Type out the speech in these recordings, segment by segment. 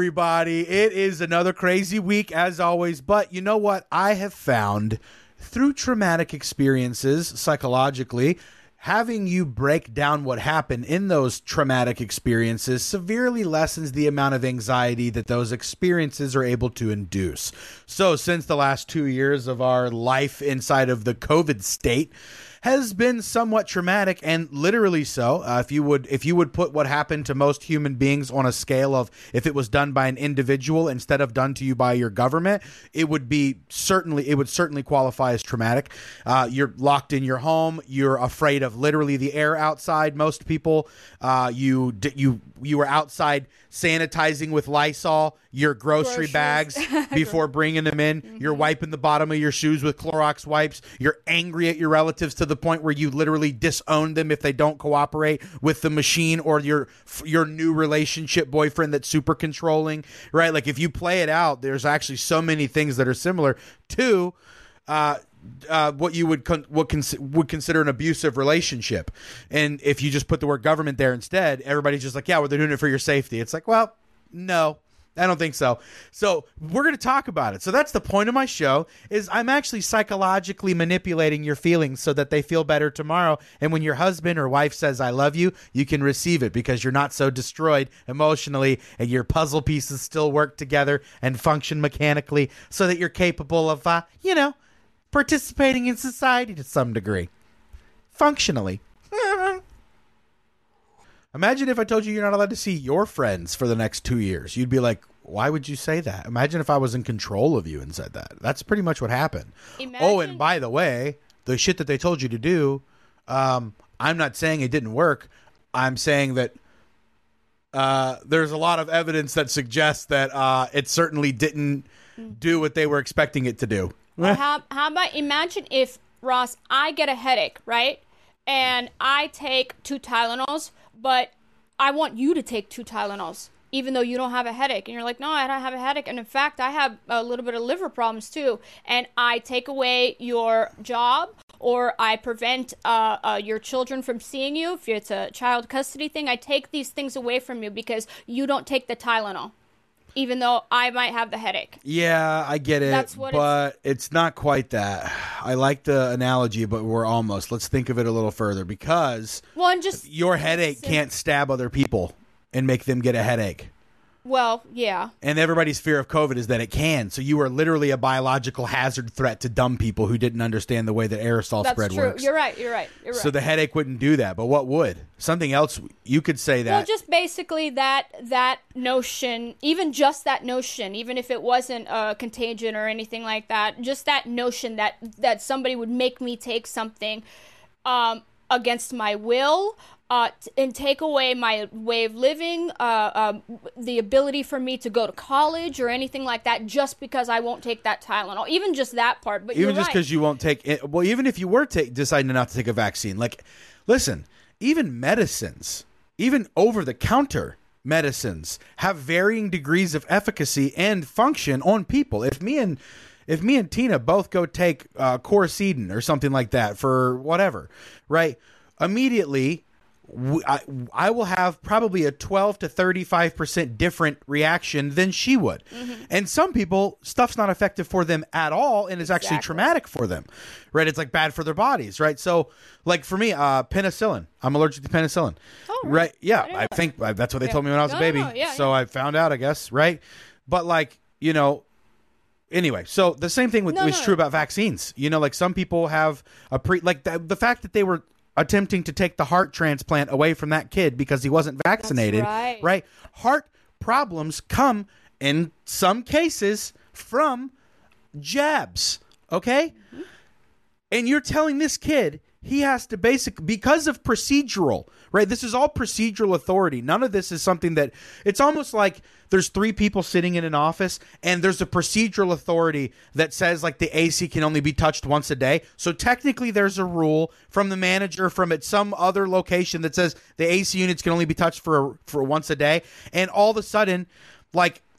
everybody. It is another crazy week, as always. But you know what? I have found through traumatic experiences, psychologically, having you break down what happened in those traumatic experiences severely lessens the amount of anxiety that those experiences are able to induce. So since the last 2 years of our life inside of the COVID state has been somewhat traumatic, and literally so. If you would put what happened to most human beings on a scale of if it was done by an individual instead of done to you by your government, it would certainly qualify as traumatic. You're locked in your home. You're afraid of literally the air outside. Most people, you were outside sanitizing with Lysol your grocery bags before bringing them in. Mm-hmm. You're wiping the bottom of your shoes with Clorox wipes. You're angry at your relatives to the point where you literally disown them if they don't cooperate with the machine, or your new relationship boyfriend that's super controlling, right? Like, if you play it out, there's actually so many things that are similar to what you would consider an abusive relationship. And if you just put the word government there instead, everybody's just like, yeah, well, they're doing it for your safety. It's like, well, no, I don't think so. So we're going to talk about it. So that's the point of my show, is I'm actually psychologically manipulating your feelings so that they feel better tomorrow. And when your husband or wife says, I love you, you can receive it because you're not so destroyed emotionally and your puzzle pieces still work together and function mechanically so that you're capable of, participating in society to some degree. Functionally. Imagine if I told you you're not allowed to see your friends for the next 2 years. You'd be like, why would you say that? Imagine if I was in control of you and said that. That's pretty much what happened. Oh, and by the way, the shit that they told you to do, I'm not saying it didn't work. I'm saying that there's a lot of evidence that suggests that it certainly didn't do what they were expecting it to do. How about, imagine if, Ross, I get a headache, right? And I take 2 Tylenols, but I want you to take 2 Tylenols, even though you don't have a headache. And you're like, no, I don't have a headache. And in fact, I have a little bit of liver problems too. And I take away your job, or I prevent your children from seeing you. If it's a child custody thing, I take these things away from you because you don't take the Tylenol, even though I might have the headache. Yeah, I get it. That's what but it's not quite that. I like the analogy, but we're almost. Let's think of it a little further, because your headache can't stab other people and make them get a headache. Well, yeah. And everybody's fear of COVID is that it can. So you are literally a biological hazard threat to dumb people who didn't understand the way that aerosol spread works. You're right. So the headache wouldn't do that. But what would? Something else, you could say that. Well, just basically that notion, even just that notion, even if it wasn't a contagion or anything like that, just that notion that somebody would make me take something against my will, and take away my way of living, the ability for me to go to college or anything like that, just because I won't take that Tylenol. Even just that part. But even just because you won't take it. Well, even if you were deciding not to take a vaccine, like, listen, even medicines, even over-the-counter medicines, have varying degrees of efficacy and function on people. If me and Tina both go take Coricidin or something like that for whatever, right? Immediately, I will have probably a 12 to 35% different reaction than she would. Mm-hmm. And some people, stuff's not effective for them at all, and is actually traumatic for them, right? It's like bad for their bodies, right? So, like for me, penicillin. I'm allergic to penicillin, right? Yeah, I think that's what they told me when I was a baby. So I found out, I guess, right? But like, anyway, so the same thing is true about vaccines. Like some people have the fact that they were attempting to take the heart transplant away from that kid because he wasn't vaccinated, right? Heart problems come in some cases from jabs, okay? Mm-hmm. And you're telling this kid he has to because of procedural, right? This is all procedural authority. None of this is something that, it's almost like there's 3 people sitting in an office and there's a procedural authority that says like the AC can only be touched once a day. So technically there's a rule from the manager from at some other location that says the AC units can only be touched for once a day. And all of a sudden, like,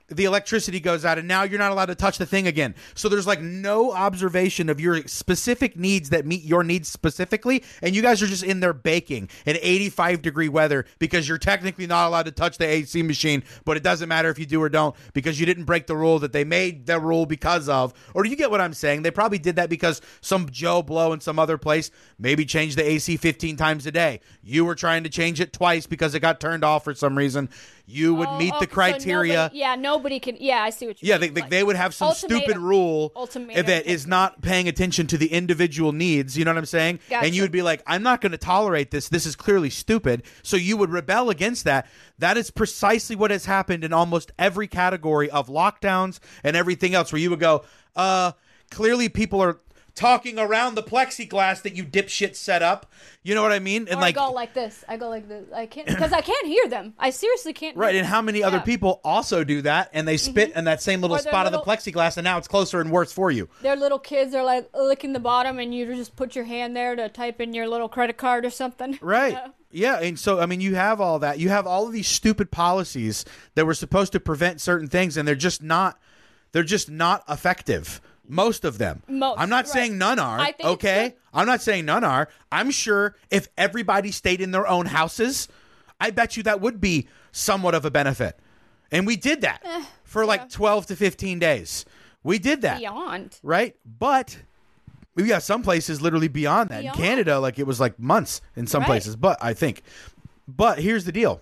the electricity goes out and now you're not allowed to touch the thing again. So there's like no observation of your specific needs that meet your needs specifically. And you guys are just in there baking in 85-degree weather because you're technically not allowed to touch the AC machine, but it doesn't matter if you do or don't because you didn't break the rule that they made the rule because of. Or do you get what I'm saying? They probably did that because some Joe Blow in some other place maybe changed the AC 15 times a day. You were trying to change it twice because it got turned off for some reason. You would meet the criteria. So nobody can. Yeah, I see what you're saying. They would have some stupid rule that is not paying attention to the individual needs. You know what I'm saying? Gotcha. And you would be like, I'm not going to tolerate this. This is clearly stupid. So you would rebel against that. That is precisely what has happened in almost every category of lockdowns and everything else, where you would go, clearly people are talking around the plexiglass that you dipshit set up. You know what I mean? And or I go like this. I can't because I can't hear them. I seriously can't. Right, and how many other people also do that, and they spit in that same little spot of the plexiglass, and now it's closer and worse for you. Their little kids are like licking the bottom, and you just put your hand there to type in your little credit card or something. Right. Yeah, and so, I mean, you have all that. You have all of these stupid policies that were supposed to prevent certain things, and they're just not effective. Most of them. I'm not saying none are, okay? I'm not saying none are. I'm sure if everybody stayed in their own houses, I bet you that would be somewhat of a benefit. And we did that for like 12 to 15 days. We did that. Beyond. Right? But we got some places literally beyond that. Beyond. In Canada, like it was like months in some places. But here's the deal.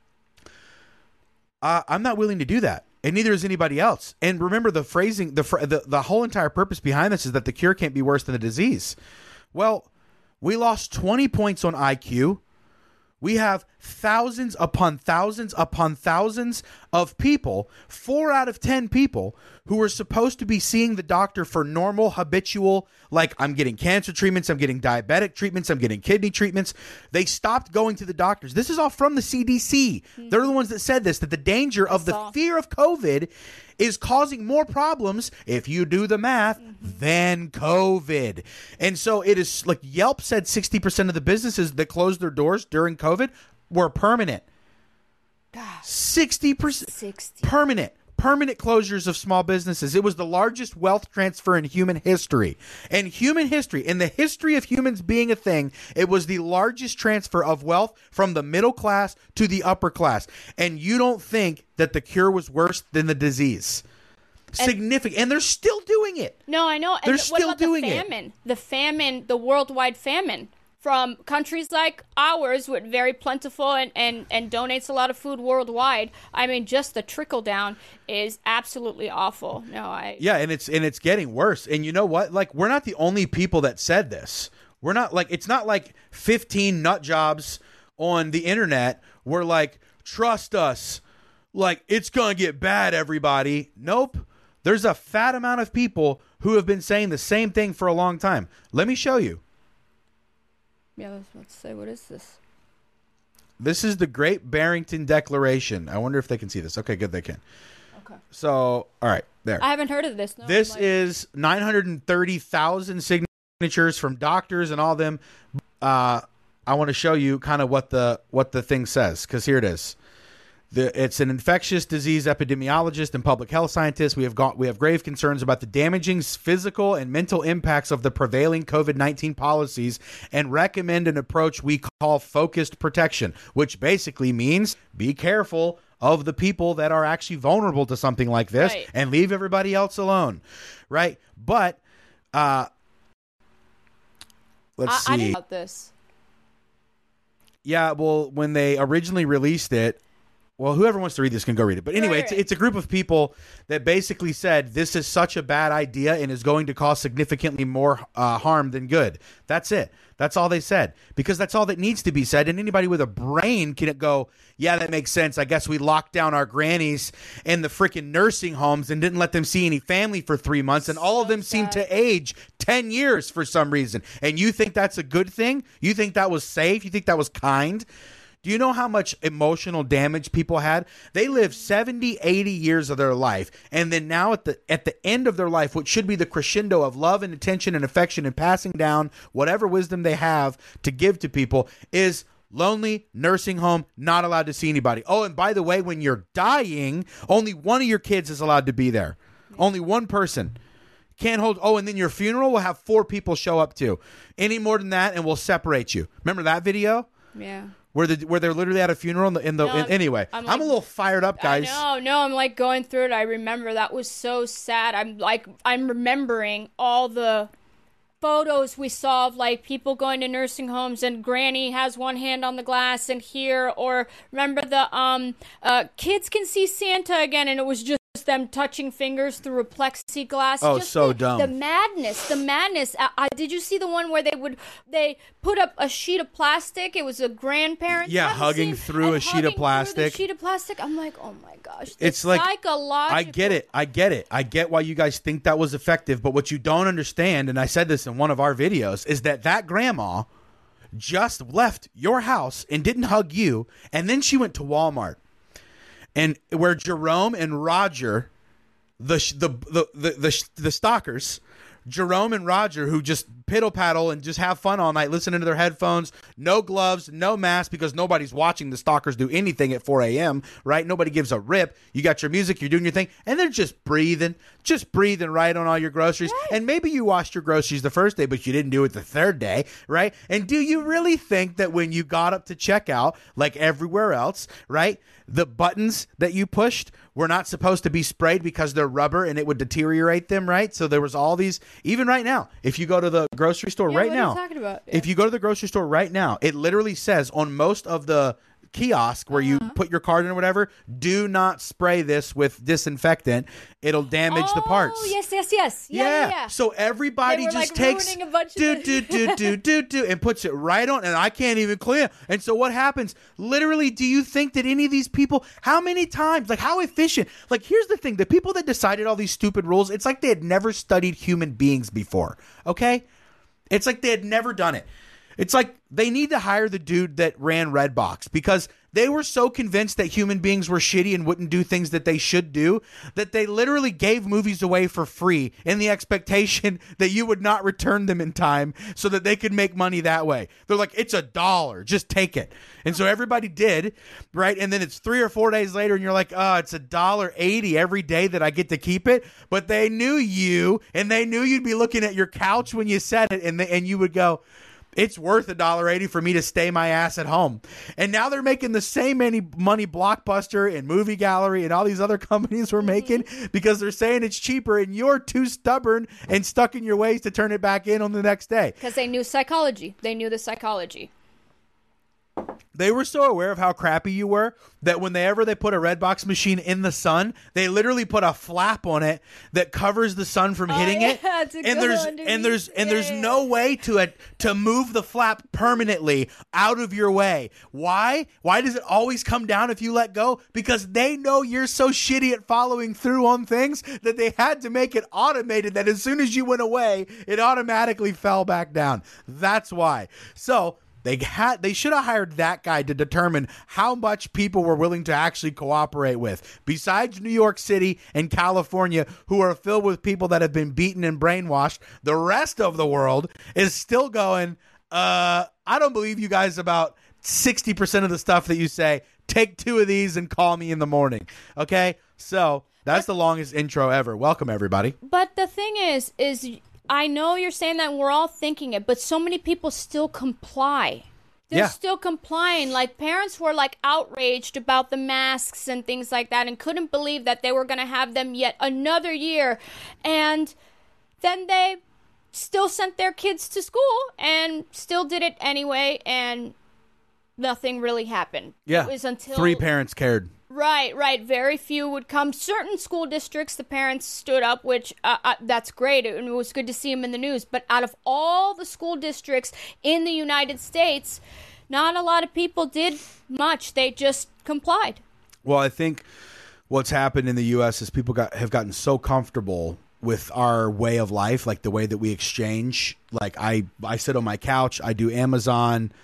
I'm not willing to do that. And neither is anybody else. And remember the phrasing, the whole entire purpose behind this is that the cure can't be worse than the disease. Well, we lost 20 points on IQ. We have thousands upon thousands upon thousands of people, 4 out of 10 people who are supposed to be seeing the doctor for normal, habitual, like I'm getting cancer treatments, I'm getting diabetic treatments, I'm getting kidney treatments. They stopped going to the doctors. This is all from the CDC. They're the ones that said this, that the danger of the fear of COVID is causing more problems, if you do the math, than COVID. And so it is like Yelp said 60% of the businesses that closed their doors during COVID were permanent. 60%. Permanent closures of small businesses. It was the largest wealth transfer in human history. In the history of humans being a thing, it was the largest transfer of wealth from the middle class to the upper class. And you don't think that the cure was worse than the disease? Significant. And they're still doing it. No, I know. They're still doing it. The famine, the worldwide famine. From countries like ours, with very plentiful and donates a lot of food worldwide. I mean, just the trickle down is absolutely awful. Yeah, and it's getting worse. And you know what? Like, we're not the only people that said this. We're not like, it's not like 15 nut jobs on the internet were like, trust us, like it's gonna get bad, everybody. Nope. There's a fat amount of people who have been saying the same thing for a long time. Let me show you. Yeah, let's say, what is this? This is the Great Barrington Declaration. I wonder if they can see this. Okay, good, they can. Okay. So, all right, there. I haven't heard of this. No, this is 930,000 signatures from doctors and all them. I want to show you kind of what the thing says, because here it is. It's an infectious disease epidemiologist and public health scientist. We have grave concerns about the damaging physical and mental impacts of the prevailing COVID-19 policies and recommend an approach we call focused protection, which basically means be careful of the people that are actually vulnerable to something like this and leave everybody else alone. Right. But let's see. I didn't know about this. Yeah. Well, when they originally released it, well, whoever wants to read this can go read it. But anyway, it's a group of people that basically said this is such a bad idea and is going to cause significantly more harm than good. That's it. That's all they said, because that's all that needs to be said. And anybody with a brain can go, yeah, that makes sense. I guess we locked down our grannies in the freaking nursing homes and didn't let them see any family for 3 months. And all of them seem to age 10 years for some reason. And you think that's a good thing? You think that was safe? You think that was kind? Do you know how much emotional damage people had? They lived 70, 80 years of their life. And then now at the end of their life, what should be the crescendo of love and attention and affection and passing down whatever wisdom they have to give to people is lonely, nursing home, not allowed to see anybody. Oh, and by the way, when you're dying, only one of your kids is allowed to be there. Only one person. Can't hold. Oh, and then your funeral will have 4 people show up too. Any more than that, and we'll separate you. Remember that video? Yeah. Where they're literally at a funeral anyway. I'm a little fired up, guys. No, I'm like going through it. I remember that was so sad. I'm remembering all the photos we saw of like people going to nursing homes and Granny has one hand on the glass and here, or remember the kids can see Santa again, and it was just them touching fingers through a plexiglass. Oh, just so dumb. The madness. Did you see the one where they put up a sheet of plastic? It was a grandparent. Yeah, hugging through a sheet of plastic. I'm like, oh my gosh. It's like psychological. I get it. I get why you guys think that was effective, but what you don't understand, and I said this in one of our videos, is that grandma just left your house and didn't hug you, and then she went to Walmart. And where Jerome and Roger, the stalkers, Jerome and Roger, who just piddle paddle and just have fun all night, listening to their headphones, no gloves, no mask, because nobody's watching the stalkers do anything at 4 a.m., right? Nobody gives a rip. You got your music, you're doing your thing, and they're just breathing right on all your groceries. Right. And maybe you washed your groceries the first day, but you didn't do it the third day, right? And do you really think that when you got up to checkout, like everywhere else, right, the buttons that you pushed were not supposed to be sprayed because they're rubber and it would deteriorate them, right? So there was all these, even right now, if you go to the grocery store right now, what are you talking about? Yeah. If you go to the grocery store right now, it literally says on most of the kiosk where you put your card in or whatever, do not spray this with disinfectant. It'll damage the parts. Oh, yes. Yeah. So everybody just like takes ruining a bunch of and puts it right on, and I can't even clean. And so what happens? Literally, do you think that any of these people, how many times, like how efficient? Like here's the thing, the people that decided all these stupid rules, it's like they had never studied human beings before. Okay? It's like they had never done it. It's like they need to hire the dude that ran Redbox, because they were so convinced that human beings were shitty and wouldn't do things that they should do that they literally gave movies away for free in the expectation that you would not return them in time so that they could make money that way. They're like, it's $1, just take it. And so everybody did, right? And then it's 3 or 4 days later and you're like, oh, it's $1.80 every day that I get to keep it. But they knew you, and they knew you'd be looking at your couch when you said it, and you would go, it's worth $1.80 for me to stay my ass at home. And now they're making the same money Blockbuster and Movie Gallery and all these other companies were making because they're saying it's cheaper, and you're too stubborn and stuck in your ways to turn it back in on the next day. Because they knew psychology. They knew the psychology. They were so aware of how crappy you were that whenever they put a Redbox machine in the sun, they literally put a flap on it that covers the sun from hitting it. And there's no way to move the flap permanently out of your way. Why? Why does it always come down if you let go? Because they know you're so shitty at following through on things that they had to make it automated, that as soon as you went away, it automatically fell back down. That's why. So they should have hired that guy to determine how much people were willing to actually cooperate with. Besides New York City and California, who are filled with people that have been beaten and brainwashed, the rest of the world is still going, I don't believe you guys about 60% of the stuff that you say. Take 2 of these and call me in the morning. Okay? So that's the longest intro ever. Welcome, everybody. But the thing is I know you're saying that we're all thinking it, but so many people still comply. They're still complying. Like, parents were, like, outraged about the masks and things like that and couldn't believe that they were going to have them yet another year. And then they still sent their kids to school and still did it anyway, and nothing really happened. Yeah, it was until 3 parents cared. Right. Very few would come. Certain school districts, the parents stood up, which that's great. And it was good to see them in the news. But out of all the school districts in the United States, not a lot of people did much. They just complied. Well, I think what's happened in the U.S. is people have gotten so comfortable with our way of life, like the way that we exchange. Like I sit on my couch, I do Amazon.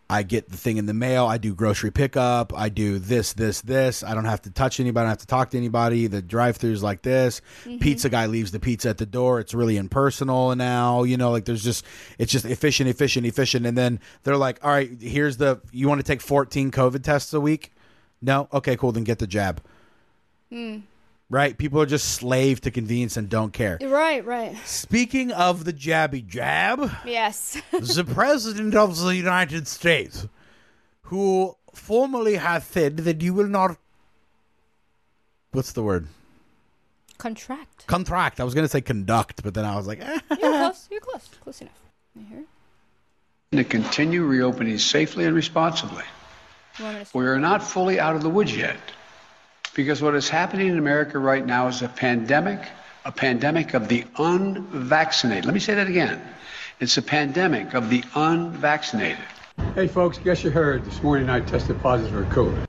I get the thing in the mail. I do grocery pickup. I do this. I don't have to touch anybody. I don't have to talk to anybody. The drive-thru's like this. Pizza guy leaves the pizza at the door. It's really impersonal now. You know, like it's just efficient. And then they're like, all right, you want to take 14 COVID tests a week? No? Okay, cool. Then get the jab. Right? People are just slave to convenience and don't care. Right. Speaking of the jabby jab, Yes. the President of the United States, who formally has said that you will not... What's the word? Contract. Contract. I was going to say conduct, but then I was like... You're close. Close enough. You hear? To continue reopening safely and responsibly. We are not fully out of the woods yet. Because what is happening in America right now is a pandemic of the unvaccinated. Let me say that again. It's a pandemic of the unvaccinated. Hey, folks, guess you heard this morning I tested positive for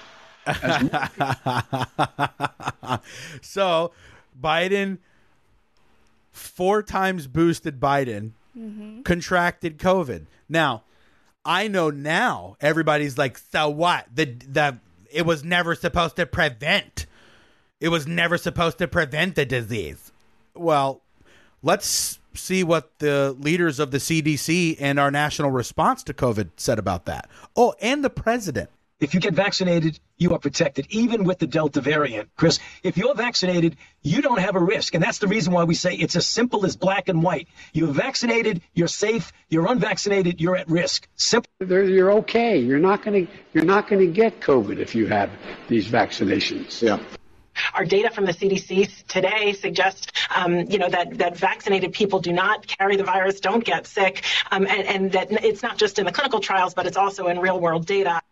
COVID. So, Biden, 4 times boosted Biden, contracted COVID. Now, I know now everybody's like, so what? It was never supposed to prevent. It was never supposed to prevent the disease. Well, let's see what the leaders of the CDC and our national response to COVID said about that. Oh, and the president. If you get vaccinated, you are protected, even with the Delta variant. Chris, if you're vaccinated, you don't have a risk. And that's the reason why we say it's as simple as black and white. You're vaccinated, you're safe. You're unvaccinated, you're at risk. Simple. You're okay. You're not going to get COVID if you have these vaccinations. Yeah. Our data from the CDC today suggests, that vaccinated people do not carry the virus, don't get sick, and that it's not just in the clinical trials, but it's also in real world data.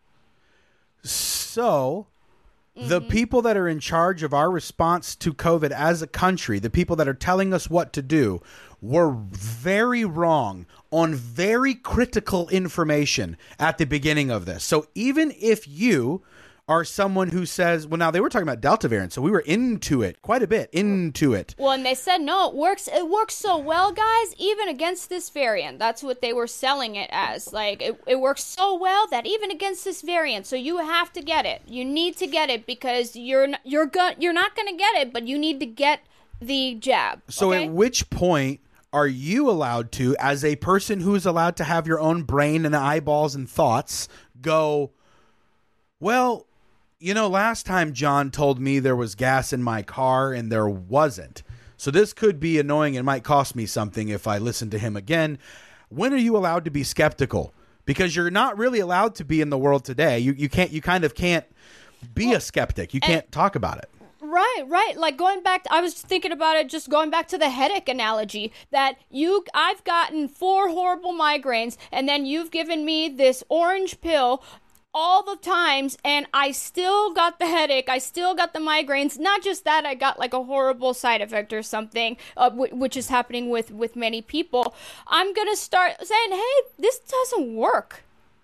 So, the people that are in charge of our response to COVID as a country, the people that are telling us what to do, were very wrong on very critical information at the beginning of this. So, even if you are someone who says, well, now they were talking about Delta variant, so we were into it, quite a bit into it. Well, and they said, no, it works so well, guys, even against this variant. That's what they were selling it as. Like, it works so well that even against this variant, so you have to get it. You need to get it because you're not going to get it, but you need to get the jab. So okay? At which point are you allowed to, as a person who is allowed to have your own brain and eyeballs and thoughts, go, well, last time John told me there was gas in my car and there wasn't. So this could be annoying and might cost me something if I listen to him again. When are you allowed to be skeptical? Because you're not really allowed to be in the world today. You kind of can't be a skeptic. You can't talk about it. Right. Like going back, I was thinking about it, just going back to the headache analogy that I've gotten 4 horrible migraines and then you've given me this orange pill all the times, and I still got the headache, I still got the migraines. Not just that, I got like a horrible side effect or something, which is happening with many people. I'm gonna start saying, hey, this doesn't work.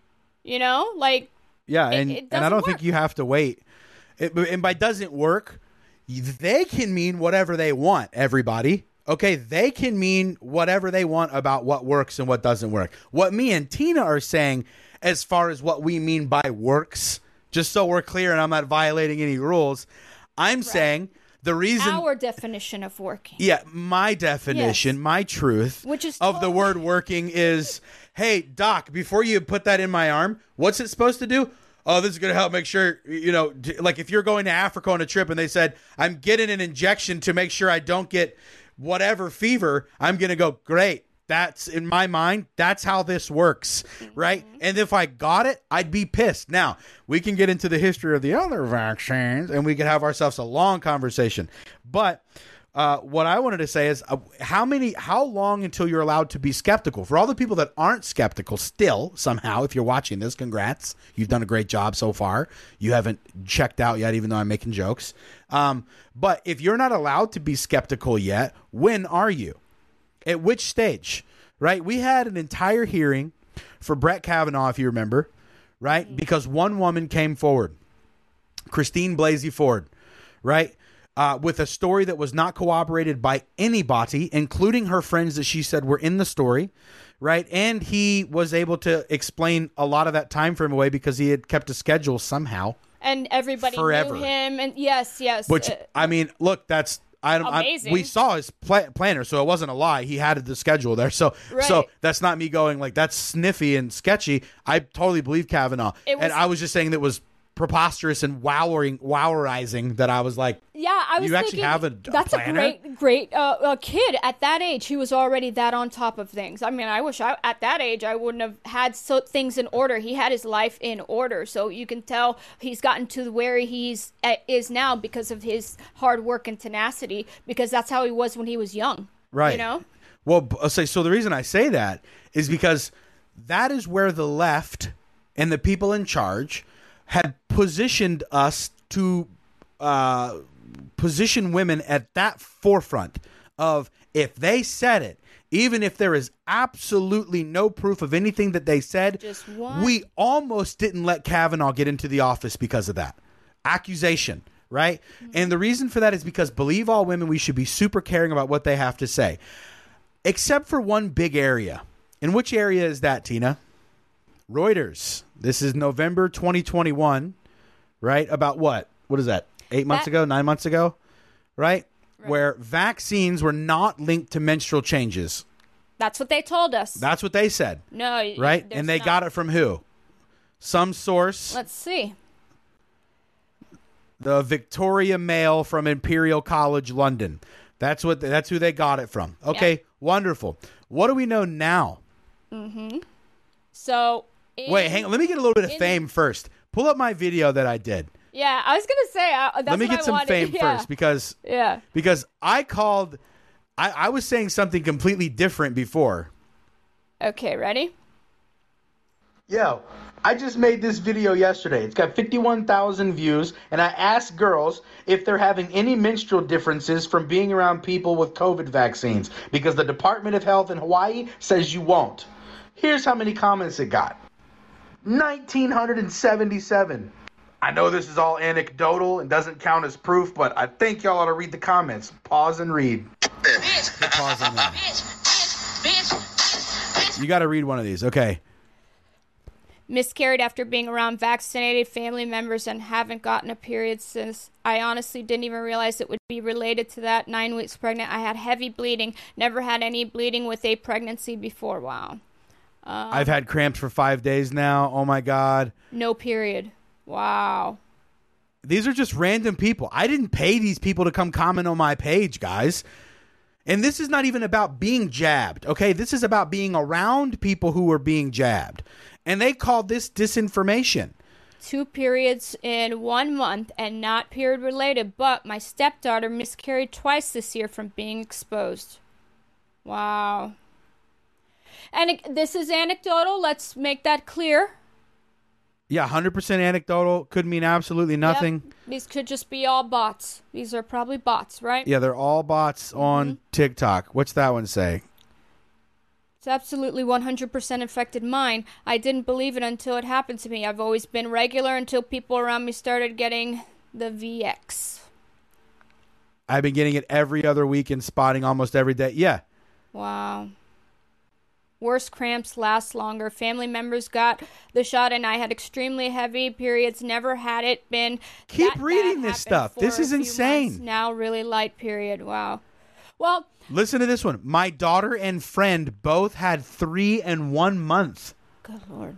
Like, yeah, and I don't work. think you have to wait. And by doesn't work, they can mean whatever they want, everybody. Okay, they can mean whatever they want about what works and what doesn't work. What me and Tina are saying, as far as what we mean by works, just so we're clear and I'm not violating any rules, I'm saying the reason... Our definition of working. Yeah, my definition, my truth which is of the word working is, hey, doc, before you put that in my arm, what's it supposed to do? Oh, this is going to help make sure, like if you're going to Africa on a trip and they said, I'm getting an injection to make sure I don't get whatever fever, I'm going to go, great. That's, in my mind, that's how this works, right? And if I got it, I'd be pissed. Now, we can get into the history of the other vaccines, and we can have ourselves a long conversation. But what I wanted to say is, how long until you're allowed to be skeptical? For all the people that aren't skeptical still, somehow, if you're watching this, congrats. You've done a great job so far. You haven't checked out yet, even though I'm making jokes. But if you're not allowed to be skeptical yet, when are you? At which stage, right? We had an entire hearing for Brett Kavanaugh, if you remember, right? Because one woman came forward, Christine Blasey Ford, right? with a story that was not corroborated by anybody, including her friends that she said were in the story, right? And he was able to explain a lot of that time frame away because he had kept a schedule somehow. And everybody forever. knew him. And yes. Which, I mean, look, that's... amazing. We saw his planner, so it wasn't a lie. He had the schedule there. So that's not me going like, that's sniffy and sketchy. I totally believe Kavanaugh. And I was just saying that was preposterous and wowerizing that I was like, yeah, I was you actually have a that's planner? a great kid at that age. He was already that on top of things. I mean, I wish at that age I wouldn't have had things in order. He had his life in order, so you can tell he's gotten to where is now because of his hard work and tenacity. Because that's how he was when he was young, right? You know. Well, so the reason I say that is because that is where the left and the people in charge had positioned us to position women at that forefront of, if they said it, even if there is absolutely no proof of anything that they said, we almost didn't let Kavanaugh get into the office because of that accusation, right? Mm-hmm. And the reason for that is because, believe all women, we should be super caring about what they have to say, except for one big area. And which area is that, Tina? Reuters. This is November 2021, right? About what? What is that? 8 months ago? 9 months ago? Right? Where vaccines were not linked to menstrual changes. That's what they told us. That's what they said. No. Right? And they got it from who? Some source. Let's see. The Victoria Mail from Imperial College London. That's who they got it from. Okay, yeah. Wonderful. What do we know now? Mm-hmm. So... Wait, hang on. Let me get a little bit of fame first. Pull up my video that I did. Yeah, I was going to say, that's let me get some fame first because I called, I was saying something completely different before. Okay, ready? Yo, I just made this video yesterday. It's got 51,000 views, and I asked girls if they're having any menstrual differences from being around people with COVID vaccines, because the Department of Health in Hawaii says you won't. Here's how many comments it got. 1,977. I know this is all anecdotal and doesn't count as proof, but I think y'all ought to read the comments. Pause and read. Pause on that. You got to read one of these. Okay. Miscarried after being around vaccinated family members and haven't gotten a period since. I honestly didn't even realize it would be related to that. 9 weeks pregnant. I had heavy bleeding. Never had any bleeding with a pregnancy before. Wow. I've had cramps for 5 days now. Oh, my God. No period. Wow. These are just random people. I didn't pay these people to come comment on my page, guys. And this is not even about being jabbed, okay? This is about being around people who are being jabbed. And they called this disinformation. 2 periods in 1 month and not period related, but my stepdaughter miscarried twice this year from being exposed. Wow. And this is anecdotal. Let's make that clear. Yeah, 100% anecdotal. Could mean absolutely nothing. Yep. These could just be all bots. These are probably bots, right? Yeah, they're all bots on TikTok. What's that one say? It's absolutely 100% infected mine. I didn't believe it until it happened to me. I've always been regular until people around me started getting the VX. I've been getting it every other week and spotting almost every day. Yeah. Wow. Worse cramps last longer. Family members got the shot and I had extremely heavy periods. Never had it been. Keep reading this stuff. This is insane. Now really light period. Wow. Well, listen to this one. My daughter and friend both had 3 and 1 month. Good Lord.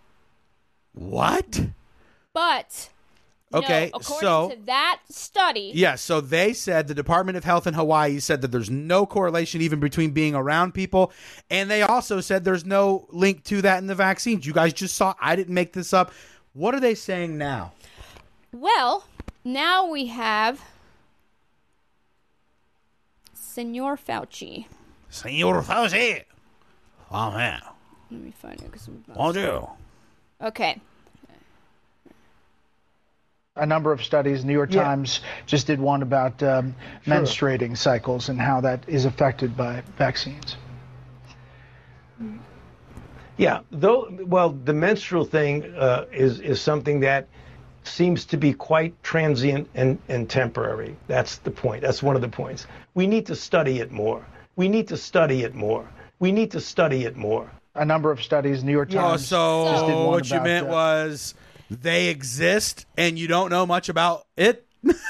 What? But okay, no, according to that study. Yeah, so they said, the Department of Health in Hawaii said that there's no correlation even between being around people. And they also said there's no link to that in the vaccines. You guys just saw, I didn't make this up. What are they saying now? Well, now we have Senor Fauci. Senor Fauci. Oh, man. Let me find it. Bonjour. Okay. A number of studies. New York Times just did one about menstruating cycles and how that is affected by vaccines. Yeah, the menstrual thing is something that seems to be quite transient and temporary. That's the point. That's one of the points. We need to study it more. We need to study it more. We need to study it more. A number of studies, New York Times. Oh, so what you meant was they exist and you don't know much about it?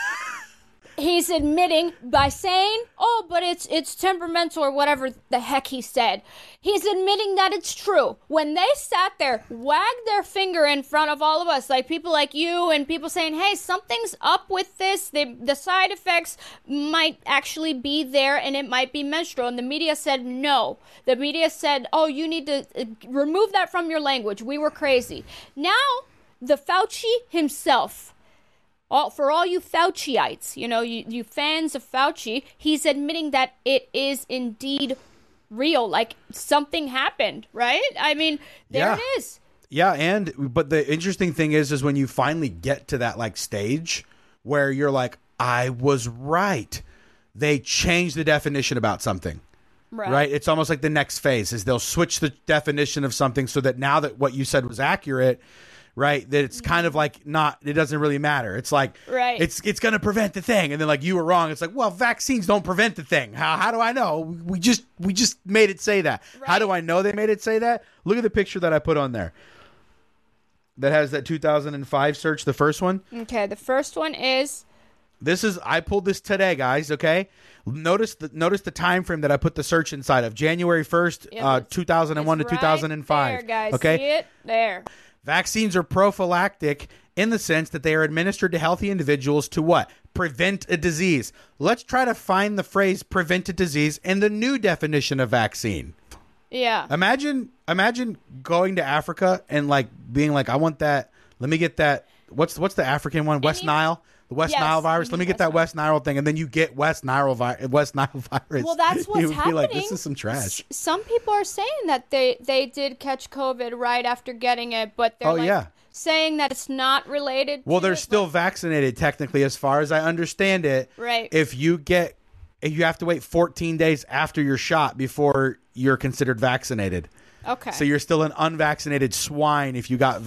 He's admitting by saying, oh, but it's temperamental or whatever the heck he said. He's admitting that it's true. When they sat there, wagged their finger in front of all of us, like people like you and people saying, hey, something's up with this. The side effects might actually be there and it might be menstrual. And the media said no. The media said, oh, you need to remove that from your language. We were crazy. Now, the Fauci himself, for all you Fauciites, you fans of Fauci, he's admitting that it is indeed real. Like something happened, right? I mean, there it is. Yeah, but the interesting thing is when you finally get to that like stage where you're like, I was right. They change the definition about something. Right. It's almost like the next phase is they'll switch the definition of something so that now that what you said was accurate, right, that it's kind of like it doesn't really matter. It's like, it's going to prevent the thing. And then like you were wrong. It's like, well, vaccines don't prevent the thing. How do I know? We just made it say that. Right. How do I know they made it say that? Look at the picture that I put on there. That has that 2005 search, the first one. Okay, the first one is... I pulled this today, guys, okay? Notice the time frame that I put the search inside of. January 1st, 2001 to 2005. There, guys. Okay? See it? There. Vaccines are prophylactic in the sense that they are administered to healthy individuals to what? Prevent a disease. Let's try to find the phrase prevent a disease in the new definition of vaccine. Yeah. Imagine going to Africa and like being like, I want that. Let me get that. What's the African one? West Nile? The West Nile virus. Let me get that West Nile thing, and then you get West Nile virus. Well, that's what's happening. Like, this is some trash. Some people are saying that they did catch COVID right after getting it, but they're saying that it's not related. Well, they're still vaccinated technically, as far as I understand it. Right. If you have to wait 14 days after your shot before you're considered vaccinated. Okay. So you're still an unvaccinated swine if you got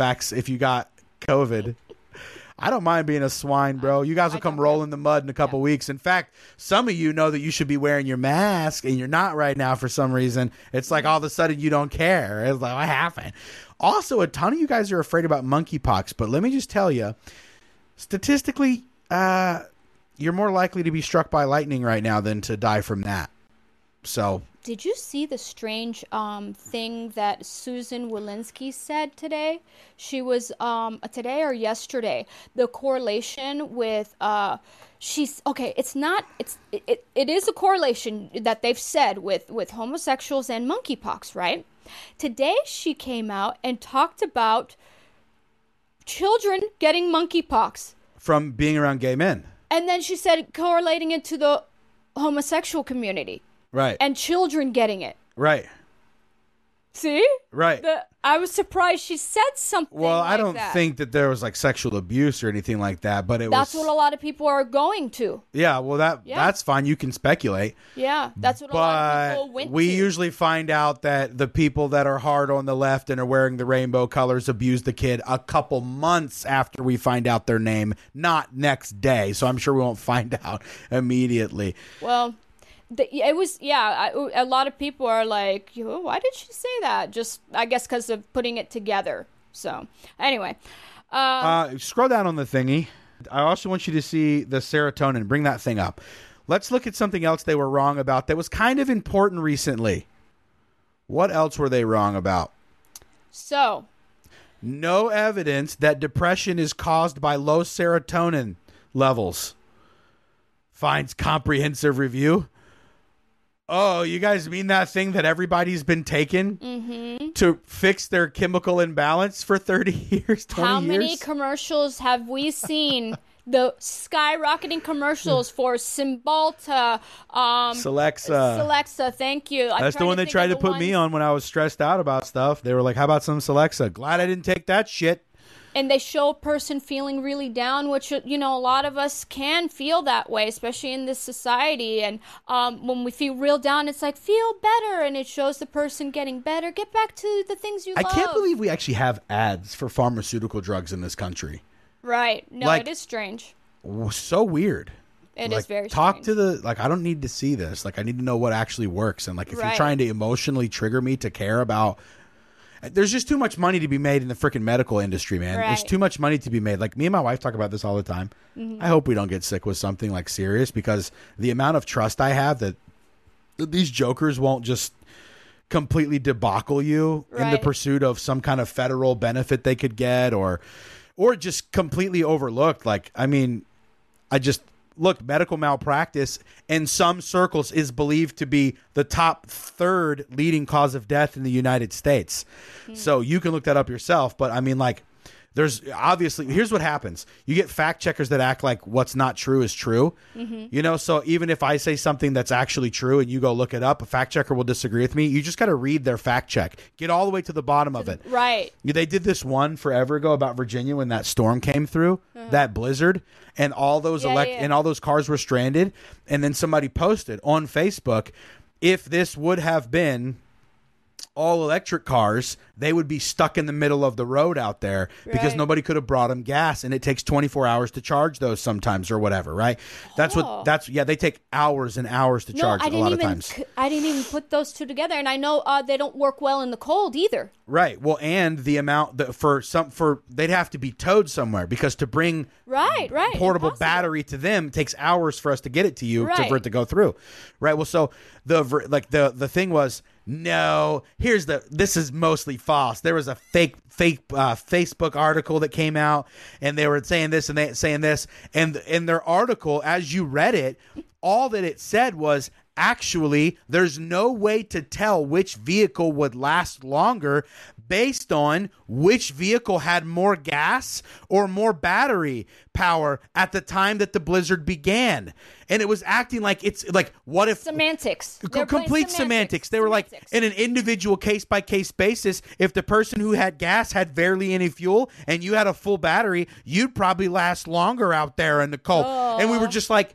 COVID. I don't mind being a swine, bro. You guys will come roll in the mud in a couple weeks. In fact, some of you know that you should be wearing your mask, and you're not right now for some reason. It's like all of a sudden you don't care. It's like, what happened? Also, a ton of you guys are afraid about monkeypox, but let me just tell you, statistically, you're more likely to be struck by lightning right now than to die from that. So... Did you see the strange thing that Susan Walensky said today? She was today or yesterday. The correlation with it is a correlation that they've said with homosexuals and monkeypox, right? Today she came out and talked about children getting monkeypox from being around gay men. And then she said correlating it to the homosexual community. Right. And children getting it. Right. See? Right. I was surprised she said something Well, like I don't think that there was like sexual abuse or anything like that, but that's what a lot of people are going to. Yeah, well that's fine. You can speculate. Yeah, that's what a lot of people went to. We usually find out that the people that are hard on the left and are wearing the rainbow colors abuse the kid a couple months after we find out their name, not next day. So I'm sure we won't find out immediately. Well... a lot of people are like, why did she say that? Just, I guess, because of putting it together. So, anyway. Scroll down on the thingy. I also want you to see the serotonin. Bring that thing up. Let's look at something else they were wrong about that was kind of important recently. What else were they wrong about? So. No evidence that depression is caused by low serotonin levels. Finds comprehensive review. Oh, you guys mean that thing that everybody's been taking to fix their chemical imbalance for 30 years, 20 How years? many commercials have we seen? The skyrocketing commercials for Cymbalta, Celexa, thank you. That's the one they tried to put me on when I was stressed out about stuff. They were like, how about some Celexa? Glad I didn't take that shit. And they show a person feeling really down, which, a lot of us can feel that way, especially in this society. And when we feel real down, it's like, feel better. And it shows the person getting better. Get back to the things you love. I can't believe we actually have ads for pharmaceutical drugs in this country. Right. No, Like, it is strange. So weird. It is very talk strange. to the I don't need to see this. I need to know what actually works. And if you're trying to emotionally trigger me to care about, there's just too much money to be made in the freaking medical industry, man. There's too much money to be made. Me and my wife talk about this all the time. I hope we don't get sick with something serious, because the amount of trust I have that these jokers won't just completely debacle you in the pursuit of some kind of federal benefit they could get, or just completely overlooked. Look, medical malpractice in some circles is believed to be the top 3rd leading cause of death in the United States. So you can look that up yourself. But there's obviously, here's what happens. You get fact checkers that act like what's not true is true. So even if I say something that's actually true and you go look it up, a fact checker will disagree with me. You just got to read their fact check. Get all the way to the bottom of it. Right. They did this one forever ago about Virginia when that storm came through, that blizzard, and all those and all those cars were stranded. And then somebody posted on Facebook, if this would have been all electric cars, they would be stuck in the middle of the road out there because nobody could have brought them gas, and it takes 24 hours to charge those sometimes, or whatever, right? They take hours and hours to charge a lot of times. I didn't even put those two together, and I know they don't work well in the cold either. Right. Well, and the amount that they'd have to be towed somewhere, because to bring portable battery to them takes hours for us to get it to you for it to go through. Right. Well, so the thing was, no, this is mostly false. There was a fake Facebook article that came out, and they were saying this and saying this, and in their article, as you read it, all that it said was, actually, there's no way to tell which vehicle would last longer based on which vehicle had more gas or more battery power at the time that the blizzard began. And it was acting like it's like, what if... Semantics. Complete semantics. They were like, in an individual case-by-case basis, if the person who had gas had barely any fuel and you had a full battery, you'd probably last longer out there in the cold. And we were just like...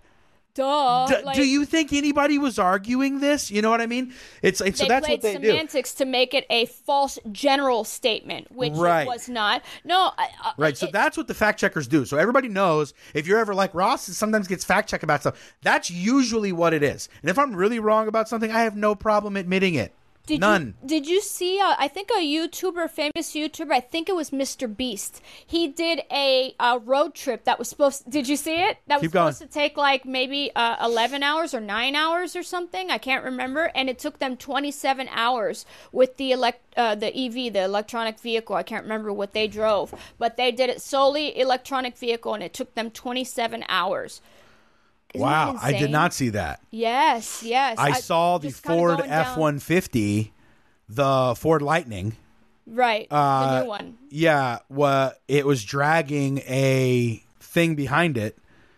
do you think anybody was arguing this? You know what I mean? So that's what they do. They played semantics to make it a false general statement, which it was not. No. So that's what the fact checkers do. So everybody knows, if you're ever like Ross sometimes gets fact checked about stuff, that's usually what it is. And if I'm really wrong about something, I have no problem admitting it. None. Did you see, I think a famous YouTuber, I think it was Mr. Beast. He did a road trip that was did you see it? That was supposed to take maybe 11 hours or 9 hours or something. I can't remember. And it took them 27 hours with the EV, the electronic vehicle. I can't remember what they drove. But they did it solely electronic vehicle, and it took them 27 hours. Wow, I did not see that. Yes. I saw the Ford F-150, the Ford Lightning. Right, the new one. Yeah, it was dragging a thing behind it.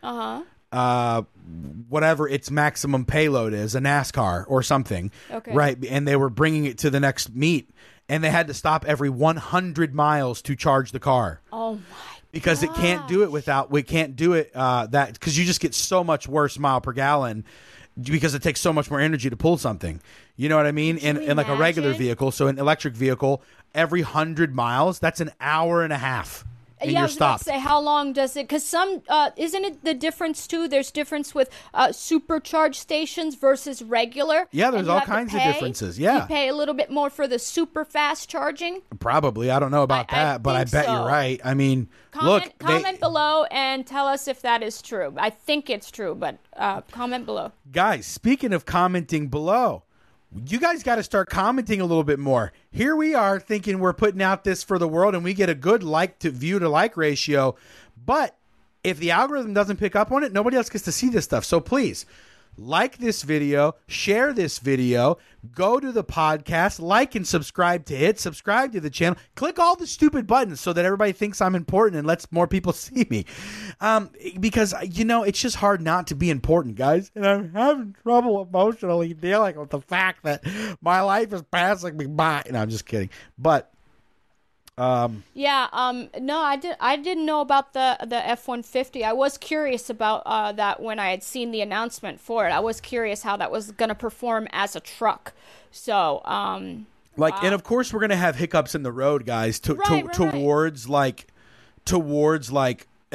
Whatever its maximum payload is, a NASCAR or something. Okay. Right, and they were bringing it to the next meet, and they had to stop every 100 miles to charge the car. Oh, my. Because it can't do it because you just get so much worse mile per gallon, because it takes so much more energy to pull something. You know what I mean? And like a regular vehicle, so an electric vehicle, every 100 miles, that's an hour and a half. And I was about to say, how long does it? Because some, isn't it the difference too? There's difference with supercharged stations versus regular. Yeah, there's all kinds of differences. Yeah, you pay a little bit more for the super fast charging. Probably, I don't know about that, but I bet you're right. I mean, comment below and tell us if that is true. I think it's true, but comment below. Guys, speaking of commenting below, you guys got to start commenting a little bit more. Here we are thinking we're putting out this for the world, and we get a good like to view to like ratio. But if the algorithm doesn't pick up on it, nobody else gets to see this stuff. So please, like this video, share this video, go to the podcast, like and subscribe to it, subscribe to the channel, click all the stupid buttons so that everybody thinks I'm important and lets more people see me. Because, it's just hard not to be important, guys. And I'm having trouble emotionally dealing with the fact that my life is passing me by. And I'm just kidding. But no, I didn't know about the F-150. I was curious about that when I had seen the announcement for it. I was curious how that was going to perform as a truck. So, and of course we're going to have hiccups in the road, guys, towards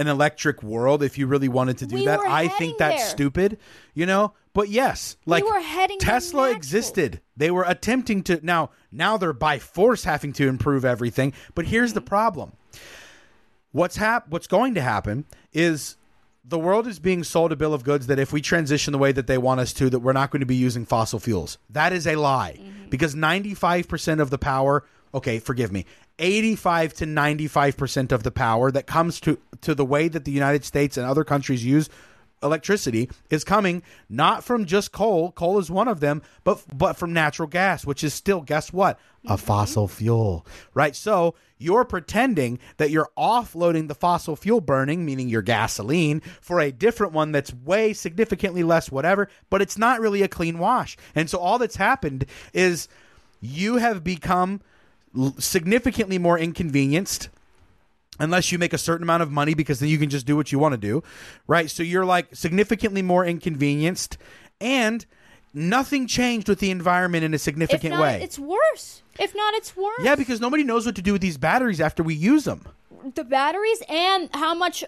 an electric world if you really wanted to do that. I think that's stupid, you know? But yes, like Tesla existed. They were attempting to now they're by force having to improve everything. But here's the problem. What's going to happen is the world is being sold a bill of goods that if we transition the way that they want us to, that we're not going to be using fossil fuels. That is a lie, because 95% of the power, okay, forgive me, 85 to 95% of the power that comes to the way that the United States and other countries use electricity is coming not from just coal. Coal is one of them, but from natural gas, which is still, guess what? A fossil fuel, right? So you're pretending that you're offloading the fossil fuel burning, meaning your gasoline, for a different one that's way significantly less whatever, but it's not really a clean wash. And so all that's happened is you have become significantly more inconvenienced, unless you make a certain amount of money, because then you can just do what you want to do, right? So you're like significantly more inconvenienced, and nothing changed with the environment in a significant way. It's worse. If not, it's worse. Yeah, because nobody knows what to do with these batteries after we use them. The batteries, and how much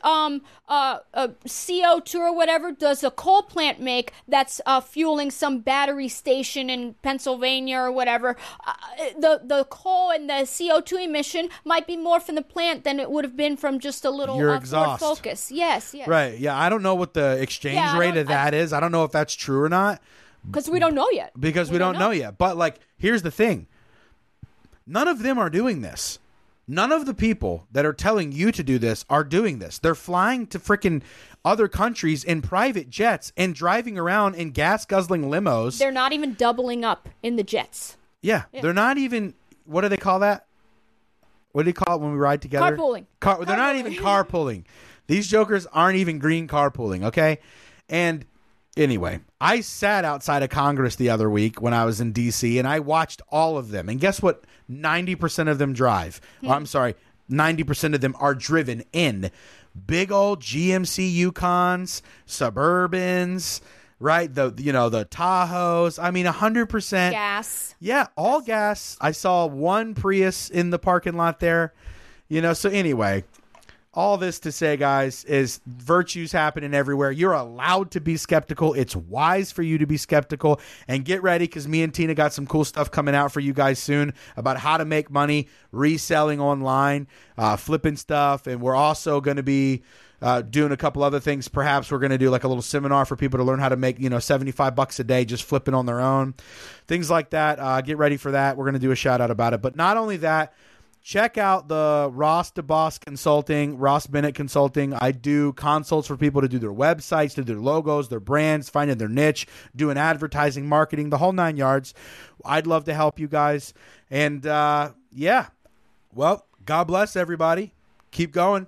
CO2 or whatever does a coal plant make that's fueling some battery station in Pennsylvania or whatever. The coal and the CO2 emission might be more from the plant than it would have been from just a little Ford Focus. Yes. Right, yeah. I don't know what the exchange rate of that is. I don't know if that's true or not. Because we don't know yet. Because we don't know yet. But, like, here's the thing. None of them are doing this. None of the people that are telling you to do this are doing this. They're flying to freaking other countries in private jets and driving around in gas-guzzling limos. They're not even doubling up in the jets. Yeah. They're not even, what do they call that? What do you call it when we ride together? Carpooling. They're not even carpooling. These jokers aren't even green carpooling, okay? And anyway, I sat outside of Congress the other week when I was in D.C., and I watched all of them. And guess what? 90% of them drive. I'm sorry, 90% of them are driven in big old GMC Yukons, Suburbans, right? The Tahoes. I mean, 100% gas. Yeah, all gas. I saw one Prius in the parking lot there. So anyway, all this to say, guys, is virtues happening everywhere. You're allowed to be skeptical. It's wise for you to be skeptical. And get ready, because me and Tina got some cool stuff coming out for you guys soon about how to make money reselling online, flipping stuff. And we're also going to be doing a couple other things. Perhaps we're going to do like a little seminar for people to learn how to make, $75 a day just flipping on their own. Things like that. Get ready for that. We're going to do a shout out about it. But not only that, check out the Ross DeBoss Consulting, Ross Bennett Consulting. I do consults for people to do their websites, to do their logos, their brands, finding their niche, doing advertising, marketing, the whole 9 yards. I'd love to help you guys. And yeah, well, God bless everybody. Keep going.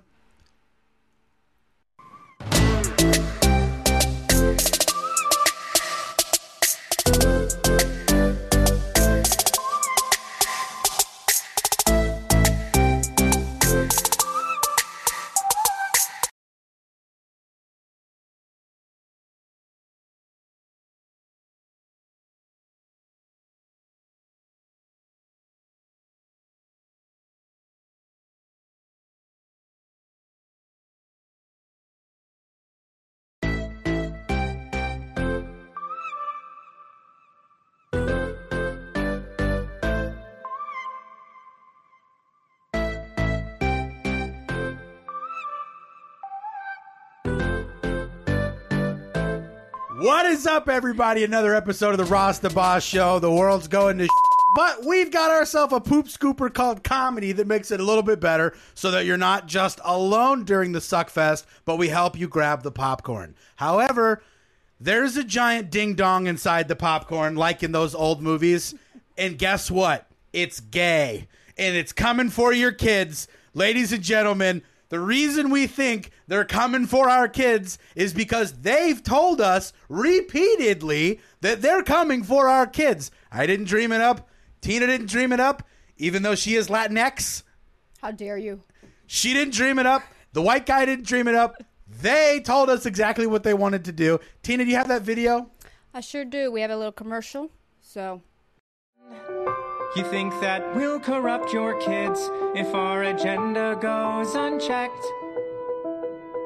What is up, everybody? Another episode of the Ross the Boss Show. The world's going to but we've got ourselves a poop scooper called comedy that makes it a little bit better so that you're not just alone during the suckfest, but we help you grab the popcorn. However, there's a giant ding-dong inside the popcorn, like in those old movies. And guess what? It's gay. And it's coming for your kids. Ladies and gentlemen, the reason we think they're coming for our kids is because they've told us repeatedly that they're coming for our kids. I didn't dream it up. Tina didn't dream it up, even though she is Latinx. How dare you? She didn't dream it up. The white guy didn't dream it up. They told us exactly what they wanted to do. Tina, do you have that video? I sure do. We have a little commercial, so... You think that we'll corrupt your kids if our agenda goes unchecked?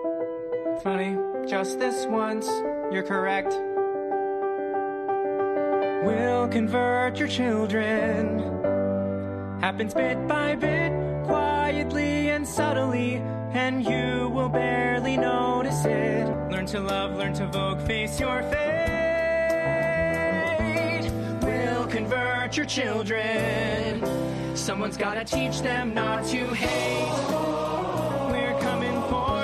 funny. Just this once, you're correct. We'll convert your children. Happens bit by bit, quietly and subtly, and you will barely notice it. Learn to love, learn to vogue, face your fate. We'll convert your children. Someone's gotta teach them not to hate. We're coming for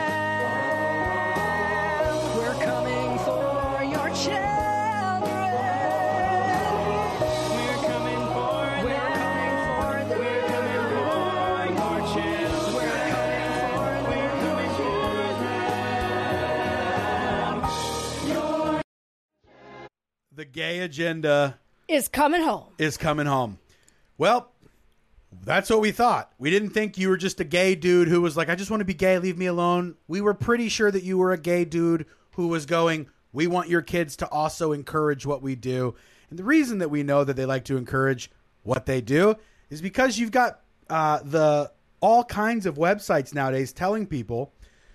them. We're coming for your children. We're coming for them. We're coming for your children. We're coming for them. The gay agenda is coming home. Well, that's what we thought. We didn't think you were just a gay dude who was like, I just want to be gay, leave me alone. We were pretty sure that you were a gay dude who was going, we want your kids to also encourage what we do. And the reason that we know that they like to encourage what they do is because you've got all kinds of websites nowadays telling people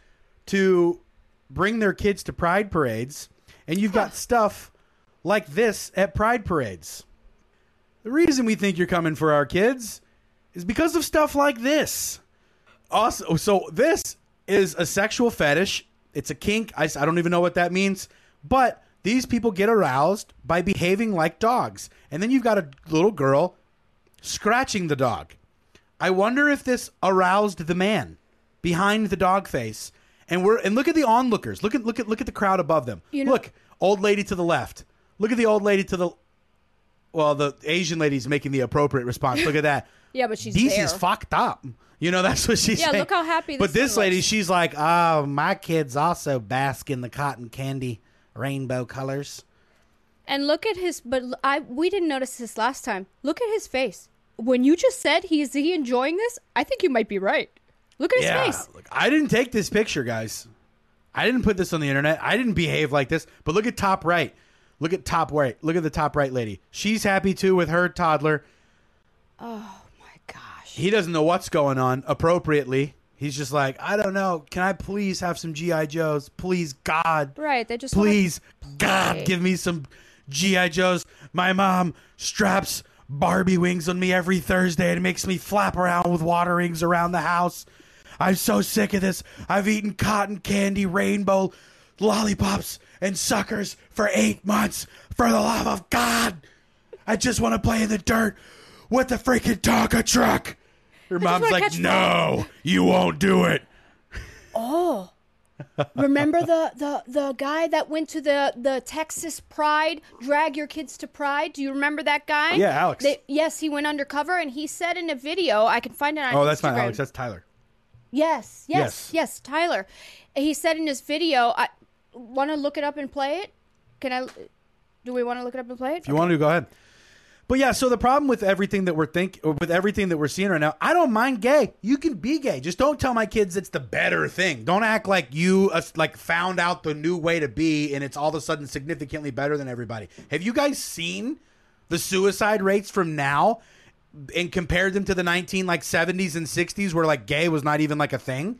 to bring their kids to pride parades. And you've got stuff like this at pride parades. The reason we think you're coming for our kids is because of stuff like this. Also, so this is a sexual fetish. It's a kink. I don't even know what that means. But these people get aroused by behaving like dogs. And then you've got a little girl scratching the dog. I wonder if this aroused the man behind the dog face. And look at the onlookers. Look at the crowd above them. Look, old lady to the left. Look at the old lady to the... Well, the Asian lady's making the appropriate response. Look at that. Yeah, but she's This there. is fucked up. You know, that's what she's saying. Yeah, look how happy But this one lady, looks. she's like, oh, my kids also bask in the cotton candy rainbow colors. And look at his... But we didn't notice this last time. Look at his face. When you just said, is he enjoying this? I think you might be right. Look at his face. Look, I didn't take this picture, guys. I didn't put this on the internet. I didn't behave like this. But look at top right. Look at top right. Look at the top right lady. She's happy too with her toddler. Oh my gosh. He doesn't know what's going on appropriately. He's just like, I don't know. Can I please have some G.I. Joes? Please, God. Right. They just please, God, give me some G.I. Joes. My mom straps Barbie wings on me every Thursday and makes me flap around with water rings around the house. I'm so sick of this. I've eaten cotton candy, rainbow lollipops, and suckers for 8 months. For the love of God, I just want to play in the dirt with the freaking Tonka truck. Her mom's like, no, you won't do it. Oh, remember the guy that went to the Texas Pride, drag your kids to Pride? Do you remember that guy? Yeah, Alex. Yes, he went undercover, and he said in a video, I can find it on Instagram. Oh, that's not Alex, that's Tyler. Yes, Tyler. He said in his video, I want to look it up and play it. Do we want to look it up and play it? If you want to, go ahead. But yeah, so the problem with everything that we're seeing right now, I don't mind gay. You can be gay. Just don't tell my kids it's the better thing. Don't act like you found out the new way to be and it's all of a sudden significantly better than everybody. Have you guys seen the suicide rates from now and compared them to the 70s and 60s where gay was not even a thing?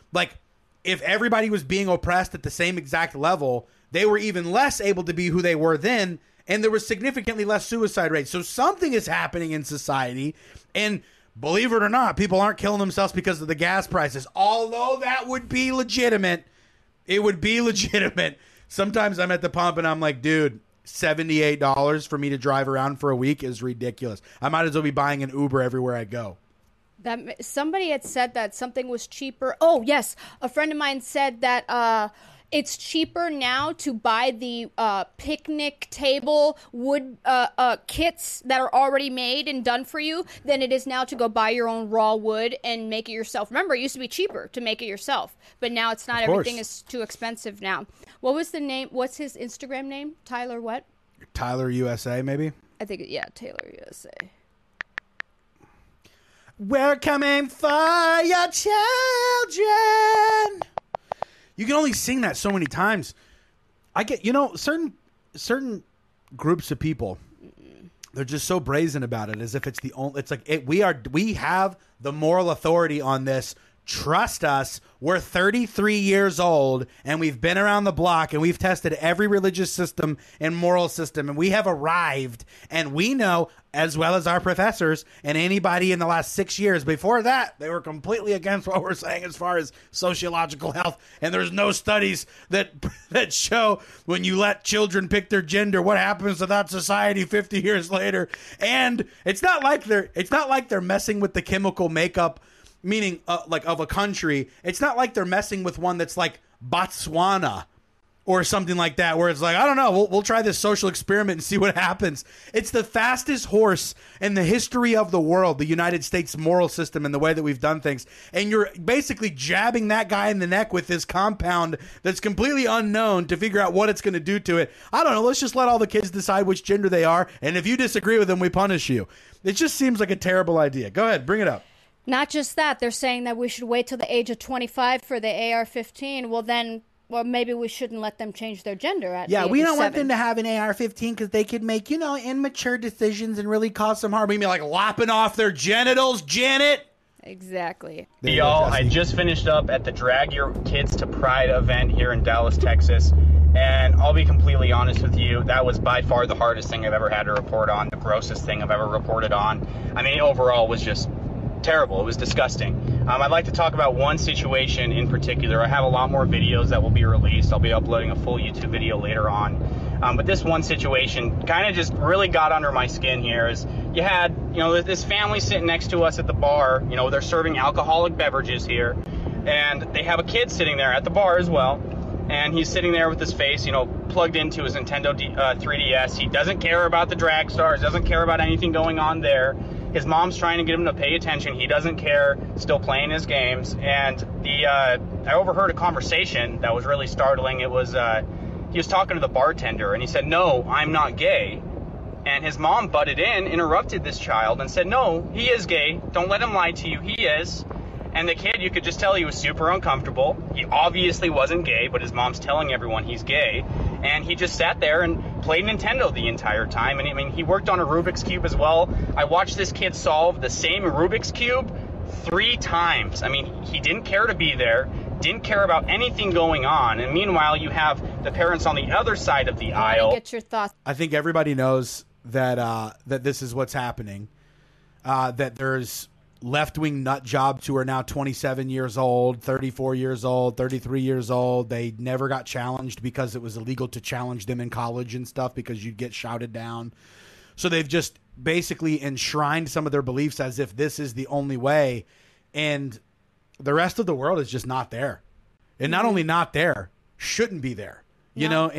If everybody was being oppressed at the same exact level, they were even less able to be who they were then, and there was significantly less suicide rates. So something is happening in society, and believe it or not, people aren't killing themselves because of the gas prices. Although that would be legitimate. It would be legitimate. Sometimes I'm at the pump and I'm like, dude, $78 for me to drive around for a week is ridiculous. I might as well be buying an Uber everywhere I go. That somebody had said that something was cheaper. Oh, yes. A friend of mine said that it's cheaper now to buy the picnic table wood kits that are already made and done for you than it is now to go buy your own raw wood and make it yourself. Remember, it used to be cheaper to make it yourself, but now it's not. Everything is too expensive now. What was the name? What's his Instagram name? Tyler what? Tyler USA, maybe? I think, yeah, Taylor USA. We're coming for your children. You can only sing that so many times. I get, certain groups of people, they're just so brazen about it, as if it's the only. It's we have the moral authority on this Trust us, we're 33 years old, and we've been around the block, and we've tested every religious system and moral system, and we have arrived, and we know, as well as our professors and anybody in the last 6 years before that, they were completely against what we're saying as far as sociological health, and there's no studies that show when you let children pick their gender, what happens to that society 50 years later. And it's not like they're messing with the chemical makeup, meaning like of a country. It's not like they're messing with one that's like Botswana or something like that, where it's like, I don't know, we'll try this social experiment and see what happens. It's the fastest horse in the history of the world, the United States moral system and the way that we've done things. And you're basically jabbing that guy in the neck with this compound that's completely unknown to figure out what it's going to do to it. I don't know, let's just let all the kids decide which gender they are, and if you disagree with them, we punish you. It just seems like a terrible idea. Go ahead, bring it up. Not just that, they're saying that we should wait till the age of 25 for the AR-15. Well, maybe we shouldn't let them change their gender at Yeah, the we age don't of want 7. them to have an AR-15 because they could make, immature decisions and really cause some harm. You mean like lopping off their genitals, Janet? Exactly. Hey, y'all, I just finished up at the Drag Your Kids to Pride event here in Dallas, Texas. And I'll be completely honest with you, that was by far the hardest thing I've ever had to report on, the grossest thing I've ever reported on. I mean, overall was just terrible. It was disgusting. I'd like to talk about one situation in particular. I have a lot more videos that will be released. I'll be uploading a full YouTube video later on. But this one situation kind of just really got under my skin here. Is you had, this family sitting next to us at the bar. They're serving alcoholic beverages here. And they have a kid sitting there at the bar as well. And he's sitting there with his face, plugged into his Nintendo 3DS. He doesn't care about the drag stars, doesn't care about anything going on there. His mom's trying to get him to pay attention. He doesn't care, still playing his games. And I overheard a conversation that was really startling. It was, he was talking to the bartender, and he said, "No, I'm not gay." And his mom butted in, interrupted this child, and said, "No, he is gay. Don't let him lie to you. He is." And the kid, you could just tell he was super uncomfortable. He obviously wasn't gay, but his mom's telling everyone he's gay. And he just sat there and played Nintendo the entire time. And I mean, he worked on a Rubik's Cube as well. I watched this kid solve the same Rubik's Cube 3 times. I mean, he didn't care to be there, didn't care about anything going on. And meanwhile, you have the parents on the other side of the aisle. Get your thoughts. I think everybody knows that that this is what's happening. That there's left-wing nut jobs who are now 27 years old, 34 years old, 33 years old. They never got challenged because it was illegal to challenge them in college and stuff because you'd get shouted down. So they've just basically enshrined some of their beliefs as if this is the only way. And the rest of the world is just not there. And not only not there, shouldn't be there. You know,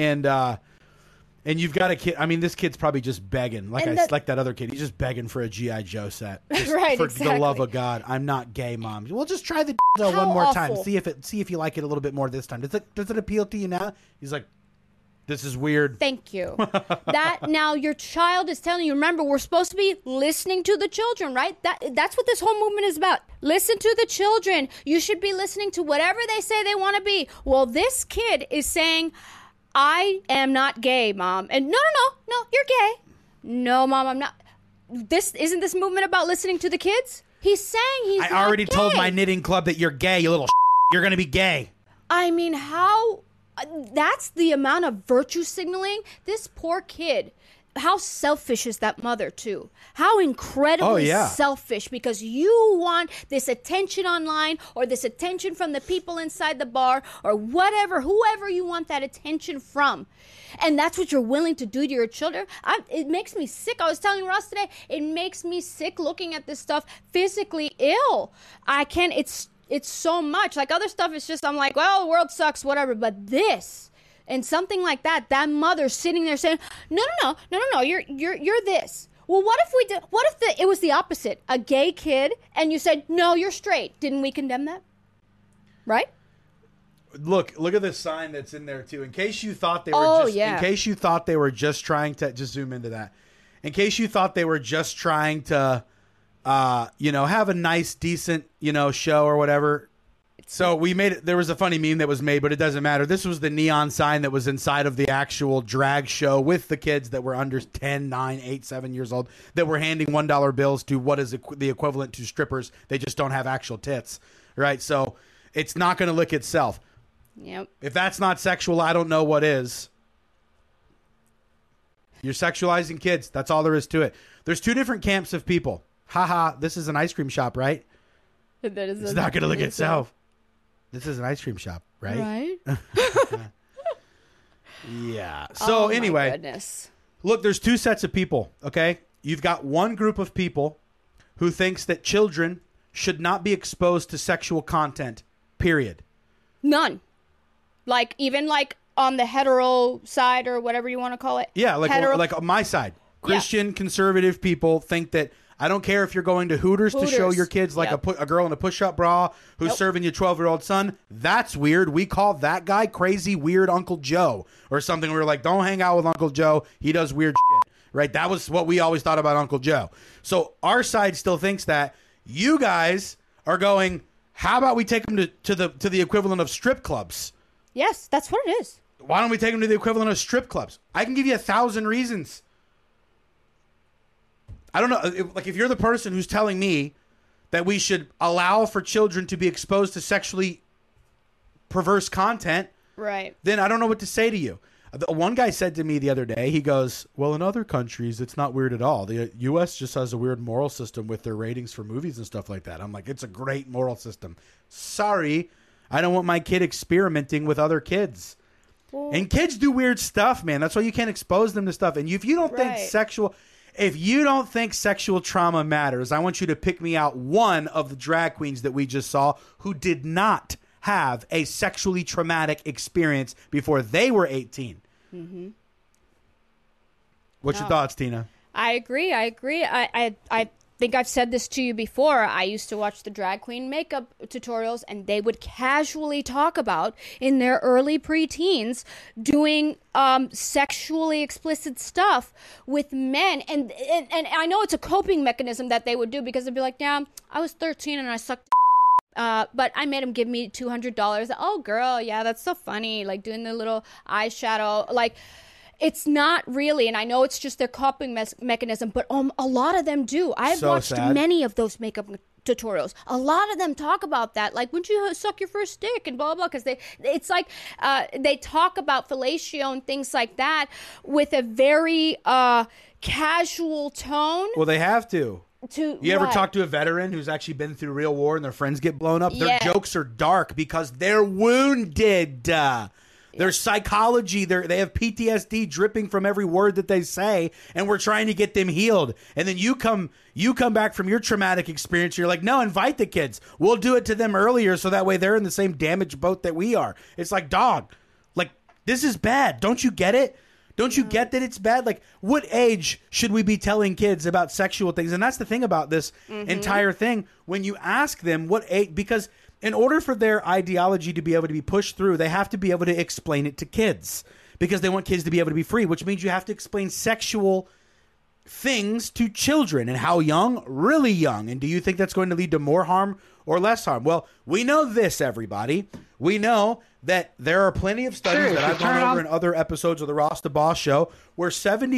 and you've got a kid. I mean, this kid's probably just begging, like that other kid. He's just begging for a G.I. Joe set. Just right, for exactly. the love of God, I'm not gay, Mom. We'll just try the one more awful. time. See if you like it a little bit more this time. Does it appeal to you now? He's like, this is weird. Thank you. That now your child is telling you. Remember, we're supposed to be listening to the children, right? That's what this whole movement is about. Listen to the children. You should be listening to whatever they say they want to be. Well, this kid is saying, "I am not gay, Mom." And no, you're gay. No, Mom, I'm not. Isn't this movement about listening to the kids? He's saying he's not I already gay. told my knitting club that you're gay, you little You're going to be gay. I mean, how... That's the amount of virtue signaling. This poor kid. How selfish is that mother, too? How incredibly selfish, because you want this attention online or this attention from the people inside the bar or whatever, whoever you want that attention from. And that's what you're willing to do to your children. It makes me sick. I was telling Ross today, it makes me sick looking at this stuff, physically ill. I can't, it's so much. Like other stuff, it's just, I'm like, well, the world sucks, whatever. But this... And something like that mother sitting there saying, no, you're this. Well, what if it was the opposite? A gay kid, and you said, no, you're straight. Didn't we condemn that? Right? Look at the sign that's in there too. In case you thought they were in case you thought they were just trying to just zoom into that. In case you thought they were just trying to have a nice, decent, show or whatever. So we made it. There was a funny meme that was made, but it doesn't matter. This was the neon sign that was inside of the actual drag show with the kids that were under 10, 9, 8, 7 years old that were handing $1 bills to what is the equivalent to strippers. They just don't have actual tits, right? So it's not going to lick itself. Yep. If that's not sexual, I don't know what is. You're sexualizing kids. That's all there is to it. There's two different camps of people. Haha, this is an ice cream shop, right? It's not going to lick itself. This is an ice cream shop, right? Right. Yeah. So anyway, goodness. Look, there's two sets of people, okay? You've got one group of people who thinks that children should not be exposed to sexual content, period. None. Like, even like on the hetero side or whatever you want to call it. Yeah, like on my side. Christian conservative people think that I don't care if you're going to Hooters to show your kids like a girl in a push-up bra who's serving your 12-year-old son. That's weird. We call that guy crazy, weird Uncle Joe or something. We were like, don't hang out with Uncle Joe. He does weird shit, right? That was what we always thought about Uncle Joe. So our side still thinks that. You guys are going, how about we take them to the equivalent of strip clubs? Yes, that's what it is. Why don't we take them to the equivalent of strip clubs? I can give you 1,000 reasons. I don't know. If you're the person who's telling me that we should allow for children to be exposed to sexually perverse content, right? Then I don't know what to say to you. One guy said to me the other day, he goes, well, in other countries, it's not weird at all. The U.S. just has a weird moral system with their ratings for movies and stuff like that. I'm like, it's a great moral system. Sorry, I don't want my kid experimenting with other kids. Well, and kids do weird stuff, man. That's why you can't expose them to stuff. And if you don't think if you don't think sexual trauma matters, I want you to pick me out one of the drag queens that we just saw who did not have a sexually traumatic experience before they were 18. Mm-hmm. What's your thoughts, Tina? I agree. I think I've said this to you before. I used to watch the drag queen makeup tutorials, and they would casually talk about in their early preteens doing sexually explicit stuff with men. And I know it's a coping mechanism that they would do, because they'd be like, yeah, I was 13 and I sucked but I made him give me $200. Oh, girl, yeah, that's so funny. Like doing the little eyeshadow. Like, it's not really, and I know it's just their coping mechanism, but a lot of them do. I've watched many of those makeup tutorials. A lot of them talk about that, like, wouldn't you suck your first dick and blah, blah, because it's like they talk about fellatio and things like that with a very casual tone. Well, they have to. You ever talk to a veteran who's actually been through real war and their friends get blown up? Their jokes are dark because they're wounded. Their psychology, they have PTSD dripping from every word that they say, and we're trying to get them healed. And then you come back from your traumatic experience, you're like, no, invite the kids. We'll do it to them earlier so that way they're in the same damaged boat that we are. It's like, dog, like, this is bad. Don't you get it? Don't you get that it's bad? Like, what age should we be telling kids about sexual things? And that's the thing about this entire thing. When you ask them what age, because in order for their ideology to be able to be pushed through, they have to be able to explain it to kids, because they want kids to be able to be free, which means you have to explain sexual things to children. And how young? Really young. And do you think that's going to lead to more harm or less harm? Well, we know this, everybody. We know that there are plenty of studies that I've gone over in other episodes of the Ross the Boss Show where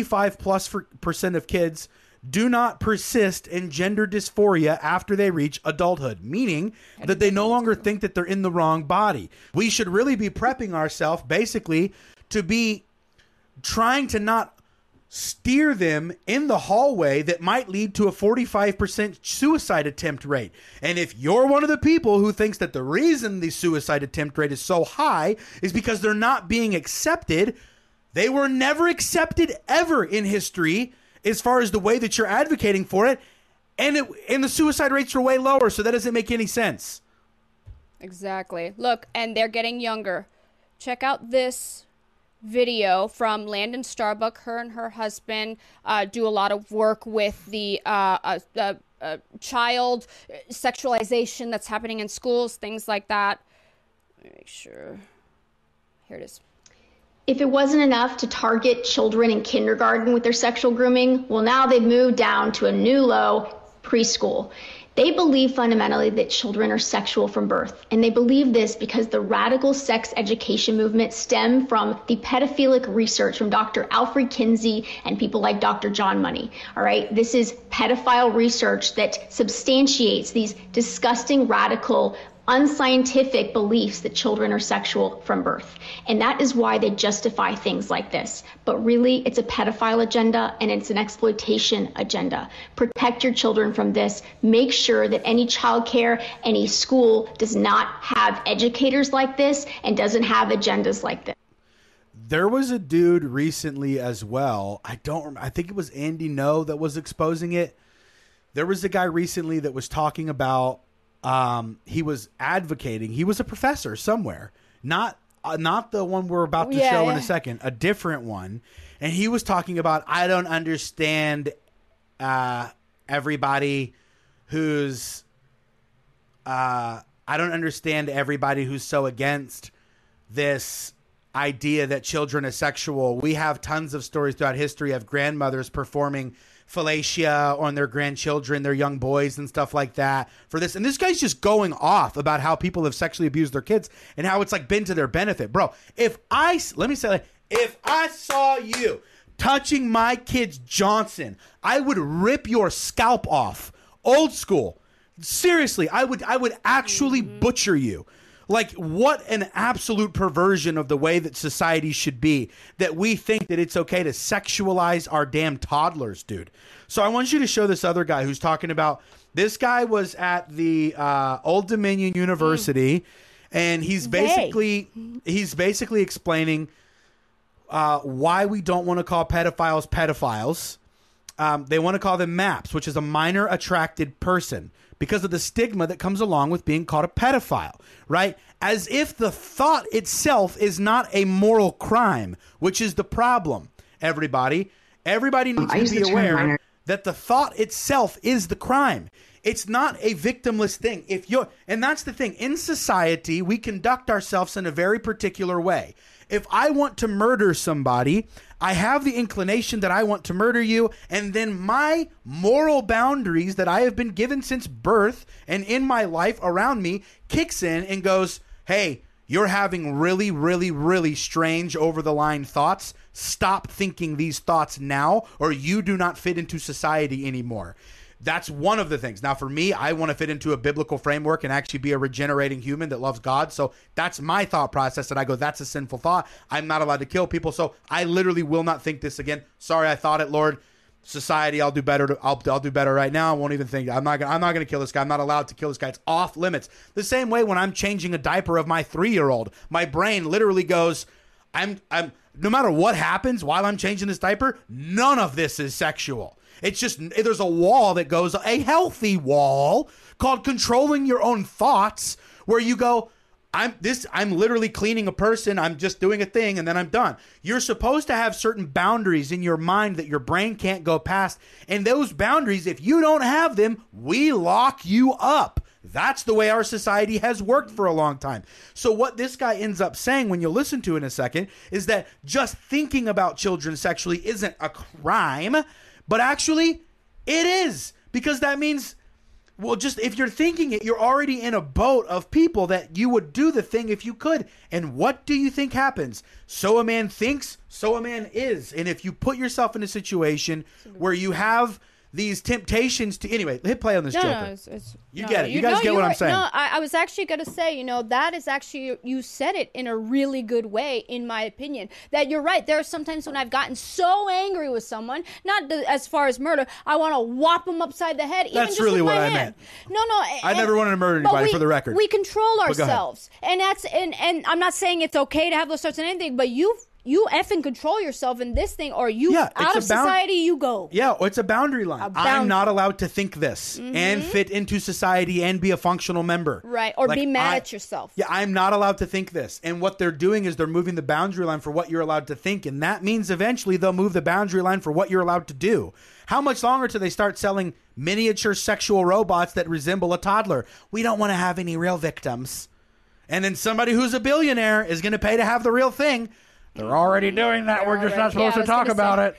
75+% of kids do not persist in gender dysphoria after they reach adulthood, meaning that they no longer think that they're in the wrong body. We should really be prepping ourselves basically to be trying to not steer them in the hallway that might lead to a 45% suicide attempt rate. And if you're one of the people who thinks that the reason the suicide attempt rate is so high is because they're not being accepted, they were never accepted ever in history as far as the way that you're advocating for it. And the suicide rates are way lower, so that doesn't make any sense. Exactly. Look, and they're getting younger. Check out this video from Landon Starbuck. Her and her husband do a lot of work with the child sexualization that's happening in schools, things like that. Let me make sure. Here it is. If it wasn't enough to target children in kindergarten with their sexual grooming, well, now they've moved down to a new low, preschool. They believe fundamentally that children are sexual from birth. And they believe this because the radical sex education movement stemmed from the pedophilic research from Dr. Alfred Kinsey and people like Dr. John Money. All right. This is pedophile research that substantiates these disgusting, radical, unscientific beliefs that children are sexual from birth. And that is why they justify things like this. But really, it's a pedophile agenda and it's an exploitation agenda. Protect your children from this. Make sure that any childcare, any school does not have educators like this and doesn't have agendas like this. There was a dude recently as well. I think it was Andy No that was exposing it. There was a guy recently that was talking about he was advocating. He was a professor somewhere, not the one we're about to show in a second, a different one. And he was talking about, I don't understand everybody who's so against this idea that children are sexual. We have tons of stories throughout history of grandmothers performing fellatio on their grandchildren, their young boys and stuff like that for this. And this guy's just going off about how people have sexually abused their kids and how it's like been to their benefit. Bro, if I saw you touching my kid's Johnson, I would rip your scalp off. Old school. Seriously, I would actually butcher you. Like, what an absolute perversion of the way that society should be, that we think that it's okay to sexualize our damn toddlers, dude. So I want you to show this other guy who's talking about, this guy was at the Old Dominion University, and he's basically explaining why we don't want to call pedophiles pedophiles. They want to call them MAPS, which is a minor attracted person, because of the stigma that comes along with being called a pedophile, right? As if the thought itself is not a moral crime, which is the problem, everybody. Everybody needs to be aware that the thought itself is the crime. It's not a victimless thing. And that's the thing. In society, we conduct ourselves in a very particular way. If I want to murder somebody, I have the inclination that I want to murder you, and then my moral boundaries that I have been given since birth and in my life around me kicks in and goes, hey, you're having really, really, really strange over-the-line thoughts. Stop thinking these thoughts now, or you do not fit into society anymore. That's one of the things. Now, for me, I want to fit into a biblical framework and actually be a regenerating human that loves God. So that's my thought process, that I go, that's a sinful thought. I'm not allowed to kill people. So I literally will not think this again. Sorry, I thought it, Lord. Society, I'll do better. I'll do better right now. I won't even think. I'm not gonna kill this guy. I'm not allowed to kill this guy. It's off limits. The same way when I'm changing a diaper of my 3-year-old, my brain literally goes, I'm no matter what happens while I'm changing this diaper, none of this is sexual. It's just, there's a wall that goes, a healthy wall called controlling your own thoughts, where you go, I'm literally cleaning a person. I'm just doing a thing and then I'm done. You're supposed to have certain boundaries in your mind that your brain can't go past. And those boundaries, if you don't have them, we lock you up. That's the way our society has worked for a long time. So what this guy ends up saying, when you listen to it in a second, is that just thinking about children sexually isn't a crime. But actually, it is, because that means, well, just if you're thinking it, you're already in a boat of people that you would do the thing if you could. And what do you think happens? So a man thinks, so a man is. And if you put yourself in a situation where you have these temptations to, anyway, hit play on this, Joker. You get it. You guys get what I'm saying. No, I was actually going to say, that is actually, you said it in a really good way, in my opinion, that you're right. There are some times when I've gotten so angry with someone, not as far as murder, I want to whop them upside the head. That's even really just with what my I hand. meant. No. I never wanted to murder anybody, for the record. We control ourselves. And that's, and I'm not saying it's okay to have those thoughts and anything, but you effing control yourself in this thing, or out of society you go. Yeah, it's a boundary line. I'm not allowed to think this and fit into society and be a functional member. Right, or be mad at yourself. Yeah, I'm not allowed to think this. And what they're doing is they're moving the boundary line for what you're allowed to think, and that means eventually they'll move the boundary line for what you're allowed to do. How much longer till they start selling miniature sexual robots that resemble a toddler? We don't want to have any real victims. And then somebody who's a billionaire is going to pay to have the real thing. They're already doing that. We're just not supposed to talk about it.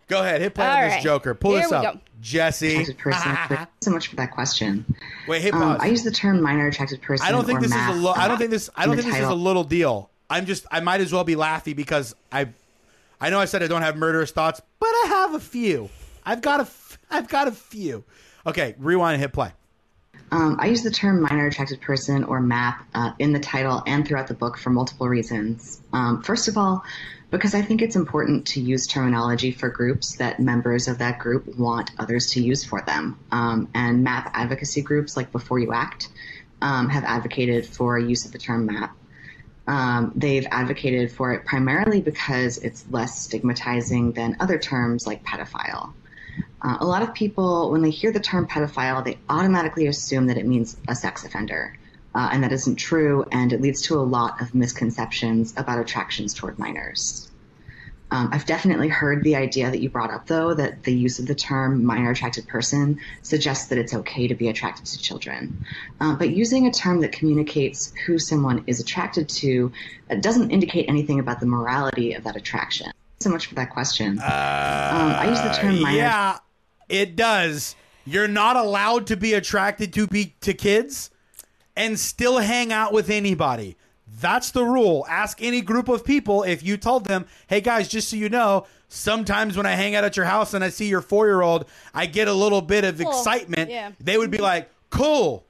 Go ahead. Hit play on this Joker. Pull this up. Jesse. Person. So much for that question. Wait, hit pause. I use the term minor attracted person. I don't think this is I don't think this is a little deal. I might as well be laughy because I know I said I don't have murderous thoughts, but I have a few. I've got a few. Okay, rewind and hit play. I use the term minor attracted person or MAP in the title and throughout the book for multiple reasons. First of all, because I think it's important to use terminology for groups that members of that group want others to use for them. And MAP advocacy groups like Before You Act have advocated for use of the term MAP. They've advocated for it primarily because it's less stigmatizing than other terms like pedophile. A lot of people, when they hear the term pedophile, they automatically assume that it means a sex offender. And that isn't true, and it leads to a lot of misconceptions about attractions toward minors. I've definitely heard the idea that you brought up, though, that the use of the term minor attracted person suggests that it's okay to be attracted to children. But using a term that communicates who someone is attracted to doesn't indicate anything about the morality of that attraction. So much for that question. I use the term minor. Yeah, it does. You're not allowed to be attracted to kids and still hang out with anybody. That's the rule. Ask any group of people if you told them, hey guys, just so you know, sometimes when I hang out at your house and I see your 4-year-old, I get a little bit of excitement. Yeah. They would be like, cool.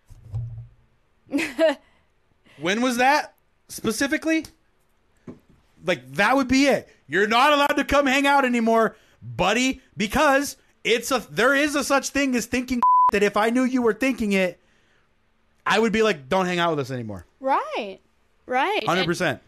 When was that specifically? Like, that would be it. You're not allowed to come hang out anymore, buddy, because there is a such thing as thinking that if I knew you were thinking it, I would be like, don't hang out with us anymore. Right. 100%.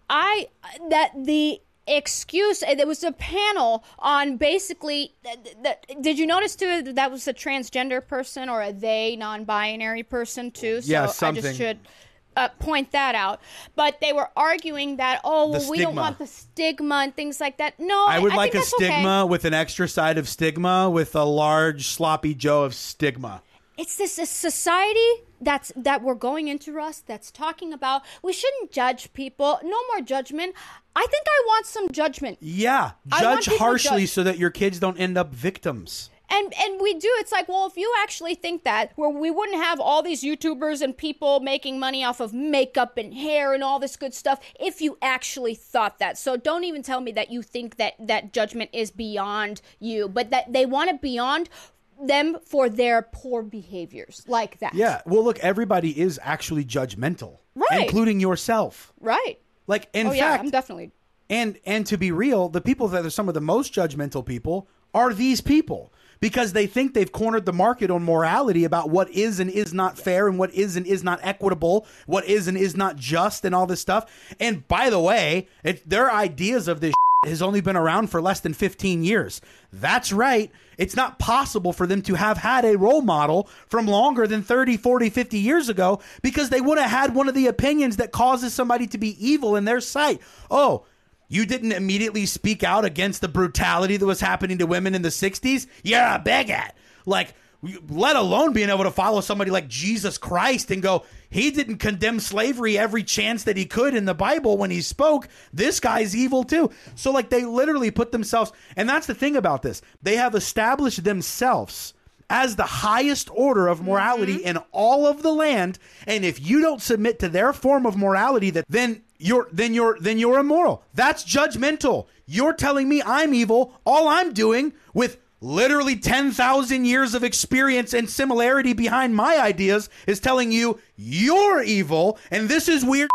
The excuse, there was a panel on basically, did you notice too that was a transgender person or a they non-binary person too? So yeah, something. I just should point that out. But they were arguing that, we don't want the stigma and things like that. No, I would like think a stigma with an extra side of stigma with a large sloppy Joe of stigma. It's this society that we're going into, Russ, that's talking about we shouldn't judge people. No more judgment. I think I want some judgment. Yeah, judge harshly so that your kids don't end up victims. And we do. It's like, well, if you actually think that, where we wouldn't have all these YouTubers and people making money off of makeup and hair and all this good stuff if you actually thought that. So don't even tell me that you think that judgment is beyond you, but that they want it beyond them for their poor behaviors like that. Yeah. Well, look, everybody is actually judgmental. Right. Including yourself. Right. Like, in fact. Yeah, I'm definitely. And to be real, the people that are some of the most judgmental people are these people. Because they think they've cornered the market on morality about what is and is not fair and what is and is not equitable, what is and is not just and all this stuff. And by the way, their ideas of this has only been around for less than 15 years. That's right. It's not possible for them to have had a role model from longer than 30, 40, 50 years ago because they would have had one of the opinions that causes somebody to be evil in their sight. Oh, you didn't immediately speak out against the brutality that was happening to women in the 60s? You're a bigot. Like, let alone being able to follow somebody like Jesus Christ and go, he didn't condemn slavery every chance that he could in the Bible when he spoke. This guy's evil too. So like they literally put themselves, and that's the thing about this. They have established themselves as the highest order of morality in all of the land. And if you don't submit to their form of morality, then you're immoral. That's judgmental. You're telling me I'm evil. All I'm doing with literally 10,000 years of experience and similarity behind my ideas is telling you you're evil, and this is weird.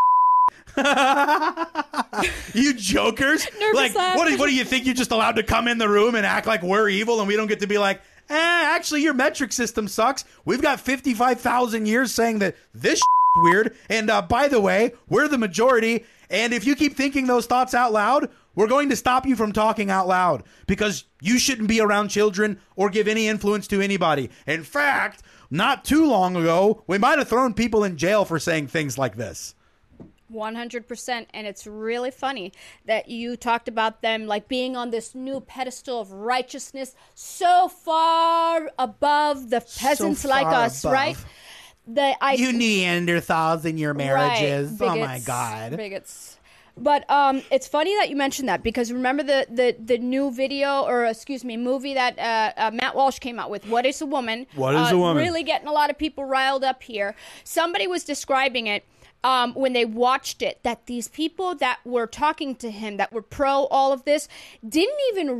You jokers. Like, what do you think? You're just allowed to come in the room and act like we're evil and we don't get to be like, actually your metric system sucks. We've got 55,000 years saying that this is weird, and by the way, we're the majority, and if you keep thinking those thoughts out loud, we're going to stop you from talking out loud because you shouldn't be around children or give any influence to anybody. In fact, not too long ago, we might have thrown people in jail for saying things like this. 100%. And it's really funny that you talked about them like being on this new pedestal of righteousness so far above the peasants like us, above. Right? You Neanderthals in your marriages. Right. Bigots, oh my God. Bigots. But it's funny that you mentioned that, because remember the new video, or excuse me, movie that Matt Walsh came out with, What is a Woman? What is a Woman? Really getting a lot of people riled up here. Somebody was describing it when they watched it, that these people that were talking to him, that were pro all of this, didn't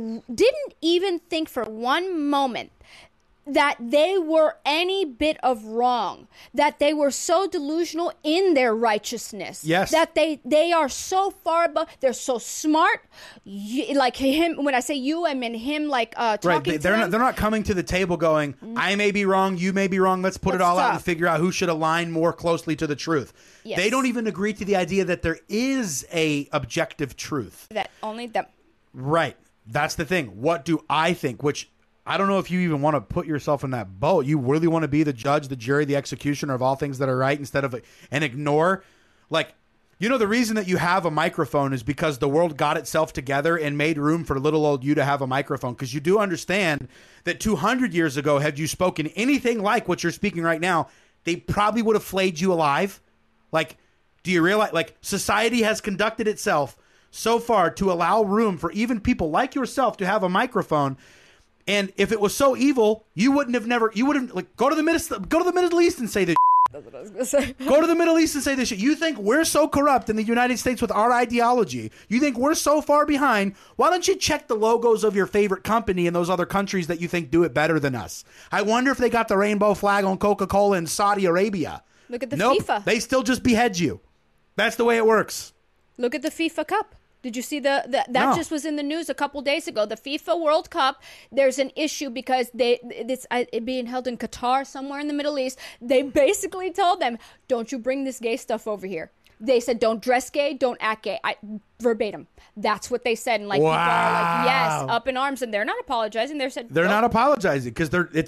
even think for one moment that they were any bit of wrong, that they were so delusional in their righteousness, yes, that they are so far above, they're so smart, like him. When I say you, I mean him, like talking right. to They're them. they're not coming to the table going, I may be wrong, you may be wrong, let's put it all out and figure out who should align more closely to the truth. Yes. They don't even agree to the idea that there is a objective truth. That only them. Right. That's the thing. What do I think? Which, I don't know if you even want to put yourself in that boat. You really want to be the judge, the jury, the executioner of all things that are right, instead of and ignore, like, you know, the reason that you have a microphone is because the world got itself together and made room for little old you to have a microphone. Because you do understand that 200 years ago, had you spoken anything like what you're speaking right now, they probably would have flayed you alive. Like, do you realize, like, society has conducted itself so far to allow room for even people like yourself to have a microphone. And if it was so evil, you would have like, go to the Middle East and say this. That's what I was gonna say. Go to the Middle East and say this shit. You think we're so corrupt in the United States with our ideology? You think we're so far behind? Why don't you check the logos of your favorite company in those other countries that you think do it better than us? I wonder if they got the rainbow flag on Coca-Cola in Saudi Arabia. Look at the FIFA. They still just behead you. That's the way it works. Look at the FIFA Cup. Did you see that No. just was in the news a couple days ago? The FIFA World Cup, there's an issue because it's being held in Qatar, somewhere in the Middle East. They basically told them, don't you bring this gay stuff over here. They said, don't dress gay, don't act gay. Verbatim. That's what they said. And like, wow. People are like, yes, up in arms. And they're not apologizing. They're not apologizing because it's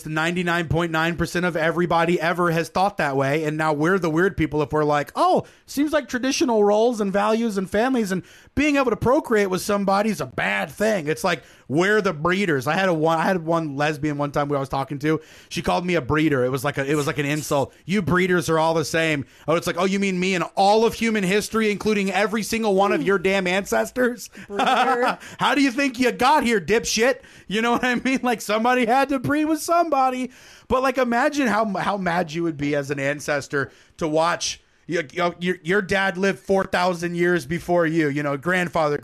99.9% of everybody ever has thought that way. And now we're the weird people if we're like, oh, seems like traditional roles and values and families and being able to procreate with somebody is a bad thing. It's like, we're the breeders. I had one lesbian one time who I was talking to. She called me a breeder. It was like an insult. You breeders are all the same. Oh, it's like, oh, you mean me and all of human history, including every single one of your damn ancestors? How do you think you got here, dipshit? You know what I mean? Like, somebody had to breed with somebody. But like, imagine how mad you would be as an ancestor to watch your dad lived 4,000 years before you, you know, grandfather,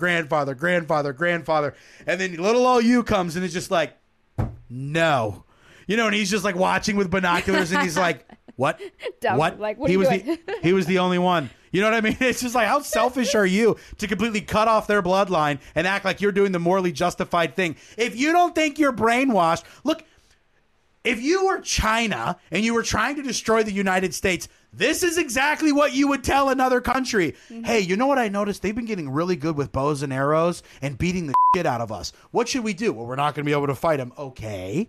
and then little old you comes and it's just like, no, you know, and he's just like watching with binoculars and he's like, what? What? Like, what he are was you doing? he was the only one. You know what I mean? It's just like, how selfish are you to completely cut off their bloodline and act like you're doing the morally justified thing? If you don't think you're brainwashed, look, if you were China and you were trying to destroy the United States, this is exactly what you would tell another country. Mm-hmm. Hey, you know what I noticed? They've been getting really good with bows and arrows and beating the shit out of us. What should we do? Well, we're not going to be able to fight them. Okay.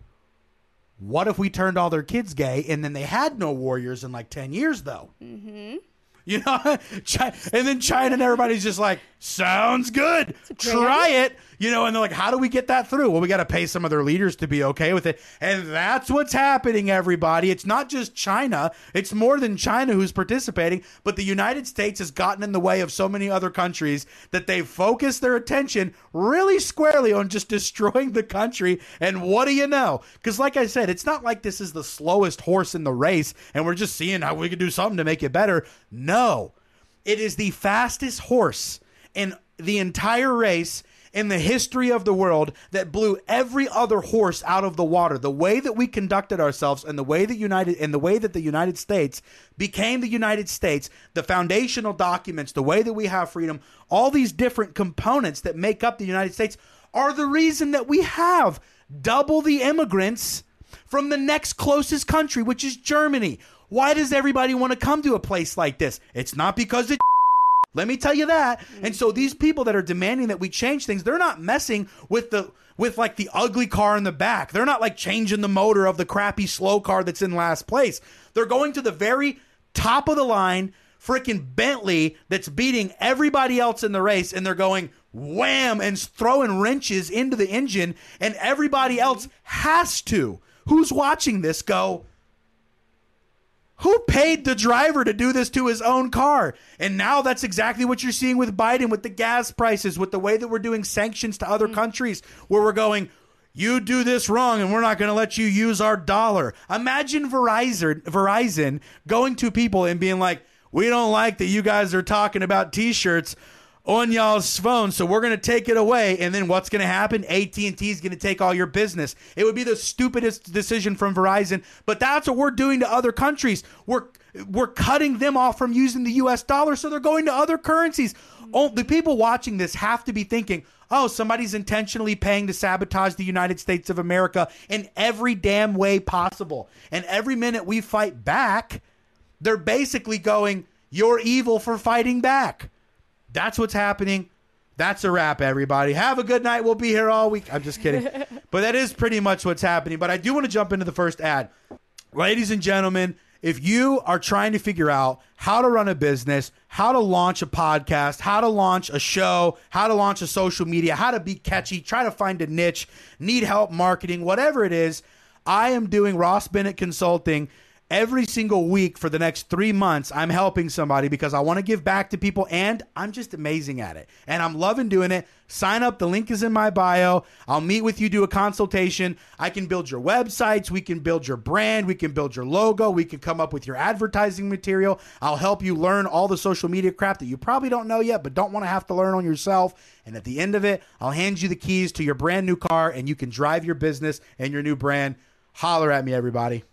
What if we turned all their kids gay and then they had no warriors in like 10 years, though? Mm-hmm. You know, and then China and everybody's just like, sounds good. Try it. You know, and they're like, how do we get that through? Well, we got to pay some of their leaders to be okay with it. And that's what's happening, everybody. It's not just China. It's more than China who's participating. But the United States has gotten in the way of so many other countries that they've focused their attention really squarely on just destroying the country. And what do you know? Because like I said, it's not like this is the slowest horse in the race and we're just seeing how we can do something to make it better. No, it is the fastest horse in the entire race in the history of the world that blew every other horse out of the water. The way that we conducted ourselves and the way that the United States became the United States, the foundational documents, the way that we have freedom, all these different components that make up the United States are the reason that we have double the immigrants from the next closest country, which is Germany. Why does everybody want to come to a place like this? It's not because it's let me tell you that. And so these people that are demanding that we change things, they're not messing with like the ugly car in the back. They're not like changing the motor of the crappy slow car that's in last place. They're going to the very top of the line freaking Bentley that's beating everybody else in the race, and they're going wham and throwing wrenches into the engine, and everybody else has to, who's watching this, go, Who paid the driver to do this to his own car? And now that's exactly what you're seeing with Biden, with the gas prices, with the way that we're doing sanctions to other countries, where we're going, you do this wrong and we're not going to let you use our dollar. Imagine Verizon going to people and being like, we don't like that you guys are talking about T-shirts on y'all's phone, so we're going to take it away. And then what's going to happen? AT&T is going to take all your business. It would be the stupidest decision from Verizon, but that's what we're doing to other countries. We're cutting them off from using the U.S. dollar, so they're going to other currencies. Oh, the people watching this have to be thinking, oh, somebody's intentionally paying to sabotage the United States of America in every damn way possible. And every minute we fight back, they're basically going, you're evil for fighting back. That's what's happening. That's a wrap, everybody. Have a good night. We'll be here all week. I'm just kidding. But that is pretty much what's happening. But I do want to jump into the first ad. Ladies and gentlemen, if you are trying to figure out how to run a business, how to launch a podcast, how to launch a show, how to launch a social media, how to be catchy, try to find a niche, need help marketing, whatever it is, I am doing Ross Bennett Consulting. Every single week for the next 3 months, I'm helping somebody because I want to give back to people, and I'm just amazing at it. And I'm loving doing it. Sign up. The link is in my bio. I'll meet with you, do a consultation. I can build your websites. We can build your brand. We can build your logo. We can come up with your advertising material. I'll help you learn all the social media crap that you probably don't know yet, but don't want to have to learn on yourself. And at the end of it, I'll hand you the keys to your brand new car, and you can drive your business and your new brand. Holler at me, everybody.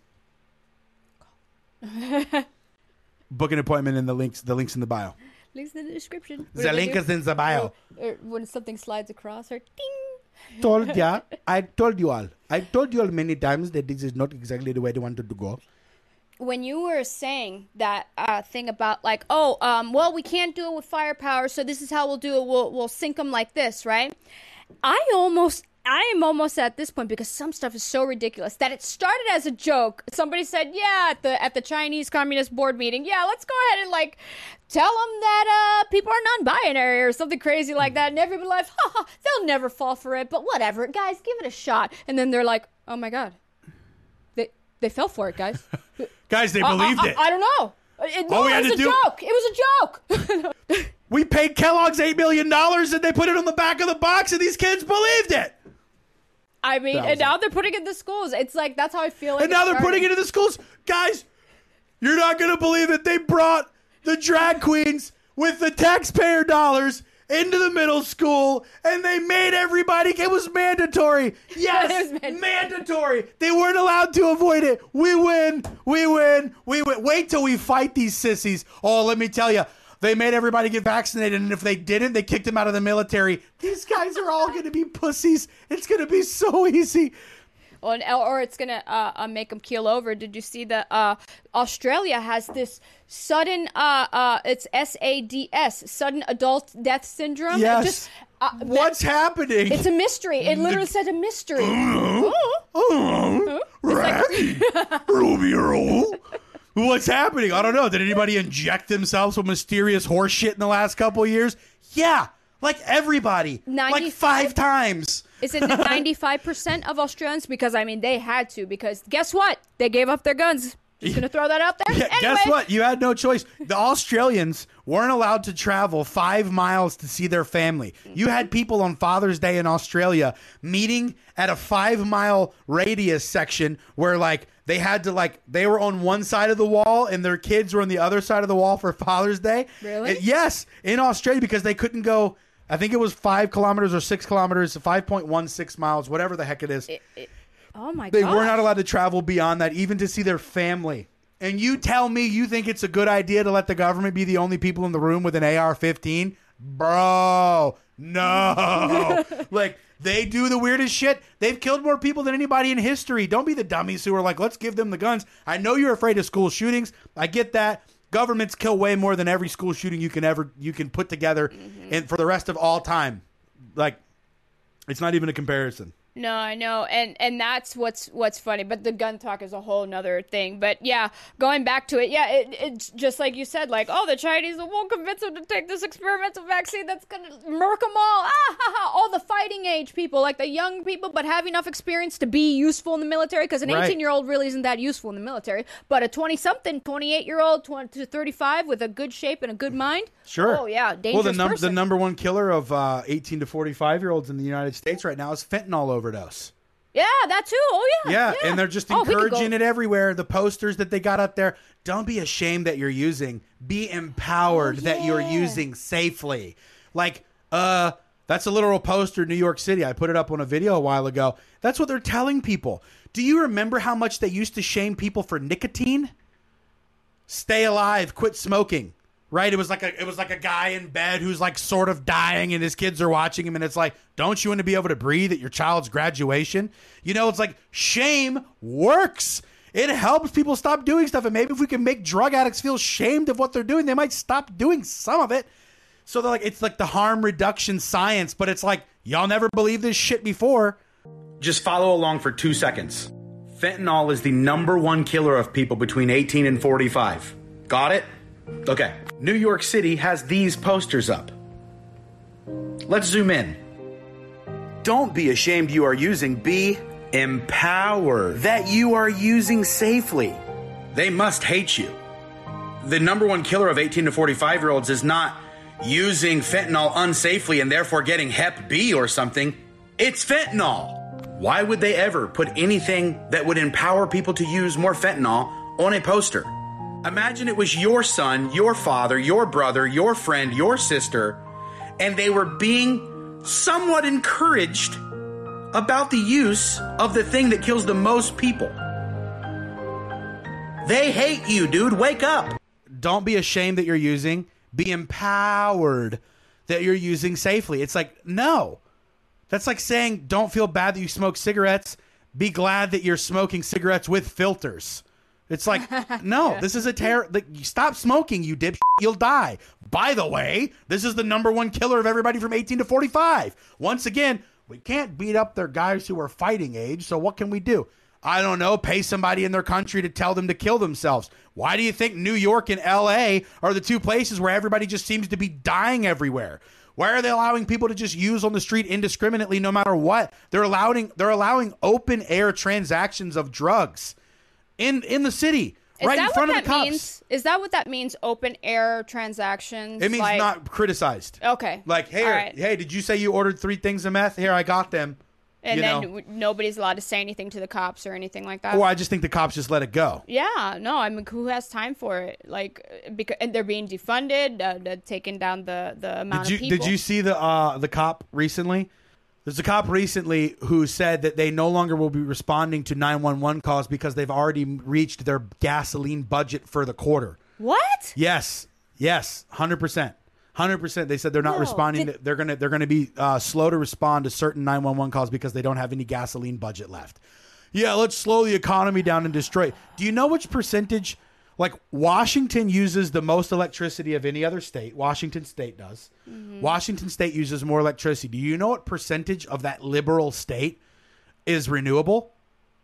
Book an appointment in the links in the bio. Links in the description. The link is in the bio. Or when something slides across, or ding. I told you all many times that this is not exactly the way they wanted to go. When you were saying that thing about like, well, we can't do it with firepower, so this is how we'll do it. We'll sink them like this, right? I am almost at this point, because some stuff is so ridiculous that it started as a joke. Somebody said, yeah, at the Chinese Communist Board meeting, yeah, let's go ahead and like tell them that people are non-binary or something crazy like that. And everybody like, they'll never fall for it, but whatever, guys, give it a shot. And then they're like, oh my God, they fell for it, guys. Guys, they believed it. I don't know. It was a joke. It was a joke. We paid Kellogg's $8 million and they put it on the back of the box, and these kids believed it. I mean, and now they're putting it in the schools. It's like, that's how I feel like. And now they're putting it in the schools. Guys, you're not going to believe it. They brought the drag queens with the taxpayer dollars into the middle school, and they made everybody, it was mandatory. Yes, it was mandatory. They weren't allowed to avoid it. We win. Wait till we fight these sissies. Oh, let me tell you. They made everybody get vaccinated, and if they didn't, they kicked them out of the military. These guys are all going to be pussies. It's going to be so easy. Or it's going to make them keel over. Did you see that Australia has this sudden, it's SADS, sudden adult death syndrome? Yes. What's happening? It's a mystery. It literally said a mystery. Ruby. What's happening? I don't know. Did anybody inject themselves with mysterious horse shit in the last couple of years? Yeah, like everybody. Like 5 times. Is it 95% of Australians? Because, I mean, they had to. Because guess what? They gave up their guns. Just going to throw that out there. Yeah, anyway. Guess what? You had no choice. The Australians weren't allowed to travel 5 miles to see their family. You had people on Father's Day in Australia meeting at a 5-mile radius section where, like, they had to, like, they were on one side of the wall and their kids were on the other side of the wall for Father's Day. Really? Yes, in Australia, because they couldn't go, I think it was 5 kilometers or 6 kilometers, 5.16 miles, whatever the heck it is. Oh, my God. They were not allowed to travel beyond that, even to see their family. And you tell me you think it's a good idea to let the government be the only people in the room with an AR-15? Bro, no. Like, they do the weirdest shit. They've killed more people than anybody in history. Don't be the dummies who are like, let's give them the guns. I know you're afraid of school shootings. I get that. Governments kill way more than every school shooting you can put together and for the rest of all time. Like, it's not even a comparison. No, I know, and that's what's funny. But the gun talk is a whole nother thing. But yeah, going back to it, yeah, it's just like you said, like, oh, the Chinese won't convince them to take this experimental vaccine that's gonna murk them all. All the fighting age people, like the young people, but have enough experience to be useful in the military. Because an 18-year-old really isn't that useful in the military. But a 20-something, 28-year-old, 20 to 35 with a good shape and a good mind. Sure. Oh yeah, dangerous Well, person. the number one killer of 18 to 45-year-olds in the United States right now is fentanyl overdose. Yeah, that too. Oh, yeah. Yeah, and they're just encouraging it everywhere. The posters that they got up there, don't be ashamed that you're using. Be empowered that you're using safely. Like, that's a literal poster in New York City. I put it up on a video a while ago. That's what they're telling people. Do you remember how much they used to shame people for nicotine? Stay alive, quit smoking. Right? It was like a guy in bed who's like sort of dying and his kids are watching him and it's like, don't you want to be able to breathe at your child's graduation? You know, it's like shame works. It helps people stop doing stuff. And maybe if we can make drug addicts feel shamed of what they're doing, they might stop doing some of it. So they're like, it's like the harm reduction science, but it's like, y'all never believed this shit before. Just follow along for 2 seconds. Fentanyl is the number one killer of people between 18 and 45. Got it? Okay. New York City has these posters up. Let's zoom in. Don't be ashamed you are using. Be empowered that you are using safely. They must hate you. The number one killer of 18 to 45-year-olds is not using fentanyl unsafely and therefore getting Hep B or something. It's fentanyl. Why would they ever put anything that would empower people to use more fentanyl on a poster? Imagine it was your son, your father, your brother, your friend, your sister, and they were being somewhat encouraged about the use of the thing that kills the most people. They hate you, dude. Wake up. Don't be ashamed that you're using. Be empowered that you're using safely. It's like, no. That's like saying don't feel bad that you smoke cigarettes. Be glad that you're smoking cigarettes with filters. It's like, no, this is a terror. Like, stop smoking, you dipshit. You'll die. By the way, this is the number one killer of everybody from 18 to 45. Once again, we can't beat up their guys who are fighting age. So what can we do? I don't know. Pay somebody in their country to tell them to kill themselves. Why do you think New York and LA are the two places where everybody just seems to be dying everywhere? Why are they allowing people to just use on the street indiscriminately no matter what? They're allowing open air transactions of drugs in the city, right in front of the cops. Means? Is that what that means? Open air transactions? It means like, not criticized. Okay. Like, hey, did you say you ordered 3 things of meth? Here, I got them. And then nobody's allowed to say anything to the cops or anything like that? Or I just think the cops just let it go. Yeah, no, I mean, who has time for it? Like, and they're being defunded, taking down the amount of people. Did you see the cop recently? There's a cop recently who said that they no longer will be responding to 911 calls because they've already reached their gasoline budget for the quarter. What? Yes, 100%. 100%. They said they're not responding. They're gonna be slow to respond to certain 911 calls because they don't have any gasoline budget left. Yeah, let's slow the economy down and destroy. Do you know which percentage? Like, Washington uses the most electricity of any other state. Washington State does. Mm-hmm. Washington State uses more electricity. Do you know what percentage of that liberal state is renewable?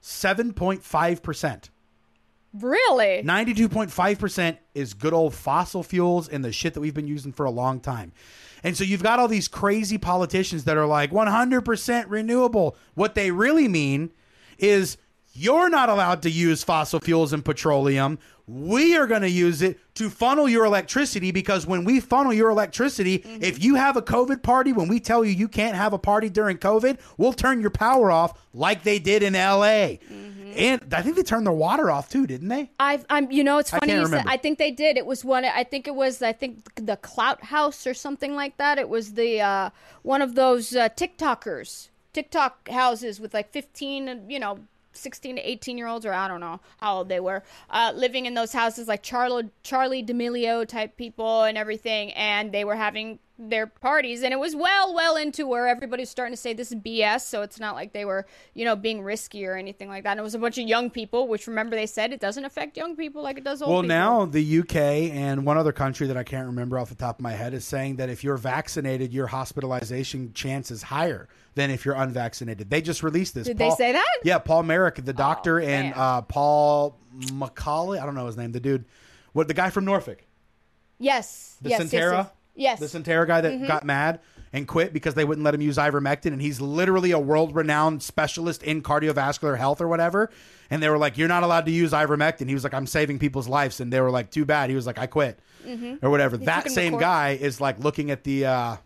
7.5%. Really? 92.5% is good old fossil fuels and the shit that we've been using for a long time. And so you've got all these crazy politicians that are like 100% renewable. What they really mean is you're not allowed to use fossil fuels and petroleum. We are going to use it to funnel your electricity, because when we funnel your electricity, if you have a COVID party, when we tell you you can't have a party during COVID, we'll turn your power off like they did in LA. And I think they turned their water off too, didn't they? It's funny you said, I think they did. It was I think the Clout House or something like that. It was the one of those TikTokers, TikTok houses with like 15, 16 to 18-year-olds, or I don't know how old they were, living in those houses, like Charlie D'Amelio type people and everything. And they were having their parties, and it was well into where everybody's starting to say this is BS, so it's not like they were, being risky or anything like that. And it was a bunch of young people, which, remember, they said it doesn't affect young people like it does old people. Well, now the UK and one other country that I can't remember off the top of my head is saying that if you're vaccinated, your hospitalization chance is higher than if you're unvaccinated. They just released this. Did they say that? Yeah, Paul Merrick, the doctor, and Paul McCauley, I don't know his name, the dude, the guy from Norfolk. Yes. The Centera? Yes. The Centera guy that got mad and quit because they wouldn't let him use ivermectin, and he's literally a world-renowned specialist in cardiovascular health or whatever, and they were like, you're not allowed to use ivermectin. He was like, I'm saving people's lives, and they were like, too bad. He was like, I quit. Or whatever. That same guy is like looking at the UK,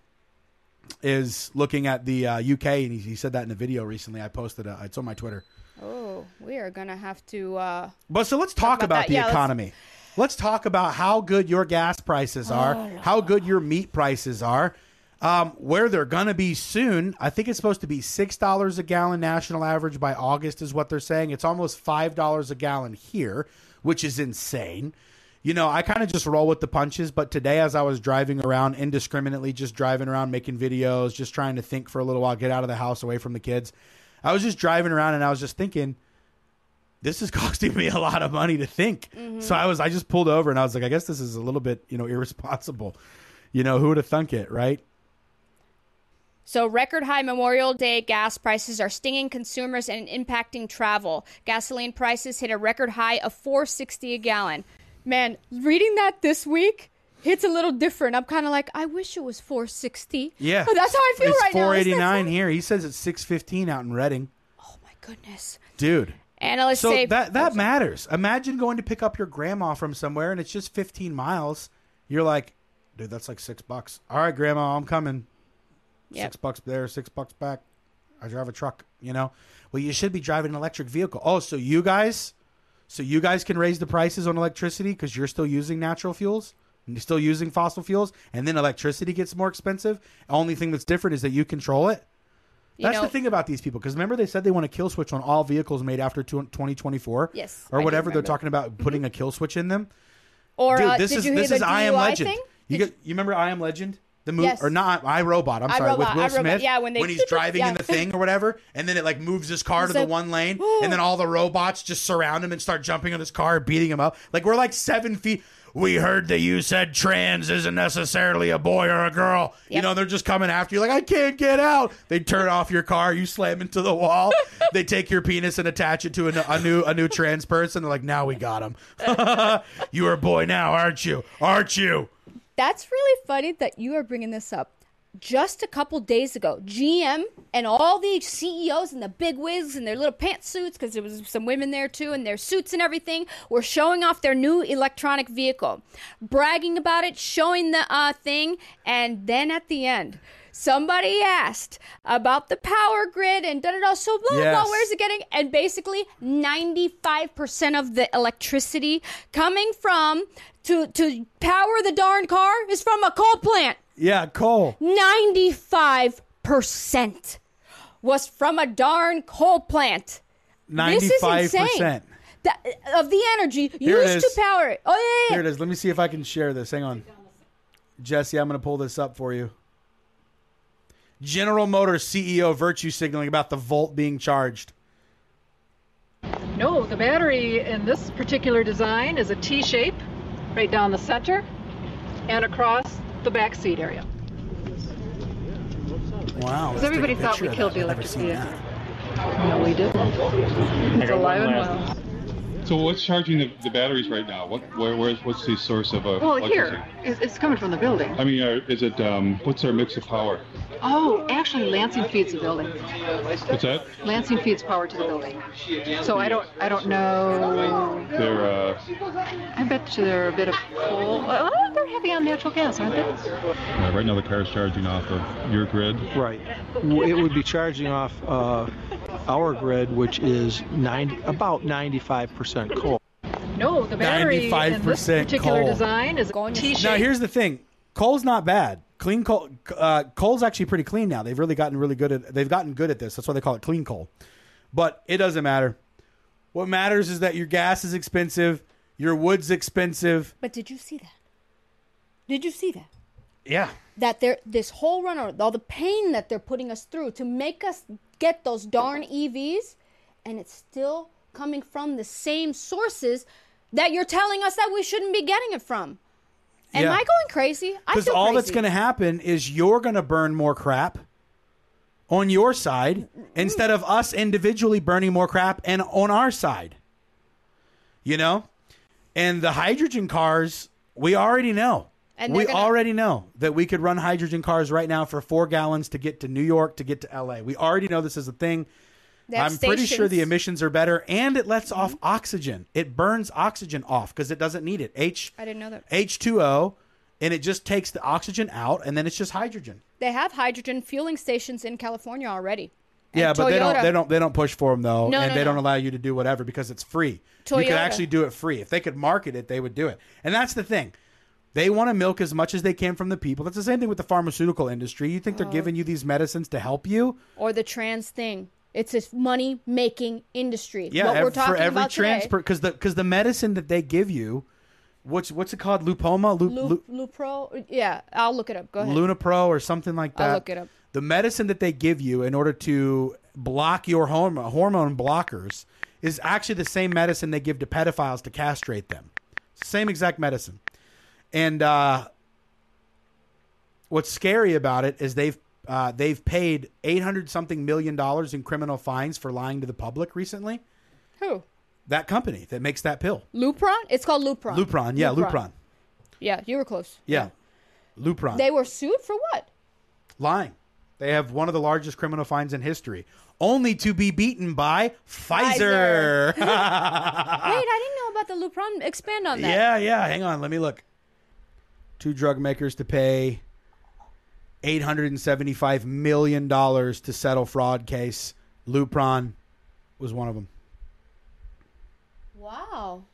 and he said that in a video recently. I posted it. It's on my Twitter. Oh, we are going to have to... But so let's talk about the economy. Let's talk about how good your gas prices are, how good your meat prices are, where they're going to be soon. I think it's supposed to be $6 a gallon national average by August is what they're saying. It's almost $5 a gallon here, which is insane. I kind of just roll with the punches, but today as I was driving around indiscriminately, just driving around, making videos, just trying to think for a little while, get out of the house, away from the kids, I was just driving around and I was just thinking, this is costing me a lot of money to think. So I just pulled over and I was like, I guess this is a little bit, irresponsible. Who would have thunk it, right? So record high Memorial Day gas prices are stinging consumers and impacting travel. Gasoline prices hit a record high of $4.60 a gallon. Man, reading that this week hits a little different. I'm kind of like, I wish it was $4.60. Yeah. But that's how I feel right now. It's $4.89 here. He says it's $6.15 out in Reading. Oh my goodness. Dude. Analysts say that matters. Imagine going to pick up your grandma from somewhere and it's just 15 miles. You're like, dude, that's like $6. All right, grandma, I'm coming. Yep. $6 there, $6 back. I drive a truck, Well, you should be driving an electric vehicle. Oh, so you guys can raise the prices on electricity because you're still using natural fuels and you're still using fossil fuels, and then electricity gets more expensive. The only thing that's different is that you control it. That's the thing about these people, because remember they said they want a kill switch on all vehicles made after 2024? Yes. Or whatever. They're talking about putting a kill switch in them. Or dude, this is I Am Legend. Thing? You remember I Am Legend? The movie, yes. Or not iRobot. I'm sorry, with Will Smith. Yeah, when he's driving in the thing or whatever, and then it like moves his car to the one lane, and then all the robots just surround him and start jumping on his car, beating him up. Like, we're like 7 feet. We heard that you said trans isn't necessarily a boy or a girl. Yep. They're just coming after you like, I can't get out. They turn off your car. You slam into the wall. They take your penis and attach it to a new trans person. They're like, now we got him. You're a boy now, aren't you? Aren't you? That's really funny that you are bringing this up. Just a couple days ago, GM and all the CEOs and the big wigs and their little pantsuits, because there was some women there too, and their suits and everything, were showing off their new electronic vehicle, bragging about it, showing the thing, and then at the end, somebody asked about the power grid and da-da-da, so blah, blah, where's it getting? And basically 95% of the electricity coming from to power the darn car is from a coal plant. Yeah, coal. 95% was from a darn coal plant. 95%. This is insane. Of the energy used to power it. Oh, yeah. Here it is. Let me see if I can share this. Hang on. Jesse, I'm going to pull this up for you. General Motors CEO virtue signaling about the volt being charged. No, the battery in this particular design is a T-shape right down the center and across the back seat area. Wow. Because everybody thought we killed the electric vehicle. No, we didn't. It's alive and well. So what's charging the batteries right now? What's the source of electricity? Here. It's coming from the building. I mean, is it, what's our mix of power? Oh, actually, Lansing feeds the building. What's that? Lansing feeds power to the building. So I don't know. I bet you they're a bit of coal. They're heavy on natural gas, aren't they? Right now the car's charging off of your grid. Right. It would be charging off our grid, which is about 95% coal. No, the battery in this particular design is a T-shape. Now here's the thing: coal's not bad. Clean coal, coal's actually pretty clean now. They've gotten good at this. That's why they call it clean coal. But it doesn't matter. What matters is that your gas is expensive, your wood's expensive. But did you see that? Yeah. That this whole run, all the pain that they're putting us through to make us get those darn EVs, and it's still coming from the same sources that you're telling us that we shouldn't be getting it from. Am I going crazy? Because all that's going to happen is you're going to burn more crap on your side instead of us individually burning more crap and on our side. You know? And the hydrogen cars, we already know. And we already know that we could run hydrogen cars right now for 4 gallons to get to New York, to get to LA. We already know this is a thing. I'm pretty sure the emissions are better, and it lets off oxygen. It burns oxygen off because it doesn't need it. I didn't know that. H2O, and it just takes the oxygen out, and then it's just hydrogen. They have hydrogen fueling stations in California already. Yeah, but they don't push for them though, and they don't allow you to do whatever because it's free. You could actually do it free. If they could market it, they would do it. And that's the thing. They want to milk as much as they can from the people. That's the same thing with the pharmaceutical industry. You think they're giving you these medicines to help you? Or the trans thing. It's a money-making industry. Yeah, what we're talking for every about today. Because the medicine that they give you, what's it called? Lupoma? Lupro? Yeah, I'll look it up. Go ahead. Lunapro or something like that. I'll look it up. The medicine that they give you in order to block your hormone blockers is actually the same medicine they give to pedophiles to castrate them. Same exact medicine. And what's scary about it is they've paid $800-something million in criminal fines for lying to the public recently. Who? That company that makes that pill. Lupron? It's called Lupron. Lupron, yeah, Lupron. Yeah, you were close. Yeah, Lupron. They were sued for what? Lying. They have one of the largest criminal fines in history, only to be beaten by Pfizer. Wait, I didn't know about the Lupron. Expand on that. Yeah. Hang on, let me look. 2 drug makers to pay $875 million to settle fraud case. Lupron was one of them. Wow.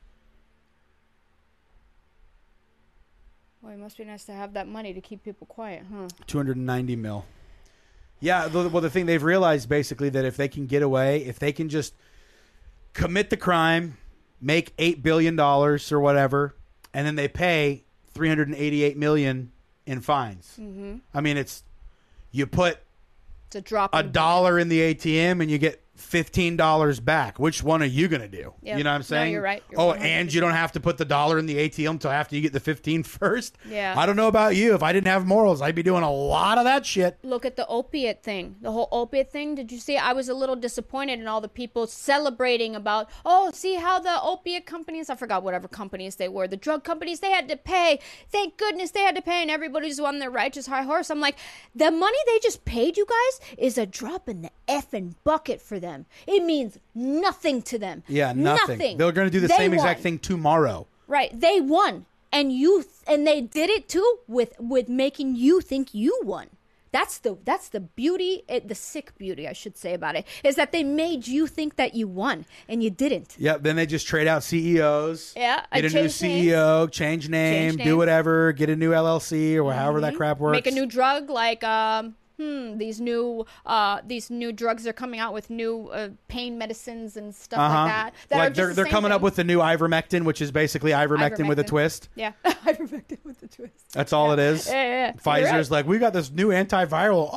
Well, it must be nice to have that money to keep people quiet, huh? 290 mil. Yeah, the thing they've realized basically that if they can get away, if they can just commit the crime, make $8 billion or whatever, and then they pay $388 million in fines. Mm-hmm. I mean, you put a $1 in the ATM and you get $15 back. Which one are you going to do? Yep. You know what I'm saying? No, you're right. And you don't have to put the $1 in the ATM until after you get the 15 first? Yeah. I don't know about you. If I didn't have morals, I'd be doing a lot of that shit. Look at the opiate thing. The whole opiate thing. Did you see? I was a little disappointed in all the people celebrating about, see how the opiate companies, I forgot whatever companies they were, the drug companies, they had to pay. Thank goodness they had to pay, and everybody's on their righteous high horse. I'm like, the money they just paid you guys is a drop in the effing bucket for them. It means nothing to them. Yeah, nothing. They're going to do the same exact thing tomorrow. Right. They won. And they did it too with making you think you won. That's the beauty, the sick beauty, I should say, about it, is that they made you think that you won and you didn't. Yeah, then they just trade out CEOs. Yeah. Get a new CEO, change name, do whatever, get a new LLC or however that crap works. Make a new drug like these new drugs are coming out with new pain medicines and stuff like that. Like they're coming up with the new ivermectin, which is basically ivermectin with a twist. Yeah, ivermectin with a twist. That's all it is. Yeah. Pfizer's like, we got this new antiviral.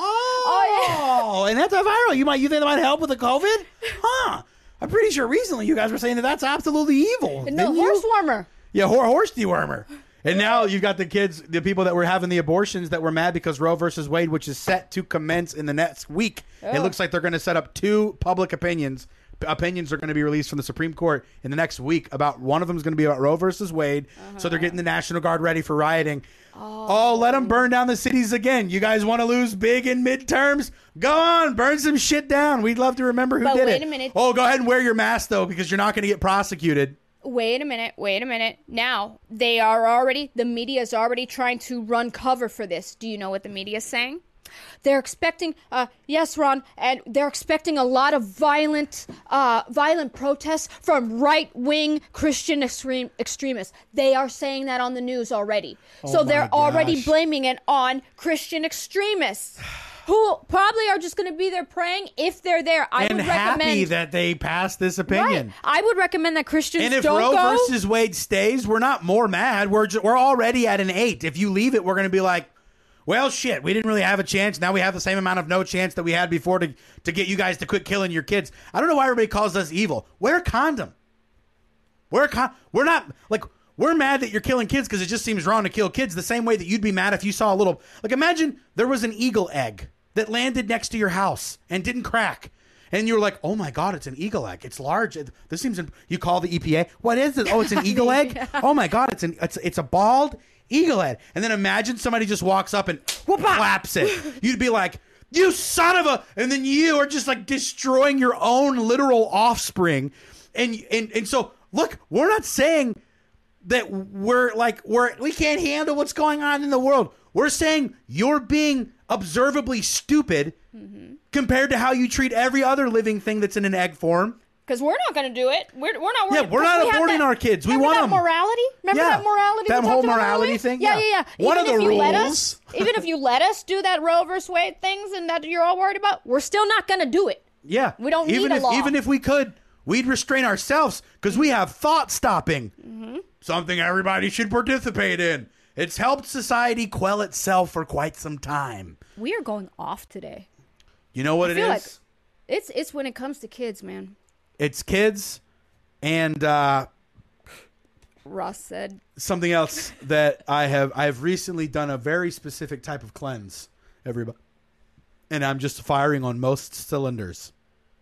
An antiviral. You think that might help with the COVID? Huh? I'm pretty sure recently you guys were saying that's absolutely evil. No, horse warmer. Yeah, horse dewormer. And now you've got the people that were having the abortions that were mad because Roe versus Wade, which is set to commence in the next week. It looks like they're going to set up 2 public opinions. Opinions are going to be released from the Supreme Court in the next week. One of them is going to be about Roe versus Wade. So they're getting the National Guard ready for rioting. Let them burn down the cities again. You guys want to lose big in midterms? Go on, burn some shit down. We'd love to remember who did it. Wait a minute. Go ahead and wear your mask, though, because you're not going to get prosecuted. Wait a minute. Now, the media is already trying to run cover for this. Do you know what the media is saying? They're expecting, yes, Ron, and they're expecting a lot of violent protests from right-wing Christian extremists. They are saying that on the news already. So they're already blaming it on Christian extremists. Who probably are just going to be there praying if they're there. I would recommend happy that they passed this opinion. Right. I would recommend that Christians don't go. And if Roe versus Wade stays, we're not more mad. We're already at an 8. If you leave it, we're going to be like, well, shit, we didn't really have a chance. Now we have the same amount of no chance that we had before to get you guys to quit killing your kids. I don't know why everybody calls us evil. Wear a condom. We're not, like, we're mad that you're killing kids because it just seems wrong to kill kids the same way that you'd be mad if you saw a little, like, imagine there was an eagle egg that landed next to your house and didn't crack. And you were like, oh my God, it's an eagle egg. It's large. This seems, you call the EPA. What is it? Oh, it's an eagle egg? Oh my God, it's a bald eagle egg. And then imagine somebody just walks up and claps it. You'd be like, you son of a, and then you are just like destroying your own literal offspring. And so, look, we're not saying that we can't handle what's going on in the world. We're saying you're being observably stupid compared to how you treat every other living thing that's in an egg form. Because we're not going to do it. We're not. Yeah, we're not aborting our kids. We want that them. morality. Remember that morality? That whole morality thing. Yeah. One of the rules. Even if you let us do that Roe versus Wade things and that you're all worried about, we're still not going to do it. Yeah, we don't need a law. Even if we could, we'd restrain ourselves because we have thought stopping. Something everybody should participate in. It's helped society quell itself for quite some time. We are going off today. You know what it is? Like it's when it comes to kids, man. It's kids, and Ross said something else that I've recently done a very specific type of cleanse, everybody, and I'm just firing on most cylinders.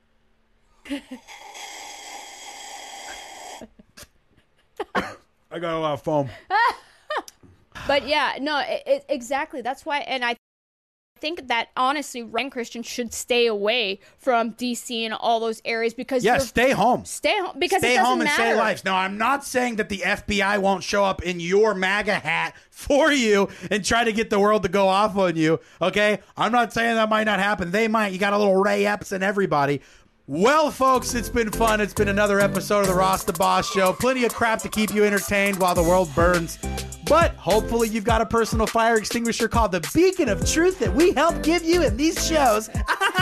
I got a lot of foam. But yeah, no, exactly. That's why, and I think that honestly, Christians should stay away from DC and all those areas because stay home. Stay home because stay it doesn't home and matter. save lives. Now, I'm not saying that the FBI won't show up in your MAGA hat for you and try to get the world to go off on you. Okay, I'm not saying that might not happen. They might. You got a little Ray Epps and everybody. Well, folks, it's been fun. It's been another episode of the Ross the Boss Show. Plenty of crap to keep you entertained while the world burns. But hopefully you've got a personal fire extinguisher called the Beacon of Truth that we help give you in these shows.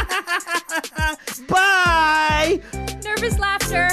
Bye! Nervous laughter.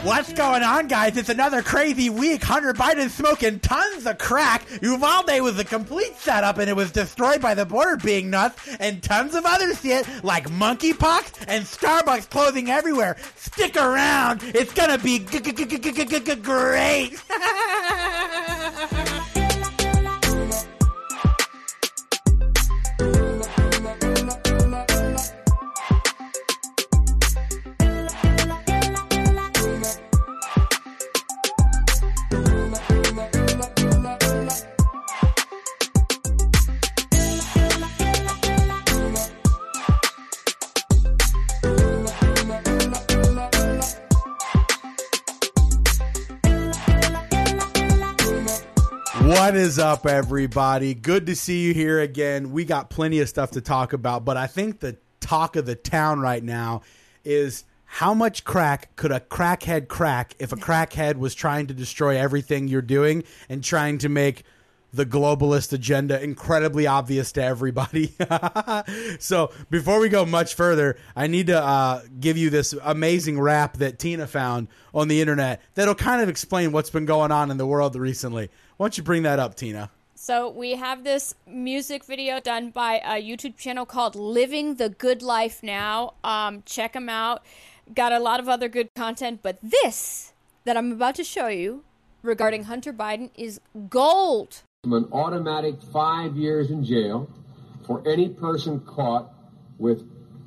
What's going on, guys? It's another crazy week. Hunter Biden smoking tons of crack. Uvalde was a complete setup, and it was destroyed by the border being nuts, and tons of other shit like monkeypox and Starbucks closing everywhere. Stick around. It's gonna be great. What is up, everybody? Good to see you here again. We got plenty of stuff to talk about, but I think the talk of the town right now is how much crack could a crackhead crack if a crackhead was trying to destroy everything you're doing and trying to make the globalist agenda incredibly obvious to everybody. So before we go much further, I need to give you this amazing rap that Tina found on the internet that'll kind of explain what's been going on in the world recently. Why don't you bring that up, Tina? So we have this music video done by a YouTube channel called Living the Good Life Now. Check them out. Got a lot of other good content, but this that I'm about to show you regarding Hunter Biden is gold. An automatic 5 years in jail for any person caught with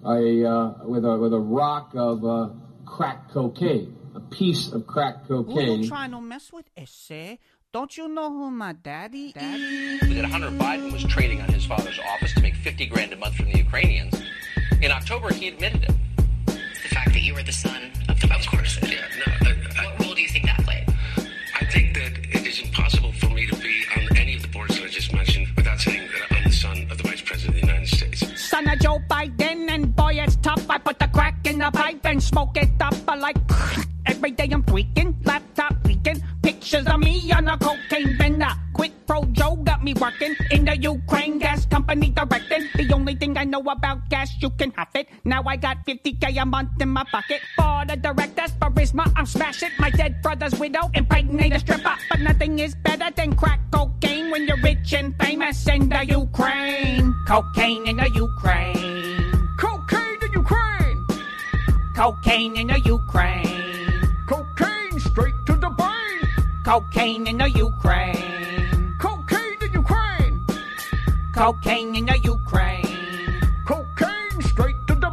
a rock of crack cocaine, a piece of crack cocaine. Who you trying to mess with? Ese? Don't you know who my daddy is? That Hunter Biden was trading on his father's office to make $50,000 a month from the Ukrainians. In October, he admitted it. The fact that you were the son of the vice president. Yeah, no. What role do you think that played? I think that it is impossible for me to be on any of the boards that I just mentioned without saying that I'm the son of the Vice President of the United States. Son of Joe Biden, and boy, it's tough. I put the crack in the pipe and smoke it up. I like every day I'm tweaking, laptop leaking, pictures of me on a cocaine bender. Quick Pro Joe got me working in the Ukraine gas company directing. The only thing I know about gas, you can have it. Now I got $50K a month in my pocket. Board of directors, charisma, I'm smashing. My dead brother's widow, impregnate a stripper. But nothing is better than crack cocaine when you're rich and famous in the Ukraine. Cocaine in the Ukraine. Cocaine in Ukraine. Cocaine in the Ukraine. Cocaine straight to the brain. Cocaine in the Ukraine. Cocaine in Ukraine. Cocaine in the Ukraine. Cocaine straight to the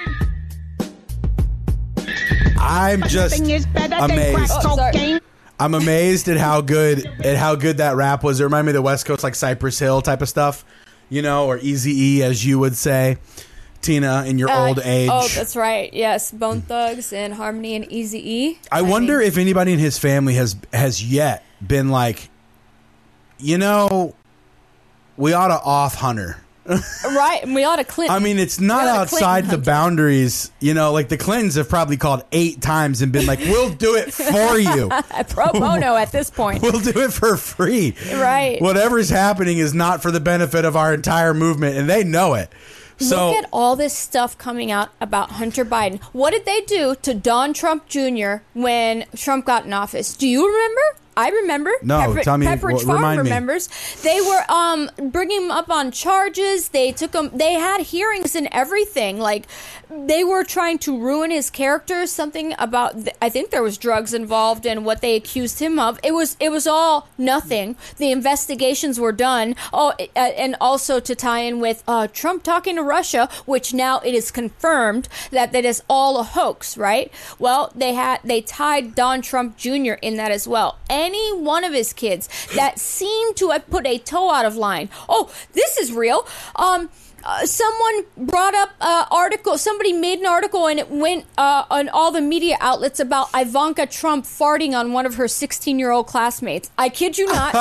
brain. I'm just amazed. I'm amazed at how good that rap was. It reminded me of the West Coast, like Cypress Hill type of stuff, you know, or Eazy-E, as you would say, Tina, in your old age. Oh, that's right. Yes, Bone Thugs and Harmony and Eazy-E. I wonder if anybody in his family has yet been like, you know, we ought to off Hunter. Right, and we ought to Clinton. I mean, it's not outside the boundaries. You know, like the Clintons have probably called 8 times and been like, we'll do it for you. Pro bono at this point. We'll do it for free. Right. Whatever's happening is not for the benefit of our entire movement, and they know it. So, look at all this stuff coming out about Hunter Biden. What did they do to Don Trump Jr. when Trump got in office? Do you remember? I remember. No, tell me. Pepperidge Farm remind remembers. They were bringing him up on charges. They took him. They had hearings and everything. Like they were trying to ruin his character. Something about I think there was drugs involved in what they accused him of. It was all nothing. The investigations were done. Oh, and also to tie in with Trump talking to Russia, which now it is confirmed that is all a hoax. Right? Well, they tied Don Trump Jr. in that as well. Any one of his kids that seemed to have put a toe out of line. Oh, this is real. Someone brought up an article. Somebody made an article and it went on all the media outlets about Ivanka Trump farting on one of her 16-year-old classmates. I kid you not.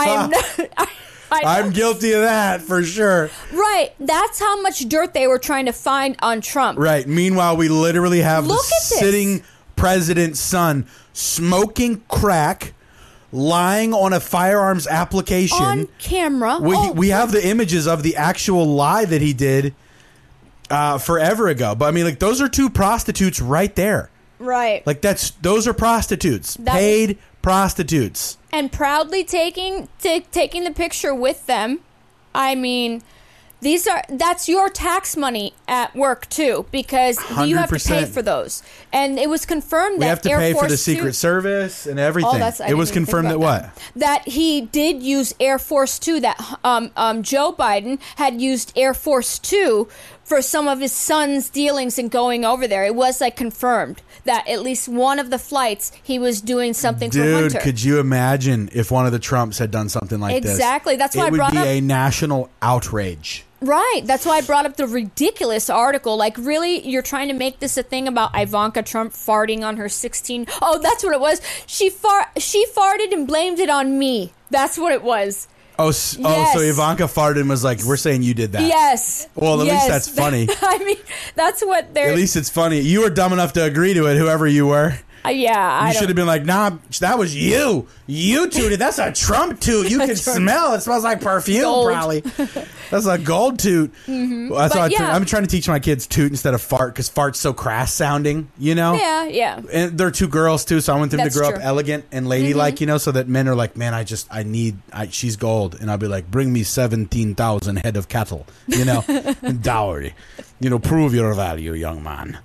I'm guilty of that for sure. Right. That's how much dirt they were trying to find on Trump. Right. Meanwhile, we literally have the sitting president's son smoking crack, lying on a firearms application on camera. We have the images of the actual lie that he did forever ago. But I mean, like, those are 2 prostitutes right there. Right. Like those are prostitutes, paid prostitutes. And proudly taking the picture with them. I mean, that's your tax money at work too, because 100%. you have to pay for those. And it was confirmed that we have to Air pay Force for the Secret Service and everything. I it was didn't even confirmed think that about what? That he did use Air Force 2, that Joe Biden had used Air Force 2 for some of his son's dealings and going over there. It was like confirmed that at least one of the flights he was doing something for Hunter. Dude, could you imagine if one of the Trumps had done something like this? Exactly. That's why I brought up. It would be a national outrage. Right. That's why I brought up the ridiculous article. Like, really, you're trying to make this a thing about Ivanka Trump farting on her 16. Oh, that's what it was. She farted and blamed it on me. That's what it was. Oh, so Ivanka farted and was like, we're saying you did that. Yes. Well, at least that's funny. I mean, that's what they're... At least it's funny. You were dumb enough to agree to it, whoever you were. Yeah, you should have been like, nah, that was you. You tooted. That's a Trump toot. You can smell. It smells like perfume, gold. probably. That's a gold toot. Mm-hmm. Well, that's why I'm trying to teach my kids toot instead of fart, because fart's so crass sounding, you know? Yeah. And they're two girls, too, so I want them to grow true. up elegant and ladylike, you know, so that men are like, man, she's gold. And I'll be like, bring me 17,000 head of cattle, you know, dowry. You know, prove your value, young man.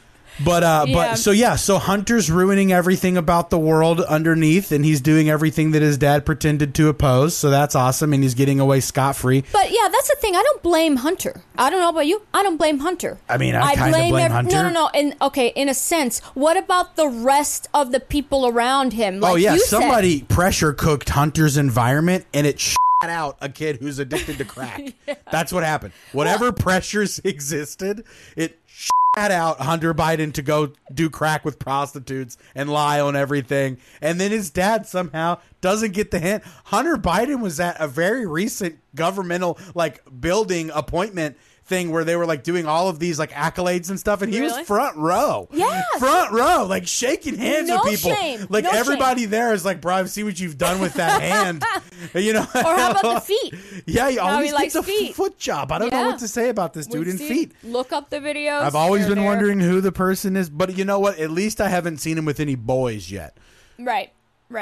So Hunter's ruining everything about the world underneath, and he's doing everything that his dad pretended to oppose. So that's awesome, and he's getting away scot-free. But yeah, that's the thing. I don't blame Hunter. I don't know about you. I don't blame Hunter. I mean, I kind of blame Hunter. No. In a sense, what about the rest of the people around him? Like somebody pressure cooked Hunter's environment, and it out a kid who's addicted to crack. Yeah. That's what happened. Whatever pressures existed, it out Hunter Biden to go do crack with prostitutes and lie on everything. And then his dad somehow doesn't get the hint. Hunter Biden was at a very recent governmental building appointment thing where they were doing all of these accolades and stuff, and he was front row. Yeah. Front row, shaking hands with people. Shame. Everybody there is like, bro, I see what you've done with that hand. You know. Or how about the feet? Yeah, he always gets a feet. foot job. I don't know what to say about this dude in feet. Look up the videos. I've always been wondering who the person is, but you know what? At least I haven't seen him with any boys yet. Right.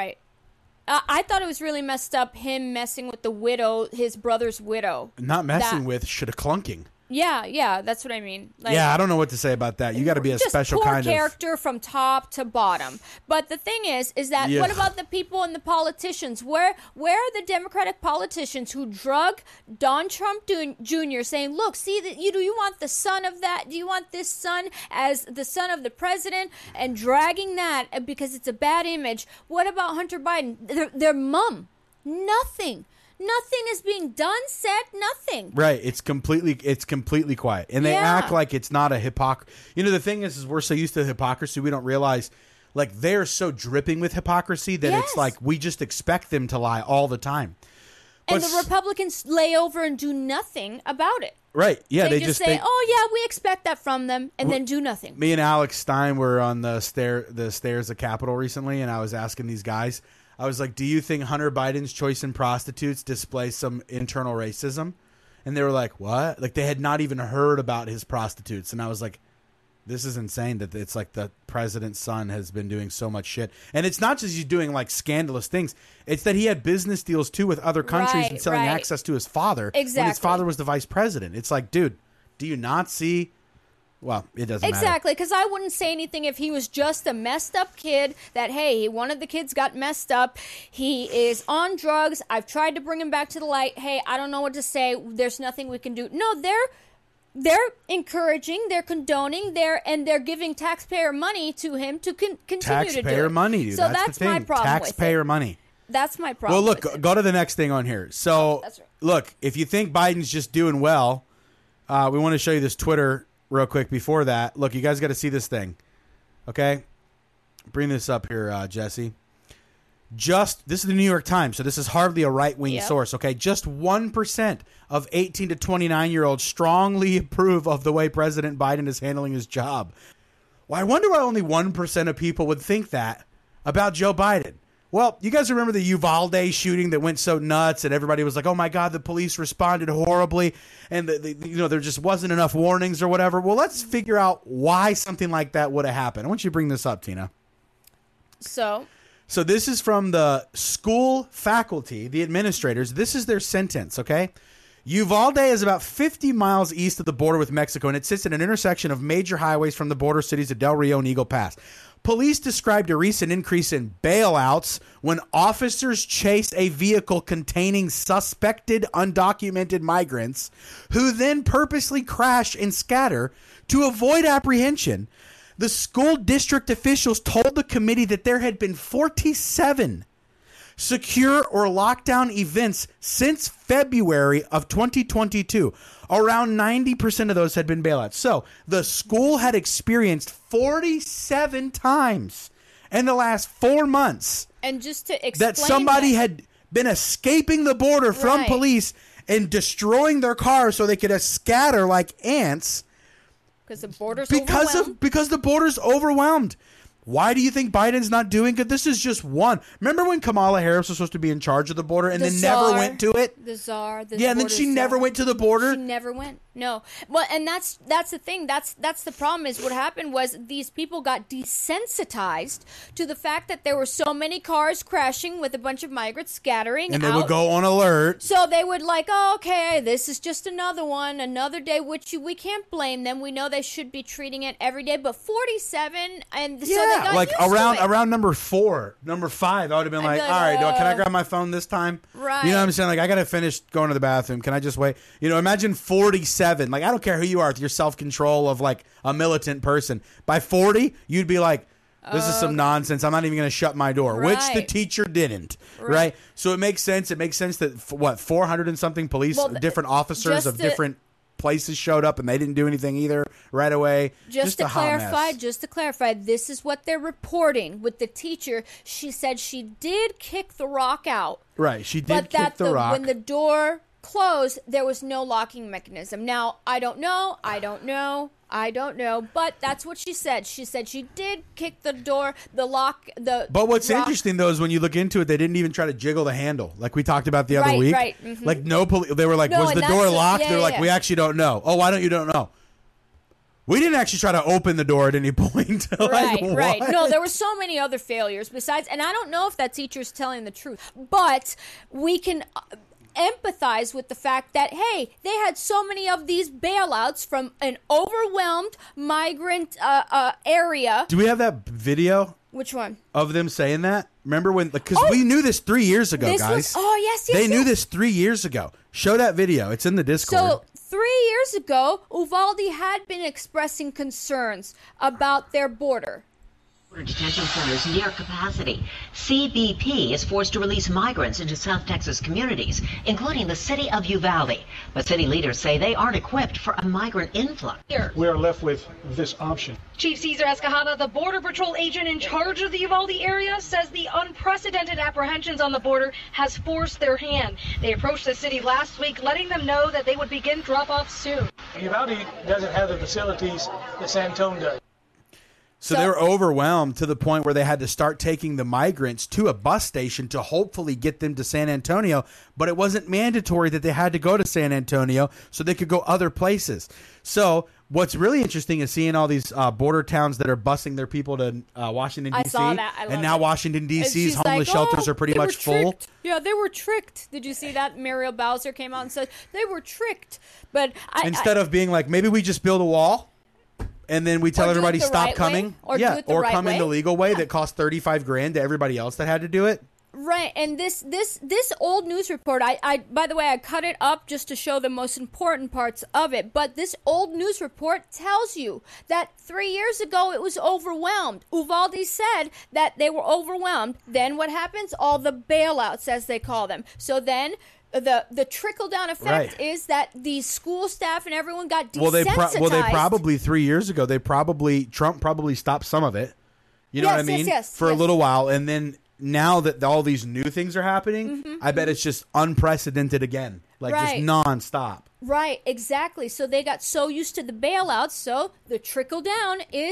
I thought it was really messed up, him messing with the widow, his brother's widow. Not messing with, should have clunking. Yeah, that's what I mean. I don't know what to say about that. You got to be a special kind of character from top to bottom. But the thing is that what about the people and the politicians? Where are the Democratic politicians who drug Don Trump Jr. saying, "Look, see that do you want the son of that? Do you want this son as the son of the president?" and dragging that because it's a bad image. What about Hunter Biden? Their mom, nothing. Nothing is being done, said, nothing. Right. It's completely quiet. And they act like it's not a hypocrisy. You know, the thing is we're so used to hypocrisy, we don't realize, they're so dripping with hypocrisy that it's we just expect them to lie all the time. And the Republicans lay over and do nothing about it. Right. Yeah. They just say, "Oh yeah, we expect that from them," and then do nothing. Me and Alex Stein were on the stairs of Capitol recently, and I was asking these guys, I was like, do you think Hunter Biden's choice in prostitutes displays some internal racism? And they were like, what? They had not even heard about his prostitutes. And I was like, this is insane that it's the president's son has been doing so much shit. And it's not just he's doing scandalous things. It's that he had business deals too with other countries and selling access to his father. Exactly. When his father was the vice president. It's dude, do you not see... Well, it doesn't matter. Exactly, because I wouldn't say anything if he was just a messed up kid that, hey, one of the kids got messed up. He is on drugs. I've tried to bring him back to the light. Hey, I don't know what to say. There's nothing we can do. No, they're encouraging, they're condoning, they're giving taxpayer money to him to continue to do it. Taxpayer money, dude. So that's my problem taxpayer with it. money. That's my problem. Well, look, go to the next thing on here. So, that's right. Look, if you think Biden's just doing well, we want to show you this Twitter real quick before that. Look, you guys got to see this thing. Okay? Bring this up here, Jesse. This is the New York Times, so this is hardly a right-wing source, okay? Just 1% of 18 to 29-year-olds strongly approve of the way President Biden is handling his job. Well, I wonder why only 1% of people would think that about Joe Biden. Well, you guys remember the Uvalde shooting that went so nuts, and everybody was like, "Oh my God, the police responded horribly," and there just wasn't enough warnings or whatever. Well, let's figure out why something like that would have happened. I want you to bring this up, Tina. So this is from the school faculty, the administrators. This is their sentence, okay? Uvalde is about 50 miles east of the border with Mexico, and it sits at an intersection of major highways from the border cities of Del Rio and Eagle Pass. Police described a recent increase in bailouts when officers chase a vehicle containing suspected undocumented migrants who then purposely crash and scatter to avoid apprehension. The school district officials told the committee that there had been 47 secure or lockdown events since February of 2022. Around 90% of those had been bailouts. So the school had experienced 47 times in the last 4 months. And just to explain that somebody had been escaping the border from police and destroying their cars so they could scatter like ants. Because the border's overwhelmed. Because the border's overwhelmed. Why do you think Biden's not doing good? This is just one. Remember when Kamala Harris was supposed to be in charge of the border and then never went to it? The czar. Yeah, and then she never went to the border? She never went. No. Well, and that's the thing. That's the problem is what happened was these people got desensitized to the fact that there were so many cars crashing with a bunch of migrants scattering and they would go on alert. So they would oh, okay, this is just another one, another day, which we can't blame them. We know they should be treating it every day, but 47 and so they got like used to it. around number 4, number 5, I would have been like, all right, can I grab my phone this time? Right. You know what I'm saying? Like, I got to finish going to the bathroom. Can I just wait? Imagine 47. Like, I don't care who you are with your self-control of like a militant person. By 40, you'd be like, this is some nonsense. I'm not even going to shut my door, which the teacher didn't. Right. So it makes sense. It makes sense that 400 and something police, different officers of different places showed up and they didn't do anything either right away. Just to clarify, this is what they're reporting with the teacher. She said she did kick the rock out. Right. She did kick the rock. When the door closed, there was no locking mechanism. Now, I don't know, but that's what she said. She said she did kick the door, the lock, But what's interesting, though, is when you look into it, they didn't even try to jiggle the handle like we talked about the other week. Right. Mm-hmm. Like, they were like, was the door locked? They're like, we actually don't know. Oh, why don't you don't know? We didn't actually try to open the door at any point. Right. No, there were so many other failures besides, and I don't know if that teacher's telling the truth, but we can empathize with the fact that, hey, they had so many of these bailouts from an overwhelmed migrant area. Do we have that video? Which one? Of them saying that? Remember when, because we knew this 3 years ago, guys. Yes. They knew this 3 years ago. Show that video. It's in the Discord. So 3 years ago, Uvalde had been expressing concerns about their border. Detention centers near capacity. CBP is forced to release migrants into South Texas communities, including the city of Uvalde. But city leaders say they aren't equipped for a migrant influx. We are left with this option. Chief Cesar Escajada, the Border Patrol agent in charge of the Uvalde area, says the unprecedented apprehensions on the border has forced their hand. They approached the city last week, letting them know that they would begin drop-offs soon. Uvalde doesn't have the facilities that San Antonio does. So they were overwhelmed to the point where they had to start taking the migrants to a bus station to hopefully get them to San Antonio. But it wasn't mandatory that they had to go to San Antonio, so they could go other places. So what's really interesting is seeing all these border towns that are busing their people to Washington, D.C. I saw that. I love and now it. Washington, D.C.'s homeless shelters are pretty much full. Yeah, they were tricked. Did you see that? Muriel Bowser came out and said they were tricked. But instead of being like, maybe we just build a wall. And then we tell everybody stop coming. Or come in the legal way that cost $35,000 to everybody else that had to do it. Right, and this old news report, I by the way, I cut it up just to show the most important parts of it, but this old news report tells you that 3 years ago it was overwhelmed. Uvalde said that they were overwhelmed. Then what happens? All the bailouts, as they call them. So then the trickle-down effect is that the school staff and everyone got desensitized. They probably 3 years ago, Trump probably stopped some of it. You know what I mean? For a little while, and then now that all these new things are happening, I bet it's just unprecedented again. Just nonstop. Right, exactly. So they got so used to the bailouts, so the trickle down is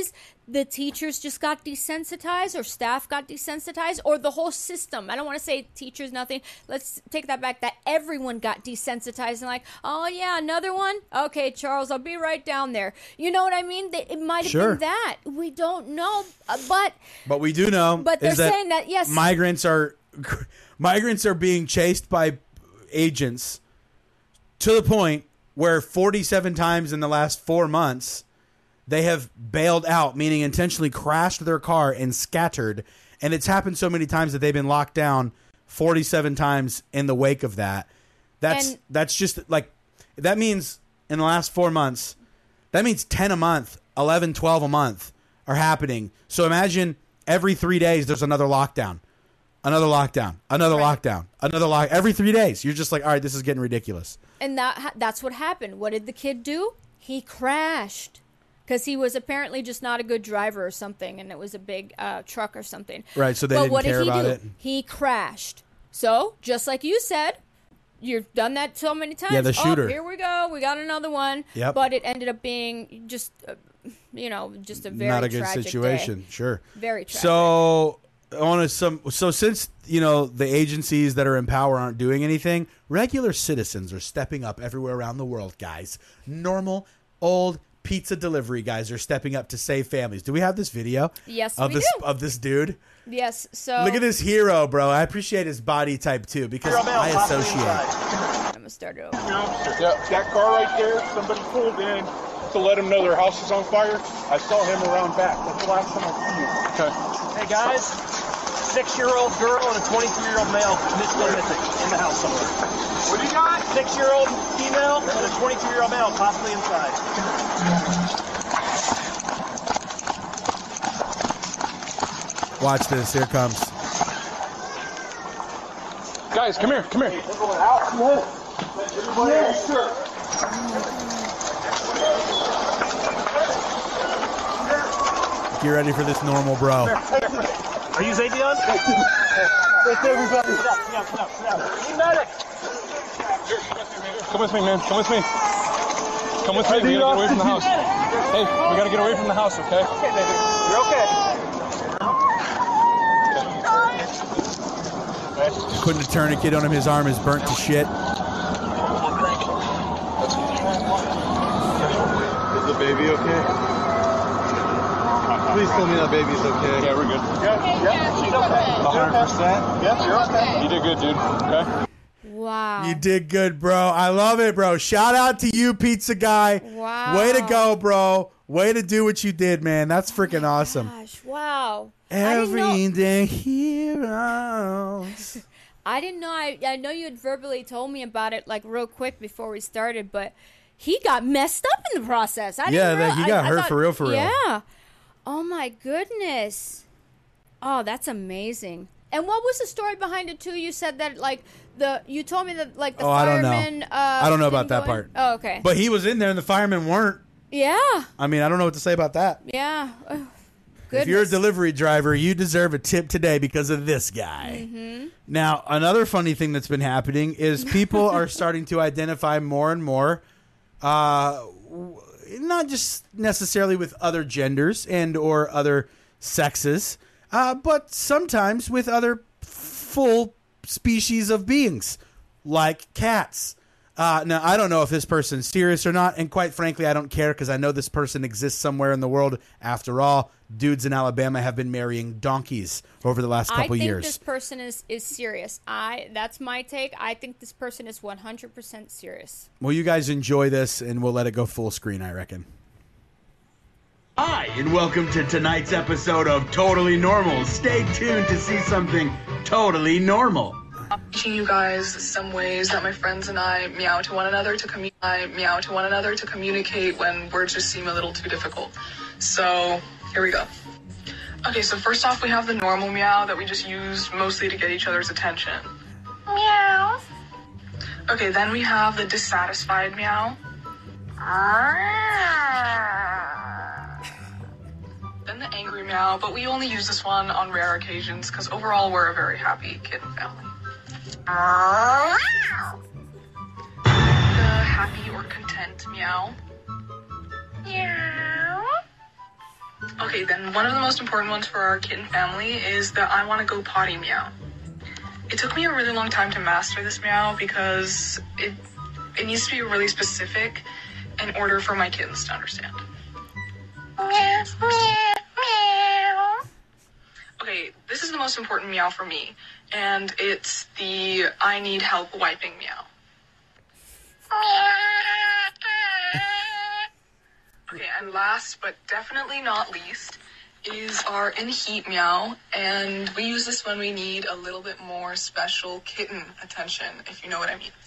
the teachers just got desensitized, or staff got desensitized, or the whole system. I don't want to say teachers, nothing. Let's take that back, that everyone got desensitized and like, oh yeah, another one? Okay, Charles, I'll be right down there. You know what I mean? It might have Sure. been that. We don't know, but we do know But they're is that saying that, yes. migrants are being chased by agents to the point where 47 times in the last 4 months they have bailed out, meaning intentionally crashed their car and scattered. And it's happened so many times that they've been locked down 47 times in the wake of that. That's just like, that means in the last 4 months, that means 10 a month, 11, 12 a month are happening. So imagine every 3 days there's another lockdown, another lockdown, another lockdown, another lock. Every 3 days, you're just like, all right, this is getting ridiculous. And that's what happened. What did the kid do? He crashed. Because he was apparently just not a good driver or something, and it was a big truck or something. Right, so they didn't care about it. He crashed. So, just like you said, you've done that so many times. Yeah, the shooter. Oh, here we go. We got another one. Yep. But it ended up being just, just a very not a good tragic situation. day. Sure. Very tragic. So since the agencies that are in power aren't doing anything, regular citizens are stepping up everywhere around the world, guys. Normal old pizza delivery guys are stepping up to save families. Do we have this video? Yes, of we this do. of this dude? Yes. So Look at this hero, bro. I appreciate his body type too, because I associate. I'm gonna start it over. Yeah, that car right there, somebody pulled in to let them know their house is on fire. I saw him around back. That's the last time I seen him. Okay. Hey guys, 6-year-old girl and a 23-year-old male missing in the house somewhere. What do you got? 6-year-old female and a 22-year-old male possibly inside. Watch this. Here it comes. Guys, come here. Come here. Yes, sir. Get ready for this normal, bro. Are you Xavion? Thanks, everybody. Sit up. Need medic. Come with me, man. Come with me. Come with me. We gotta get away from the house. Hey, we gotta get away from the house, okay? Okay, baby. You're okay. Putting a tourniquet on him. His arm is burnt to shit. Is the baby okay? Please tell me that baby's okay. Yeah, we're good. Yeah, she's okay. 100%? Yep, you're okay. You did good, dude. Okay? Wow. You did good, bro. I love it, bro. Shout out to you, pizza guy. Wow. Way to go, bro. Way to do what you did, man. That's freaking awesome. Gosh, wow. Everyday heroes. I didn't know. I know you had verbally told me about it like real quick before we started, but he got messed up in the process. He got hurt for real, for real. Yeah. Oh my goodness. Oh, that's amazing. And what was the story behind it too? You said that you told me that like the firemen. I don't know about that part. Oh, okay. But he was in there and the firemen weren't. Yeah. I mean, I don't know what to say about that. Yeah. If you're a delivery driver, you deserve a tip today because of this guy. Mm-hmm. Now, another funny thing that's been happening is people are starting to identify more and more, not just necessarily with other genders and or other sexes, but sometimes with other full species of beings, like cats. Now, I don't know if this person's serious or not, and quite frankly, I don't care because I know this person exists somewhere in the world. After all, dudes in Alabama have been marrying donkeys over the last couple years. I think this person is serious. That's my take. I think this person is 100% serious. Well, you guys enjoy this, and we'll let it go full screen, I reckon. Hi, and welcome to tonight's episode of Totally Normal. Stay tuned to see something totally normal. Teaching you guys some ways that my friends and I meow to one another to communicate when words just seem a little too difficult. So here we go. Okay, so first off we have the normal meow that we just use mostly to get each other's attention. Meow. Okay, then we have the dissatisfied meow. Then the angry meow, but we only use this one on rare occasions because overall we're a very happy kid and family. The happy or content meow. Meow. Okay, then one of the most important ones for our kitten family is the I want to go potty meow. It took me a really long time to master this meow because it needs to be really specific in order for my kittens to understand. Meow, meow, meow. Okay, this is the most important meow for me, and it's the I need help wiping meow. Okay, and last but definitely not least is our in heat meow, and we use this when we need a little bit more special kitten attention, if you know what I mean.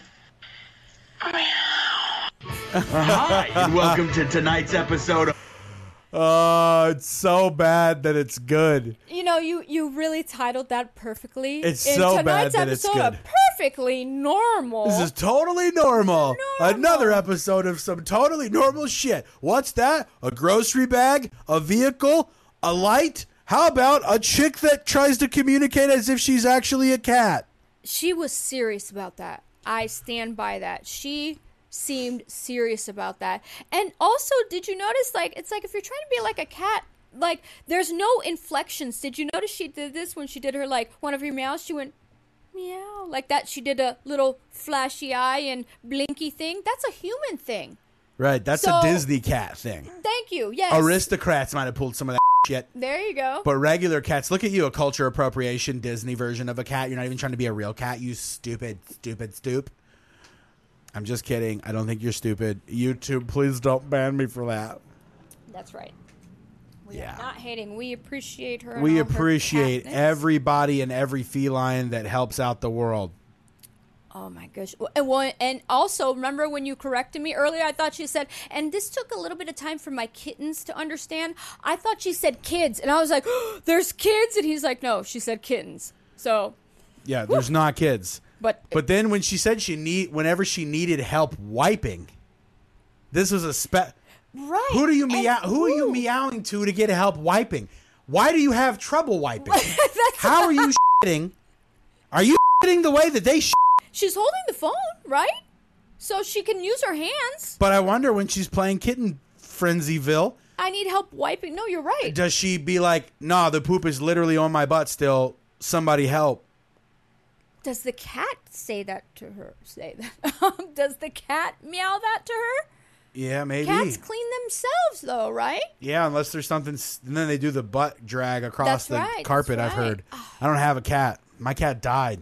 Hi, and welcome to tonight's episode of... Oh, it's so bad that it's good. You know, you really titled that perfectly. It's so bad that it's good. Perfectly normal. This is totally normal. Another episode of some totally normal shit. What's that? A grocery bag? A vehicle? A light? How about a chick that tries to communicate as if she's actually a cat? She was serious about that. I stand by that. She seemed serious about that. And also, did you notice, like, it's like if you're trying to be like a cat, like, there's no inflections. Did you notice she did this when she did her, like, one of her meows? She went, meow, like that. She did a little flashy eye and blinky thing. That's a human thing. Right, that's a Disney cat thing. Thank you, yes. Aristocrats might have pulled some of that shit. There you go. But regular cats, look at you, a culture appropriation Disney version of a cat. You're not even trying to be a real cat, you stupid. I'm just kidding. I don't think you're stupid. YouTube, please don't ban me for that. That's right. We are not hating. We appreciate her. We appreciate everybody and every feline that helps out the world. Oh my gosh. And also, remember when you corrected me earlier, I thought she said, and this took a little bit of time for my kittens to understand. I thought she said kids. And I was like, oh, there's kids? And he's like, no, she said kittens. So. Yeah, there's not kids. But then when she said whenever she needed help wiping, this was a right. Who are you meowing to get help wiping? Why do you have trouble wiping? How are you shitting? Are you shitting the way that they shit? She's holding the phone, right? So she can use her hands. But I wonder when she's playing Kitten Frenzyville. I need help wiping. No, you're right. Does she be like, nah, the poop is literally on my butt still. Somebody help. Does the cat say that to her? Does the cat meow that to her? Yeah, maybe. Cats clean themselves, though, right? Yeah, unless there's something. And then they do the butt drag across the carpet, I've heard. Oh. I don't have a cat. My cat died.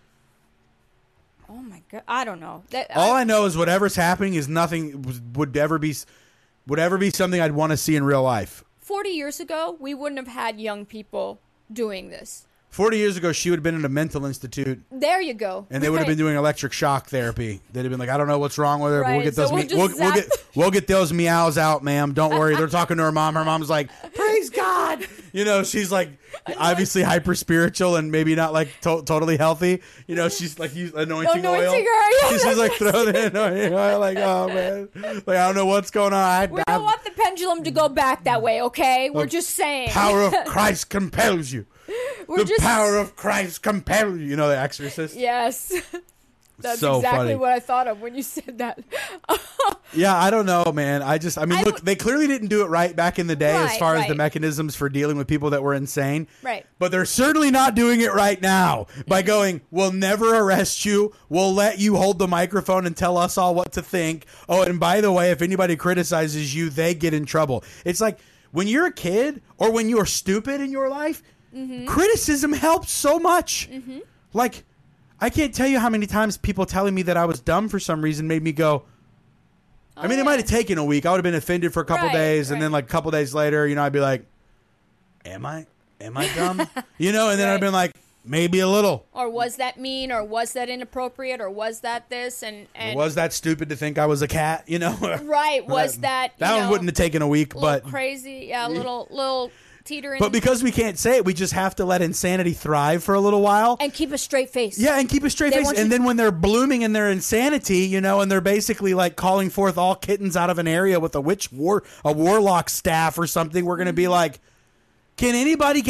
Oh, my God. I don't know. All I know is whatever's happening is nothing would ever be something I'd want to see in real life. 40 years ago, we wouldn't have had young people doing this. 40 years ago, she would have been in a mental institute. There you go. And they would have been doing electric shock therapy. They'd have been like, I don't know what's wrong with her, but we'll get those we'll get those meows out, ma'am. Don't worry. They're talking to her mom. Her mom's like, praise God. You know, she's like obviously hyper spiritual and maybe not like totally healthy. You know, she's like anointing oil. She's like throwing in oil. Like, oh man, like I don't know what's going on. We don't want the pendulum to go back that way. Okay, we're just saying. Power of Christ compels you. Power of Christ compels you. You know, The Exorcist. Yes. That's so exactly funny. what I thought of when you said that. Yeah, I don't know, man. I mean, look, they clearly didn't do it right back in the day as far as the mechanisms for dealing with people that were insane. Right. But they're certainly not doing it right now by going, we'll never arrest you. We'll let you hold the microphone and tell us all what to think. Oh, and by the way, if anybody criticizes you, they get in trouble. It's like when you're a kid or when you're stupid in your life, criticism helps so much. Like, I can't tell you how many times people telling me that I was dumb for some reason made me go, I mean, it might have taken a week. I would have been offended for a couple days. And then like a couple days later, you know, I'd be like, am I dumb? You know, and then I'd been like, maybe a little. Or was that mean? Or was that inappropriate? Or was that this? And was that stupid to think I was a cat? You know? Right. Was that one wouldn't have taken a week, but crazy. Yeah, little teetering. But because we can't say it, we just have to let insanity thrive for a little while. And keep a straight face. Yeah, and keep a straight face. And then when they're blooming in their insanity, you know, and they're basically like calling forth all kittens out of an area with a warlock staff or something, we're going to be like, can anybody get this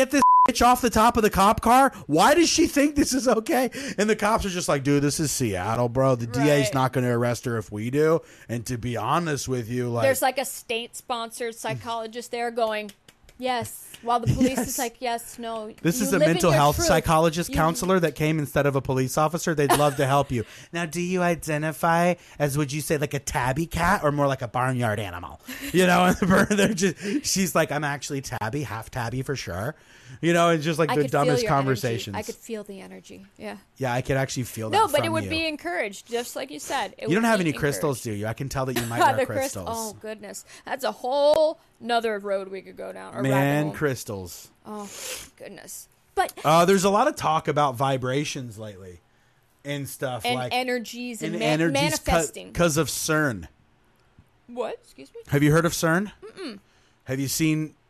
bitch off the top of the cop car? Why does she think this is okay? And the cops are just like, dude, this is Seattle, bro. The DA's not going to arrest her if we do. And to be honest with you, like, there's like a state-sponsored psychologist there going, yes. While the police is like, yes, no. This is you a live in mental your health truth. psychologist counselor that came instead of a police officer. They'd love to help you. Now, do you identify as, would you say, like a tabby cat or more like a barnyard animal? You know, and they're just, she's like, I'm actually tabby, half tabby for sure. You know, it's just like the dumbest conversations. I could feel the energy. Yeah. Yeah, I could actually feel that. No, but from it would you. be encouraged, just like you said. You don't have any crystals, do you? I can tell that you might wear crystals. Oh, goodness. That's a whole nother road we could go down. Or Man, crystals. Oh, goodness. But there's a lot of talk about vibrations lately and stuff. And like energies and manifesting. Because of CERN. What? Excuse me? Have you heard of CERN? Mm-mm. Have you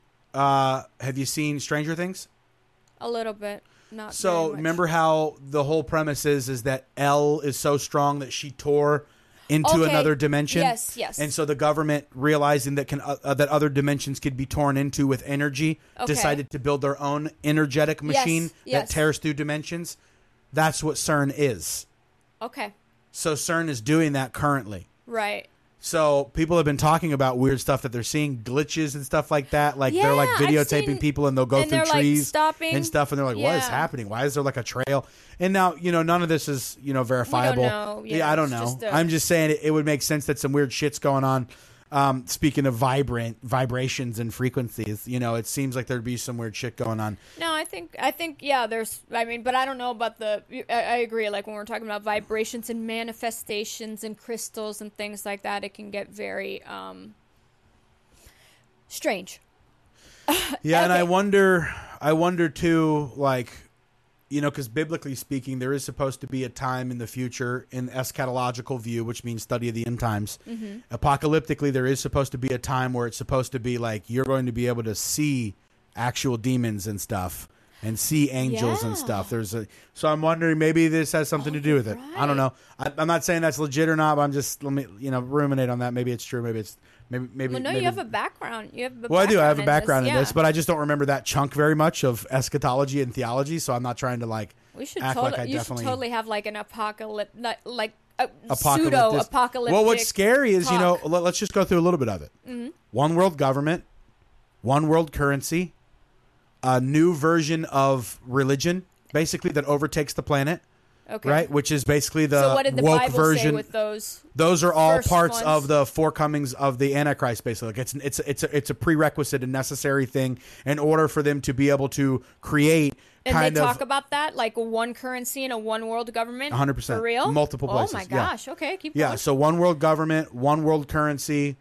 seen Stranger Things? A little bit. Not so very much. remember how the whole premise is that Elle is so strong that she tore into another dimension. Yes, yes. And so the government, realizing that that other dimensions could be torn into with energy, decided to build their own energetic machine that tears through dimensions. That's what CERN is. Okay. So CERN is doing that currently. Right. So people have been talking about weird stuff that they're seeing, glitches and stuff like that. Like they're like videotaping people and they'll go through trees and stuff. And they're like, what is happening? Why is there like a trail? And now, none of this is, verifiable. We don't know. Yeah, I don't know. I'm just saying it would make sense that some weird shit's going on. Speaking of vibrations and frequencies, it seems like there'd be some weird shit going on. No, I think, yeah, there's, but I don't know about I agree. Like when we're talking about vibrations and manifestations and crystals and things like that, it can get very, strange. Yeah. And I wonder too, like, because biblically speaking, there is supposed to be a time in the future in eschatological view, which means study of the end times. Mm-hmm. Apocalyptically, there is supposed to be a time where it's supposed to be like you're going to be able to see actual demons and stuff and see angels and stuff. So I'm wondering maybe this has something to do with it. Right. I don't know. I'm not saying that's legit or not, but I'm just let me ruminate on that. Maybe it's true. Maybe it's maybe. Well, no, maybe, you have a background. I do. I have a background in this, but I just don't remember that chunk very much of eschatology and theology. So I'm not trying to We should act like I definitely. should totally have like an apocalypse, like a pseudo apocalyptic. Well, what's scary is talk. let's just go through a little bit of it. Mm-hmm. One world government, one world currency, a new version of religion, basically that overtakes the planet. Okay. Right, which is basically the so what did the woke Bible version. Say with those? Those are all parts ones? of the forecomings of the Antichrist. Basically, like it's a prerequisite and necessary thing in order for them to be able to create. And they talk about that, like one currency and a one world government. 100%, for real, multiple places. Oh my gosh! Yeah. Okay, keep going. Yeah, so one world government, one world currency.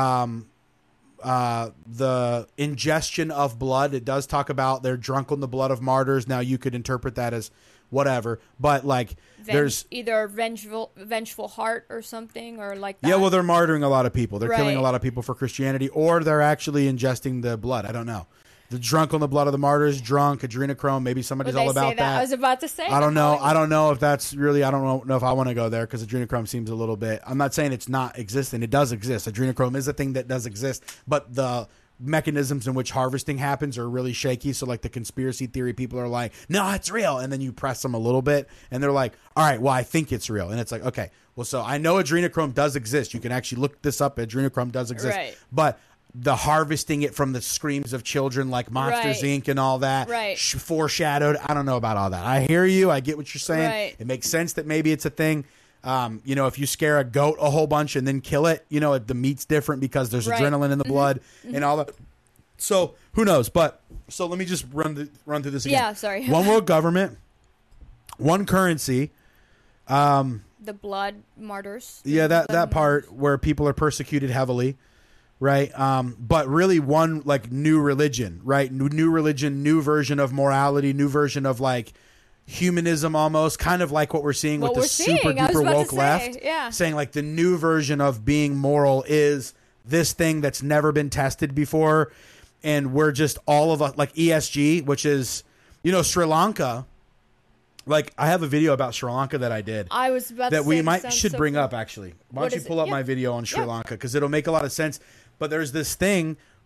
The ingestion of blood. It does talk about they're drunk on the blood of martyrs. Now you could interpret that as whatever, but like there's either a vengeful heart or something or like that. Yeah, well, they're martyring a lot of people. They're killing a lot of people for Christianity, or they're actually ingesting the blood. I don't know. The drunk on the blood of the martyrs, drunk, adrenochrome. Maybe somebody's all about that. I was about to say. I don't know. I don't know if that's really. I don't know if I want to go there because adrenochrome seems a little bit. I'm not saying it's not existing. It does exist. Adrenochrome is a thing that does exist, but the mechanisms in which harvesting happens are really shaky. So like the conspiracy theory people are like, no, it's real. And then you press them a little bit and they're like, all right, well, I think it's real. And it's like, okay, well, so I know adrenochrome does exist. You can actually look this up. Adrenochrome does exist, but the harvesting it from the screams of children like Monsters Inc. and all that foreshadowed. I don't know about all that. I hear you. I get what you're saying. It makes sense that maybe it's a thing. If you scare a goat a whole bunch and then kill it, the meat's different because there's adrenaline in the blood and all that. So who knows? But so let me just run through this again. Yeah, sorry. One world government, one currency. The blood martyrs. Yeah, that part where people are persecuted heavily, right? But really one like new religion, right? New religion, new version of morality, new version of like humanism, almost kind of like what we're seeing with the super duper woke left, saying like the new version of being moral is this thing that's never been tested before, and we're just all of us like ESG, which is Sri Lanka. Like I have a video about Sri Lanka that I did. I was about that to we say should bring up actually. Why don't you pull up my video on Sri Lanka because it'll make a lot of sense. But there's this thing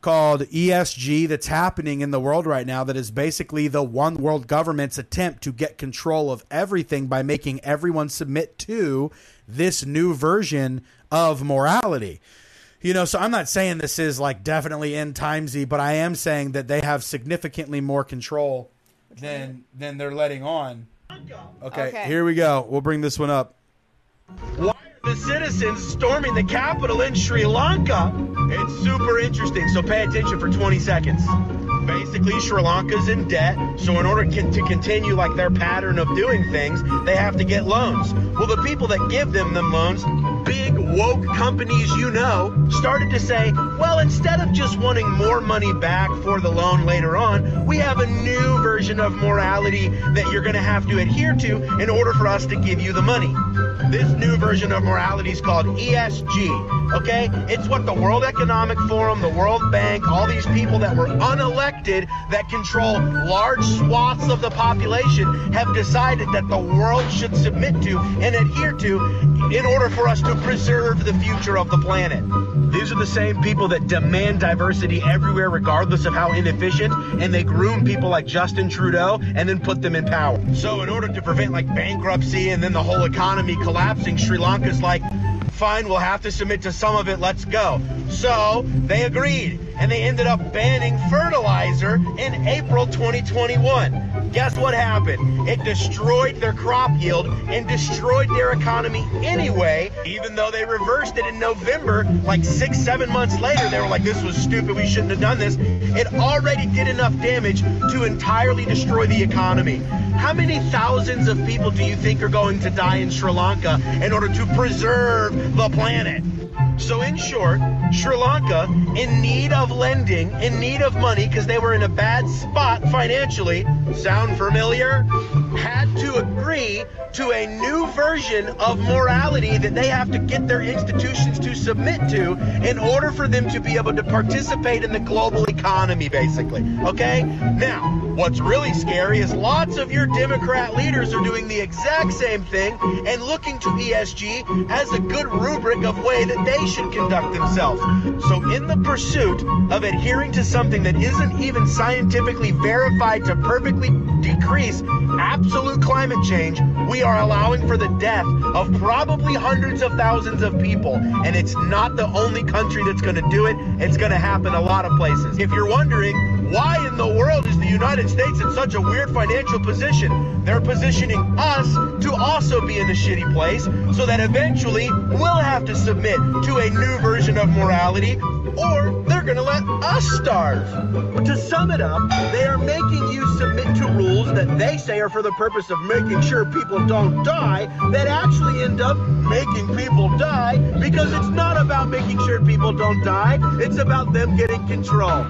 called ESG that's happening in the world right now that is basically the one world government's attempt to get control of everything by making everyone submit to this new version of morality. You know, so I'm not saying this is like definitely end timesy, but I am saying that they have significantly more control than they're letting on. Okay, here we go. We'll bring this one up. Why are the citizens storming the capital in Sri Lanka? It's super interesting, so pay attention for 20 seconds. Basically, Sri Lanka's in debt, so in order to continue like their pattern of doing things, they have to get loans. Well, the people that give them loans, big woke companies started to say, well, instead of just wanting more money back for the loan later on, we have a new version of morality that you're going to have to adhere to in order for us to give you the money. This new version of morality is called ESG, okay? It's what the World Economic Forum, the World Bank, all these people that were unelected that control large swaths of the population have decided that the world should submit to and adhere to in order for us to preserve the future of the planet. These are the same people that demand diversity everywhere regardless of how inefficient, and they groom people like Justin Trudeau and then put them in power. So in order to prevent like bankruptcy and then the whole economy collapsing, Sri Lanka's like, fine, we'll have to submit to some of it, let's go. So they agreed, and they ended up banning fertilizer in April 2021. Guess what happened? It destroyed their crop yield and destroyed their economy anyway, even though they reversed it in November, like 6-7 months later. They were like, this was stupid, we shouldn't have done this. It already did enough damage to entirely destroy the economy. How many thousands of people do you think are going to die in Sri Lanka in order to preserve the planet? So in short, Sri Lanka, in need of lending, in need of money, because they were in a bad spot financially, sound familiar? Had to agree to a new version of morality that they have to get their institutions to submit to in order for them to be able to participate in the global economy, basically. Okay? Now, what's really scary is lots of your Democrat leaders are doing the exact same thing and looking to ESG as a good rubric of way that they should conduct themselves. So in the pursuit of adhering to something that isn't even scientifically verified to perfectly decrease absolute climate change, we are allowing for the death of probably hundreds of thousands of people. And it's not the only country that's going to do it. It's going to happen a lot of places. If you're wondering, why in the world is the United States in such a weird financial position? They're positioning us to also be in a shitty place so that eventually we'll have to submit to a new version of morality, or they're going to let us starve. But to sum it up, they are making you submit to rules that they say are for the purpose of making sure people don't die, that actually end up making people die, because it's not about making sure people don't die, it's about them getting control.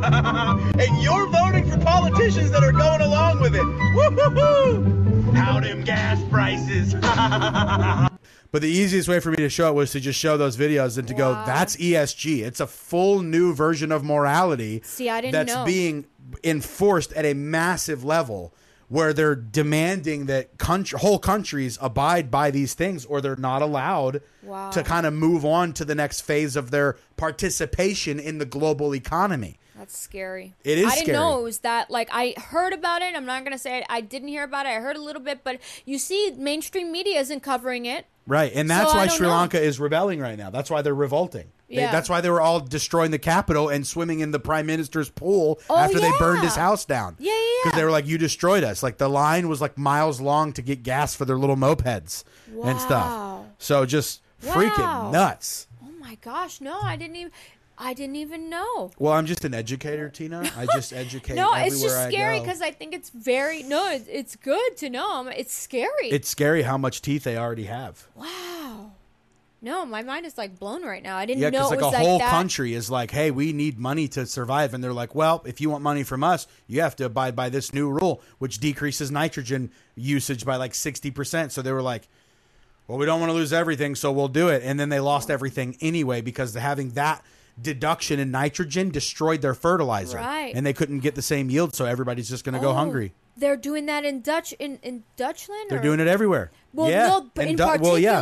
And you're voting for politicians that are going along with it. Woo-hoo-hoo! How them gas prices. But the easiest way for me to show it was to just show those videos and to go, that's ESG. It's a full new version of morality. See, I didn't that's know. being enforced at a massive level where they're demanding that whole countries abide by these things, or they're not allowed to kind of move on to the next phase of their participation in the global economy. That's scary. It is I didn't scary. know it was that. Like, I heard about it. I'm not going to say it. I didn't hear about it. I heard a little bit. But you see, mainstream media isn't covering it. Right. And that's So I why don't Sri know. Lanka is rebelling right now. That's why they're revolting. Yeah. That's why they were all destroying the Capitol and swimming in the prime minister's pool Oh, after they yeah. burned his house down. Yeah. Because they were like, you destroyed us. Like, the line was like miles long to get gas for their little mopeds and stuff. Wow. So just freaking Wow. nuts. Oh, my gosh. No, I didn't even know. Well, I'm just an educator, Tina. I just educate No, everywhere it's just I scary go. because I think it's very, it's good to know. It's scary. It's scary how much teeth they already have. Wow. No, my mind is like blown right now. I didn't Yeah, know because it like was a like whole that. country is like, hey, we need money to survive. And they're like, well, if you want money from us, you have to abide by this new rule, which decreases nitrogen usage by like 60%. So they were like, well, we don't want to lose everything, so we'll do it. And then they lost everything anyway because having that deduction in nitrogen destroyed their fertilizer. Right. And they couldn't get the same yield, so everybody's just going to go hungry. They're doing that in Dutchland? They're doing it everywhere. Well, yeah. no, but in well, yeah. particular,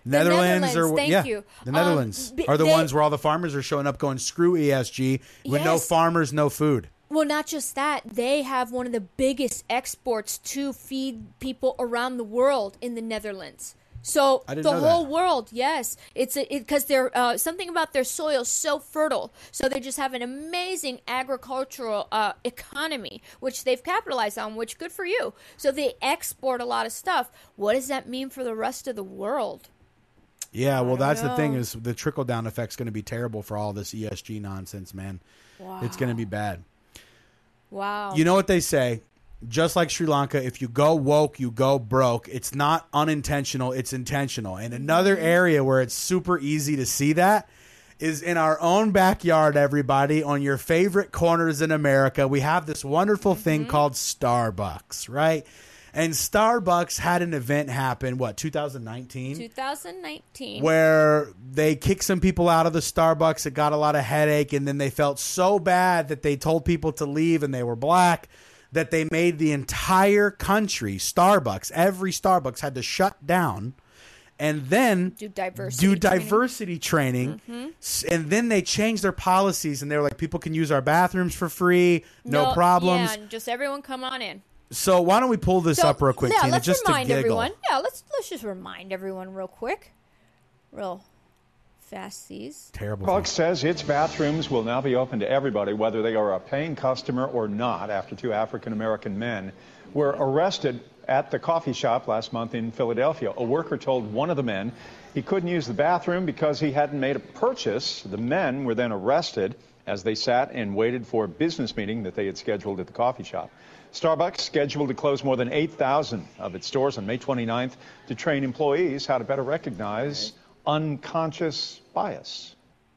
Netherlands or thank you. The Netherlands are the ones where all the farmers are showing up going, screw ESG. With no farmers, no food. Well, not just that. They have one of the biggest exports to feed people around the world in the Netherlands. So the whole world, yes, it's because they're something about their soil so fertile. So they just have an amazing agricultural economy, which they've capitalized on. Which good for you. So they export a lot of stuff. What does that mean for the rest of the world? Yeah, well, that's the thing is the trickle down effect's going to be terrible for all this ESG nonsense, man. Wow. It's going to be bad. Wow. You know what they say? Just like Sri Lanka, if you go woke, you go broke. It's not unintentional, it's intentional. And another area where it's super easy to see that is in our own backyard, everybody, on your favorite corners in America. We have this wonderful thing called Starbucks, right? And Starbucks had an event happen, 2019? 2019. Where they kicked some people out of the Starbucks. It got a lot of headache, and then they felt so bad that they told people to leave, and they were black, that they made the entire country, Starbucks, every Starbucks had to shut down and then do diversity training. And then they changed their policies, and they were like, people can use our bathrooms for free, no problems. Yeah, just everyone come on in. So why don't we pull this up real quick, Tina, let's just remind to giggle. Everyone. Yeah, let's just remind everyone real quick. Real fast these. Terrible. Starbucks says its bathrooms will now be open to everybody, whether they are a paying customer or not, after 2 African-American men were arrested at the coffee shop last month in Philadelphia. A worker told one of the men he couldn't use the bathroom because he hadn't made a purchase. The men were then arrested as they sat and waited for a business meeting that they had scheduled at the coffee shop. Starbucks scheduled to close more than 8,000 of its stores on May 29th to train employees how to better recognize unconscious bias.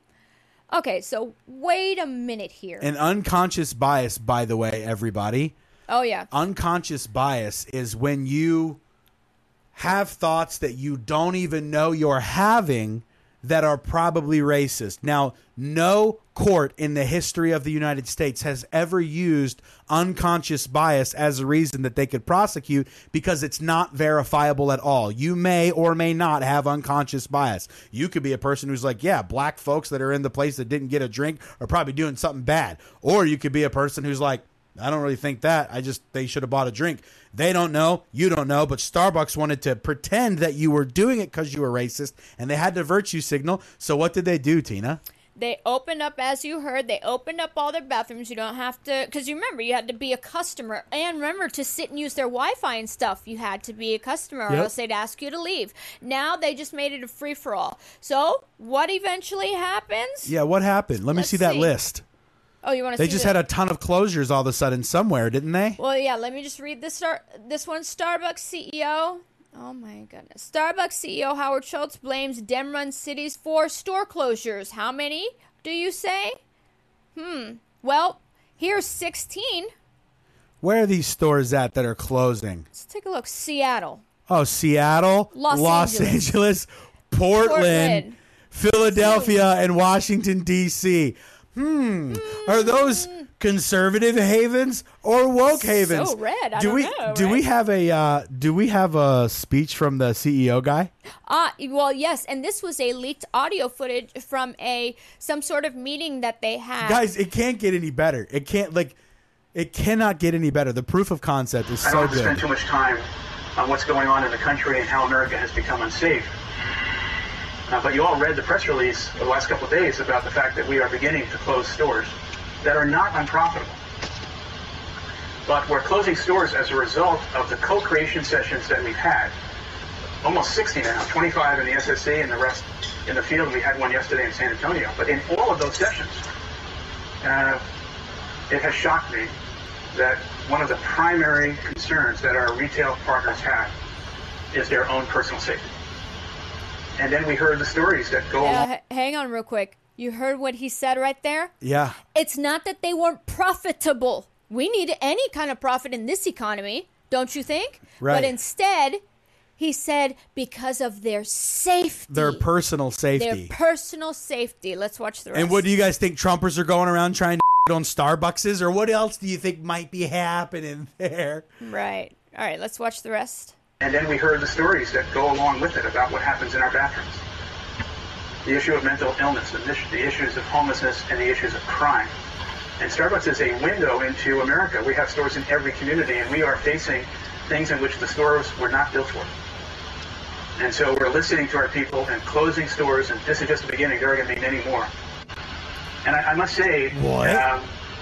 Okay, so wait a minute here. An unconscious bias, by the way, everybody. Oh, yeah. Unconscious bias is when you have thoughts that you don't even know you're having that are probably racist. Now, no court in the history of the United States has ever used unconscious bias as a reason that they could prosecute because it's not verifiable at all. You may or may not have unconscious bias. You could be a person who's like, yeah, black folks that are in the place that didn't get a drink are probably doing something bad. Or you could be a person who's like, I don't really think that. They should have bought a drink. They don't know. You don't know. But Starbucks wanted to pretend that you were doing it because you were racist, and they had to virtue signal. So what did they do, Tina? They opened up, as you heard, they opened up all their bathrooms. You don't have to, because you remember, you had to be a customer. And remember, to sit and use their Wi-Fi and stuff, you had to be a customer, or else they'd ask you to leave. Now they just made it a free-for-all. So what eventually happens? Yeah, what happened? Let me see that list. Oh, you want to see They just had a ton of closures all of a sudden somewhere, didn't they? Well, yeah, let me just read this one. Starbucks CEO. Oh, my goodness. Starbucks CEO Howard Schultz blames Dem-run cities for store closures. How many, do you say? Well, here's 16. Where are these stores at that are closing? Let's take a look. Seattle. Oh, Seattle, Los Angeles, Portland, Philadelphia, and Washington, D.C. Are those conservative havens or woke havens? So red. I do we have a speech from the CEO guy? Well, yes, and this was a leaked audio footage from some sort of meeting that they had. Guys, it can't get any better. It cannot get any better. The proof of concept is so good. I don't want to spend too much time on what's going on in the country and how America has become unsafe. But you all read the press release the last couple of days about the fact that we are beginning to close stores that are not unprofitable. But we're closing stores as a result of the co-creation sessions that we've had. Almost 60 now, 25 in the SSC and the rest in the field. We had one yesterday in San Antonio. But in all of those sessions, it has shocked me that one of the primary concerns that our retail partners have is their own personal safety. And then we heard the stories that go along. Hang on real quick. You heard what he said right there? Yeah. It's not that they weren't profitable. We need any kind of profit in this economy, don't you think? Right. But instead, he said because of their safety. Their personal safety. Let's watch the rest. And what do you guys think? Trumpers are going around trying to on Starbuckses? Or what else do you think might be happening there? Right. All right, let's watch the rest. And then we heard the stories that go along with it about what happens in our bathrooms. The issue of mental illness, the issues of homelessness, and the issues of crime. And Starbucks is a window into America. We have stores in every community, and we are facing things in which the stores were not built for. And so we're listening to our people and closing stores, and this is just the beginning. There are going to be many more. And I must say... What?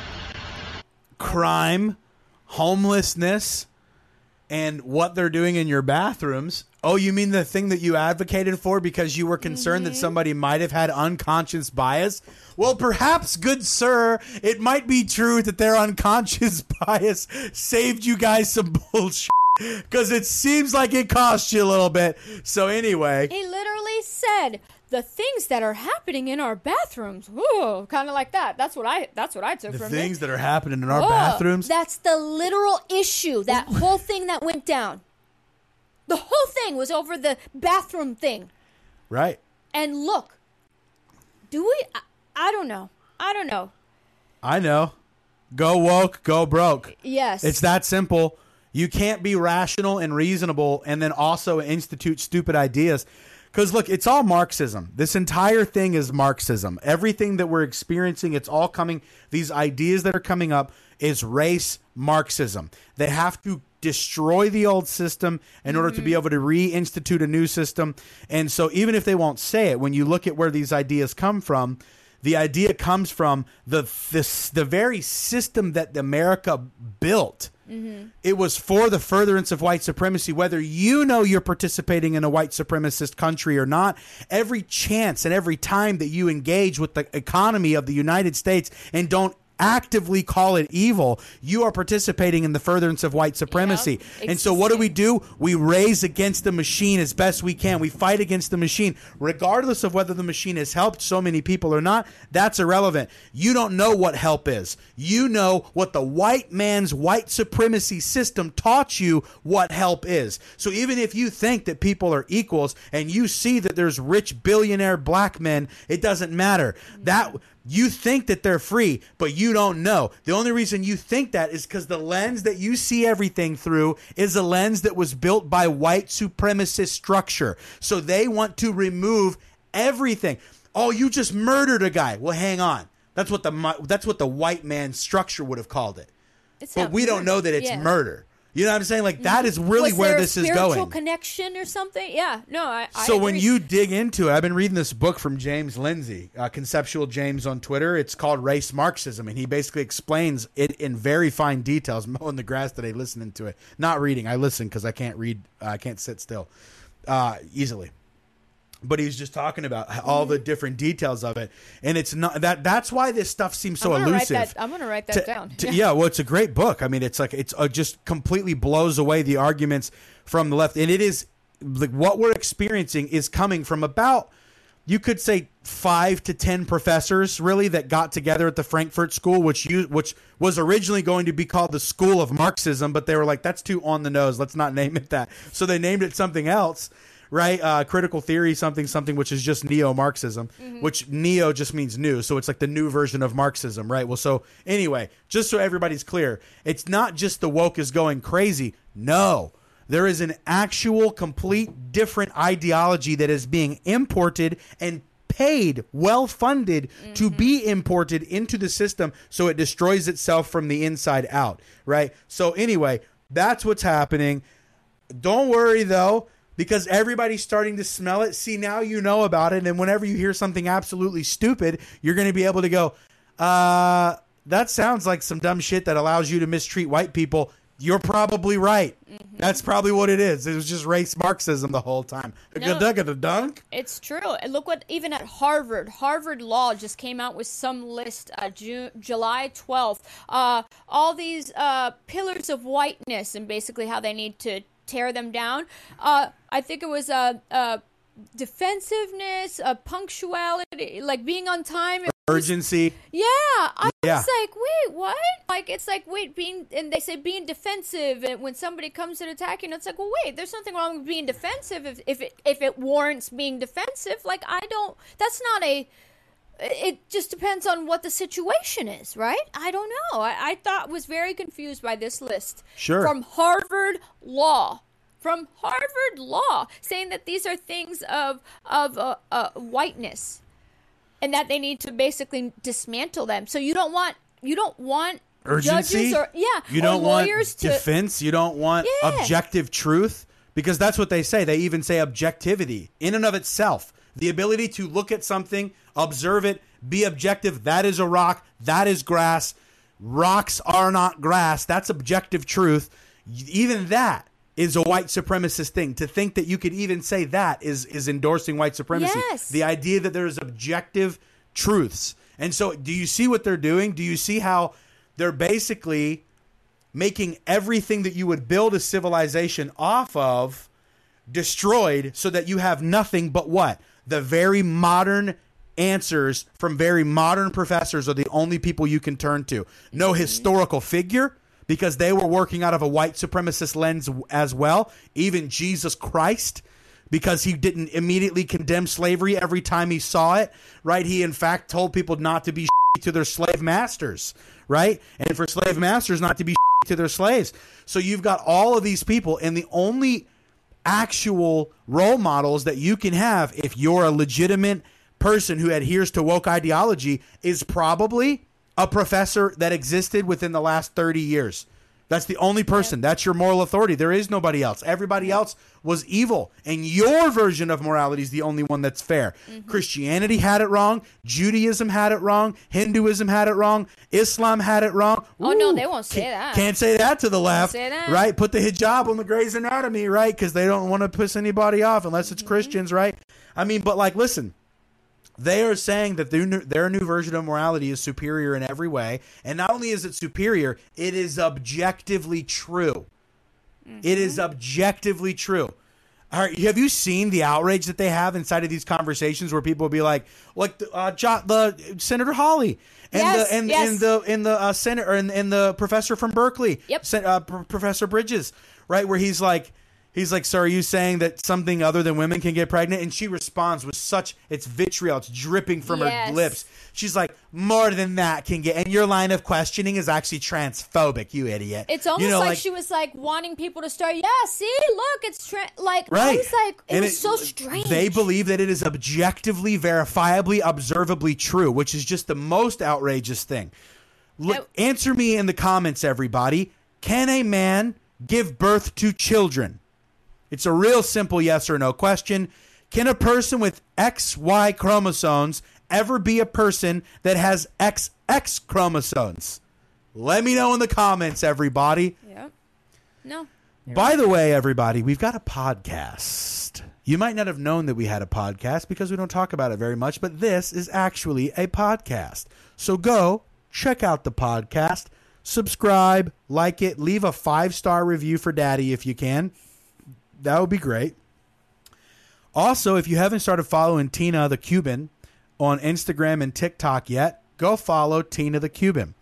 Crime, homelessness, and what they're doing in your bathrooms. Oh, you mean the thing that you advocated for because you were concerned that somebody might have had unconscious bias? Well, perhaps, good sir, it might be true that their unconscious bias saved you guys some bullshit because it seems like it cost you a little bit. So anyway. He literally said the things that are happening in our bathrooms. Ooh, kind of like that. That's what I took The from things it. that are happening in our bathrooms. That's the literal issue. That whole thing that went down. The whole thing was over the bathroom thing. Right. And look, do we... I don't know. I know. Go woke, go broke. Yes. It's that simple. You can't be rational and reasonable and then also institute stupid ideas. Because, look, it's all Marxism. This entire thing is Marxism. Everything that we're experiencing, it's all coming... These ideas that are coming up is race Marxism. They have to destroy the old system in order to be able to reinstitute a new system. And so even if they won't say it, when you look at where these ideas come from, the idea comes from the very system that America built. It was for the furtherance of white supremacy, whether you know you're participating in a white supremacist country or not. Every chance and every time that you engage with the economy of the United States and don't actively call it evil, you are participating in the furtherance of white supremacy. And so what do? We raise against the machine as best we can. We fight against the machine, regardless of whether the machine has helped so many people or not. That's irrelevant. You don't know what help is. You know what the white man's white supremacy system taught you what help is. So even if you think that people are equals and you see that there's rich billionaire black men, it doesn't matter. That you think that they're free, but you don't know. The only reason you think that is because the lens that you see everything through is a lens that was built by white supremacist structure. So they want to remove everything. Oh, you just murdered a guy. Well, hang on. That's what the white man structure would have called it. But we don't know that it's murder. You know what I'm saying? Like, that is really where this is going. Was there a spiritual connection or something? Yeah. No, I So when you dig into it, I've been reading this book from James Lindsay, Conceptual James on Twitter. It's called Race Marxism, and he basically explains it in very fine details. Mowing the grass today, listening to it. Not reading. I listen because I can't read. I can't sit still easily. But he's just talking about all the different details of it, and it's not that's why this stuff seems so elusive. I'm going to write that down. Yeah, well, it's a great book. I mean, it's like it's just completely blows away the arguments from the left, and it is like what we're experiencing is coming from about, you could say, 5 to 10 professors really that got together at the Frankfurt School, which was originally going to be called the School of Marxism, but they were like, that's too on the nose. Let's not name it that. So they named it something else. Right, critical theory, something, which is just neo-Marxism, which neo just means new, so it's like the new version of Marxism, right? Well, so anyway, just so everybody's clear, it's not just the woke is going crazy. No, there is an actual, complete, different ideology that is being imported and paid, well-funded to be imported into the system, so it destroys itself from the inside out, right? So anyway, that's what's happening. Don't worry, though, because everybody's starting to smell it. See, now you know about it. And whenever you hear something absolutely stupid, you're going to be able to go, that sounds like some dumb shit that allows you to mistreat white people. You're probably right. That's probably what it is. It was just race Marxism the whole time. Dunk. It's true. And look what, even at Harvard Law just came out with some list July 12th. All these pillars of whiteness and basically how they need to tear them down. I think it was defensiveness, punctuality, like being on time, urgency. Yeah, I was like, wait, what? Like, it's like, wait, and they say being defensive, and when somebody comes to attack you, it's like, well, wait, there's nothing wrong with being defensive if it warrants being defensive. Like, that's not a. It just depends on what the situation is, right? I don't know. I was very confused by this list. Sure. From Harvard Law. from Harvard Law saying that these are things of whiteness, and that they need to basically dismantle them. So you don't want urgency, judges you don't want lawyers defense, you don't want objective truth, because that's what they say. They even say objectivity in and of itself, the ability to look at something, observe it, be objective. That is a rock, that is grass. Rocks are not grass. That's objective truth. Even that is a white supremacist thing. To think that you could even say that is endorsing white supremacy. Yes. The idea that there's objective truths. And so do you see what they're doing? Do you see how they're basically making everything that you would build a civilization off of destroyed, so that you have nothing but what? The very modern answers from very modern professors are the only people you can turn to. No historical figure, because they were working out of a white supremacist lens as well. Even Jesus Christ, because he didn't immediately condemn slavery every time he saw it, right? He, in fact, told people not to be to their slave masters, right? And for slave masters not to be to their slaves. So you've got all of these people, and the only actual role models that you can have if you're a legitimate person who adheres to woke ideology is probably a professor that existed within the last 30 years. That's the only person. That's your moral authority. There is nobody else. Everybody else was evil. And your version of morality is the only one that's fair. Christianity had it wrong. Judaism had it wrong. Hinduism had it wrong. Islam had it wrong. Oh, no, they won't say that. Can't say that to the left. Say that. Right? Put the hijab on the Grey's Anatomy, right? Because they don't want to piss anybody off unless it's Christians, right? I mean, but like, listen. They are saying that their new version of morality is superior in every way. And not only is it superior, it is objectively true. It is objectively true. All right, have you seen the outrage that they have inside of these conversations where people will be like the Senator Hawley and the Senator and the professor from Berkeley, Professor Bridges, right? Where he's like, so are you saying that something other than women can get pregnant? And she responds with it's vitriol. It's dripping from her lips. She's like, more than that can get. And your line of questioning is actually transphobic, you idiot. It's almost like she was like wanting people to start, see, look, it's right. I was like, it was so strange. They believe that it is objectively, verifiably, observably true, which is just the most outrageous thing. Look, answer me in the comments, everybody. Can a man give birth to children? It's a real simple yes or no question. Can a person with XY chromosomes ever be a person that has XX chromosomes? Let me know in the comments, everybody. Yep. No. By the way, everybody, we've got a podcast. You might not have known that we had a podcast because we don't talk about it very much, but this is actually a podcast. So go check out the podcast, subscribe, like it, leave a 5-star review for Daddy if you can. That would be great. Also, if you haven't started following Tina the Cuban on Instagram and TikTok yet, go follow Tina the Cuban.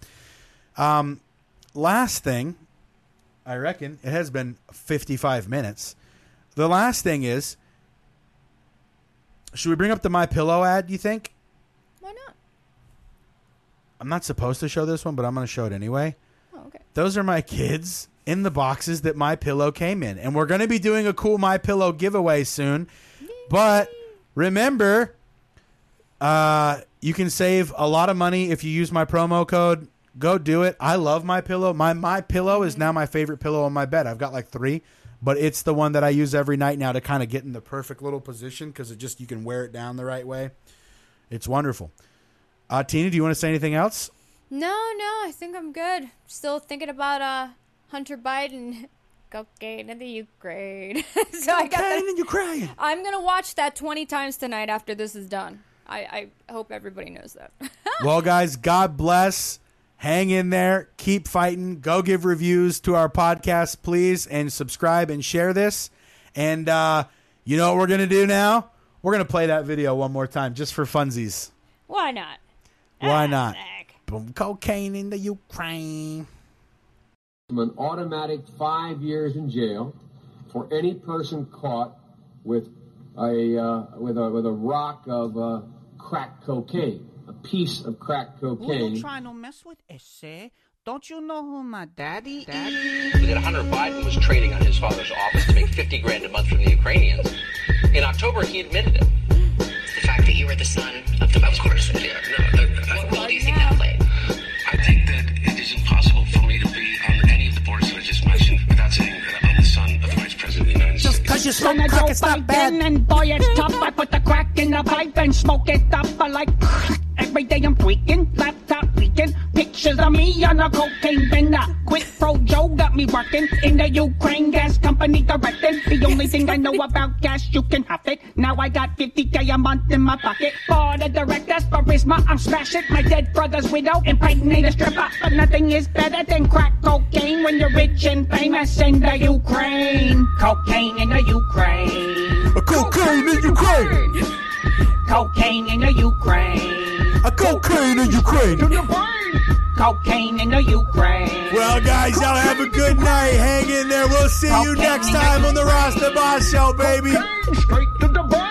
Last thing, I reckon, it has been 55 minutes. The last thing is, should we bring up the MyPillow ad, you think? Why not? I'm not supposed to show this one, but I'm going to show it anyway. Oh, okay. Those are my kids in the boxes that MyPillow came in. And we're going to be doing a cool MyPillow giveaway soon. But remember, you can save a lot of money if you use my promo code. Go do it. I love MyPillow. My pillow is now my favorite pillow on my bed. I've got like 3, but it's the one that I use every night now to kind of get in the perfect little position because you can wear it down the right way. It's wonderful. Tina, do you want to say anything else? No, I think I'm good. Still thinking about Hunter Biden, cocaine in the Ukraine. So cocaine in Ukraine. I'm gonna watch that 20 times tonight after this is done. I hope everybody knows that. Well, guys, God bless. Hang in there. Keep fighting. Go give reviews to our podcast, please, and subscribe and share this. And you know what we're gonna do now? We're gonna play that video one more time just for funsies. Why not? Why not? Boom, cocaine in the Ukraine. An automatic 5 years in jail for any person caught with a rock of crack cocaine, a piece of crack cocaine. Who you trying to mess with? Ese Don't you know who my daddy is? That Hunter Biden was trading on his father's office to make $50,000 a month from the Ukrainians. In October, he admitted it. The fact that you were the son of the vice president. Yeah, no, What role do you think that played? I think that it is impossible for me to be on any of the boards that I just mentioned without saying that I'm the son of the Vice President of the United States. Just cause you smoke crack, it's not bad. And boy, it's tough. I put the crack in the pipe and smoke it up. I like every day I'm tweaking, laptop leaking, pictures of me on a cocaine bender. Quit pro Joe got me working in the Ukraine gas company directing. The only thing I know about gas, you can have it. Now I got $50,000 a month in my pocket. Board of directors, charisma, I'm smashing. My dead brother's widow, impregnate a stripper. But nothing is better than crack cocaine when you're rich and famous in the Ukraine. Cocaine in the Ukraine. Cocaine in Ukraine. Cocaine in the Ukraine. Cocaine in Ukraine. Cocaine in the Ukraine. Well, guys, y'all have a good night. Hang in there. We'll see you next time on the Ross the Boss Show, baby. Straight to the brain.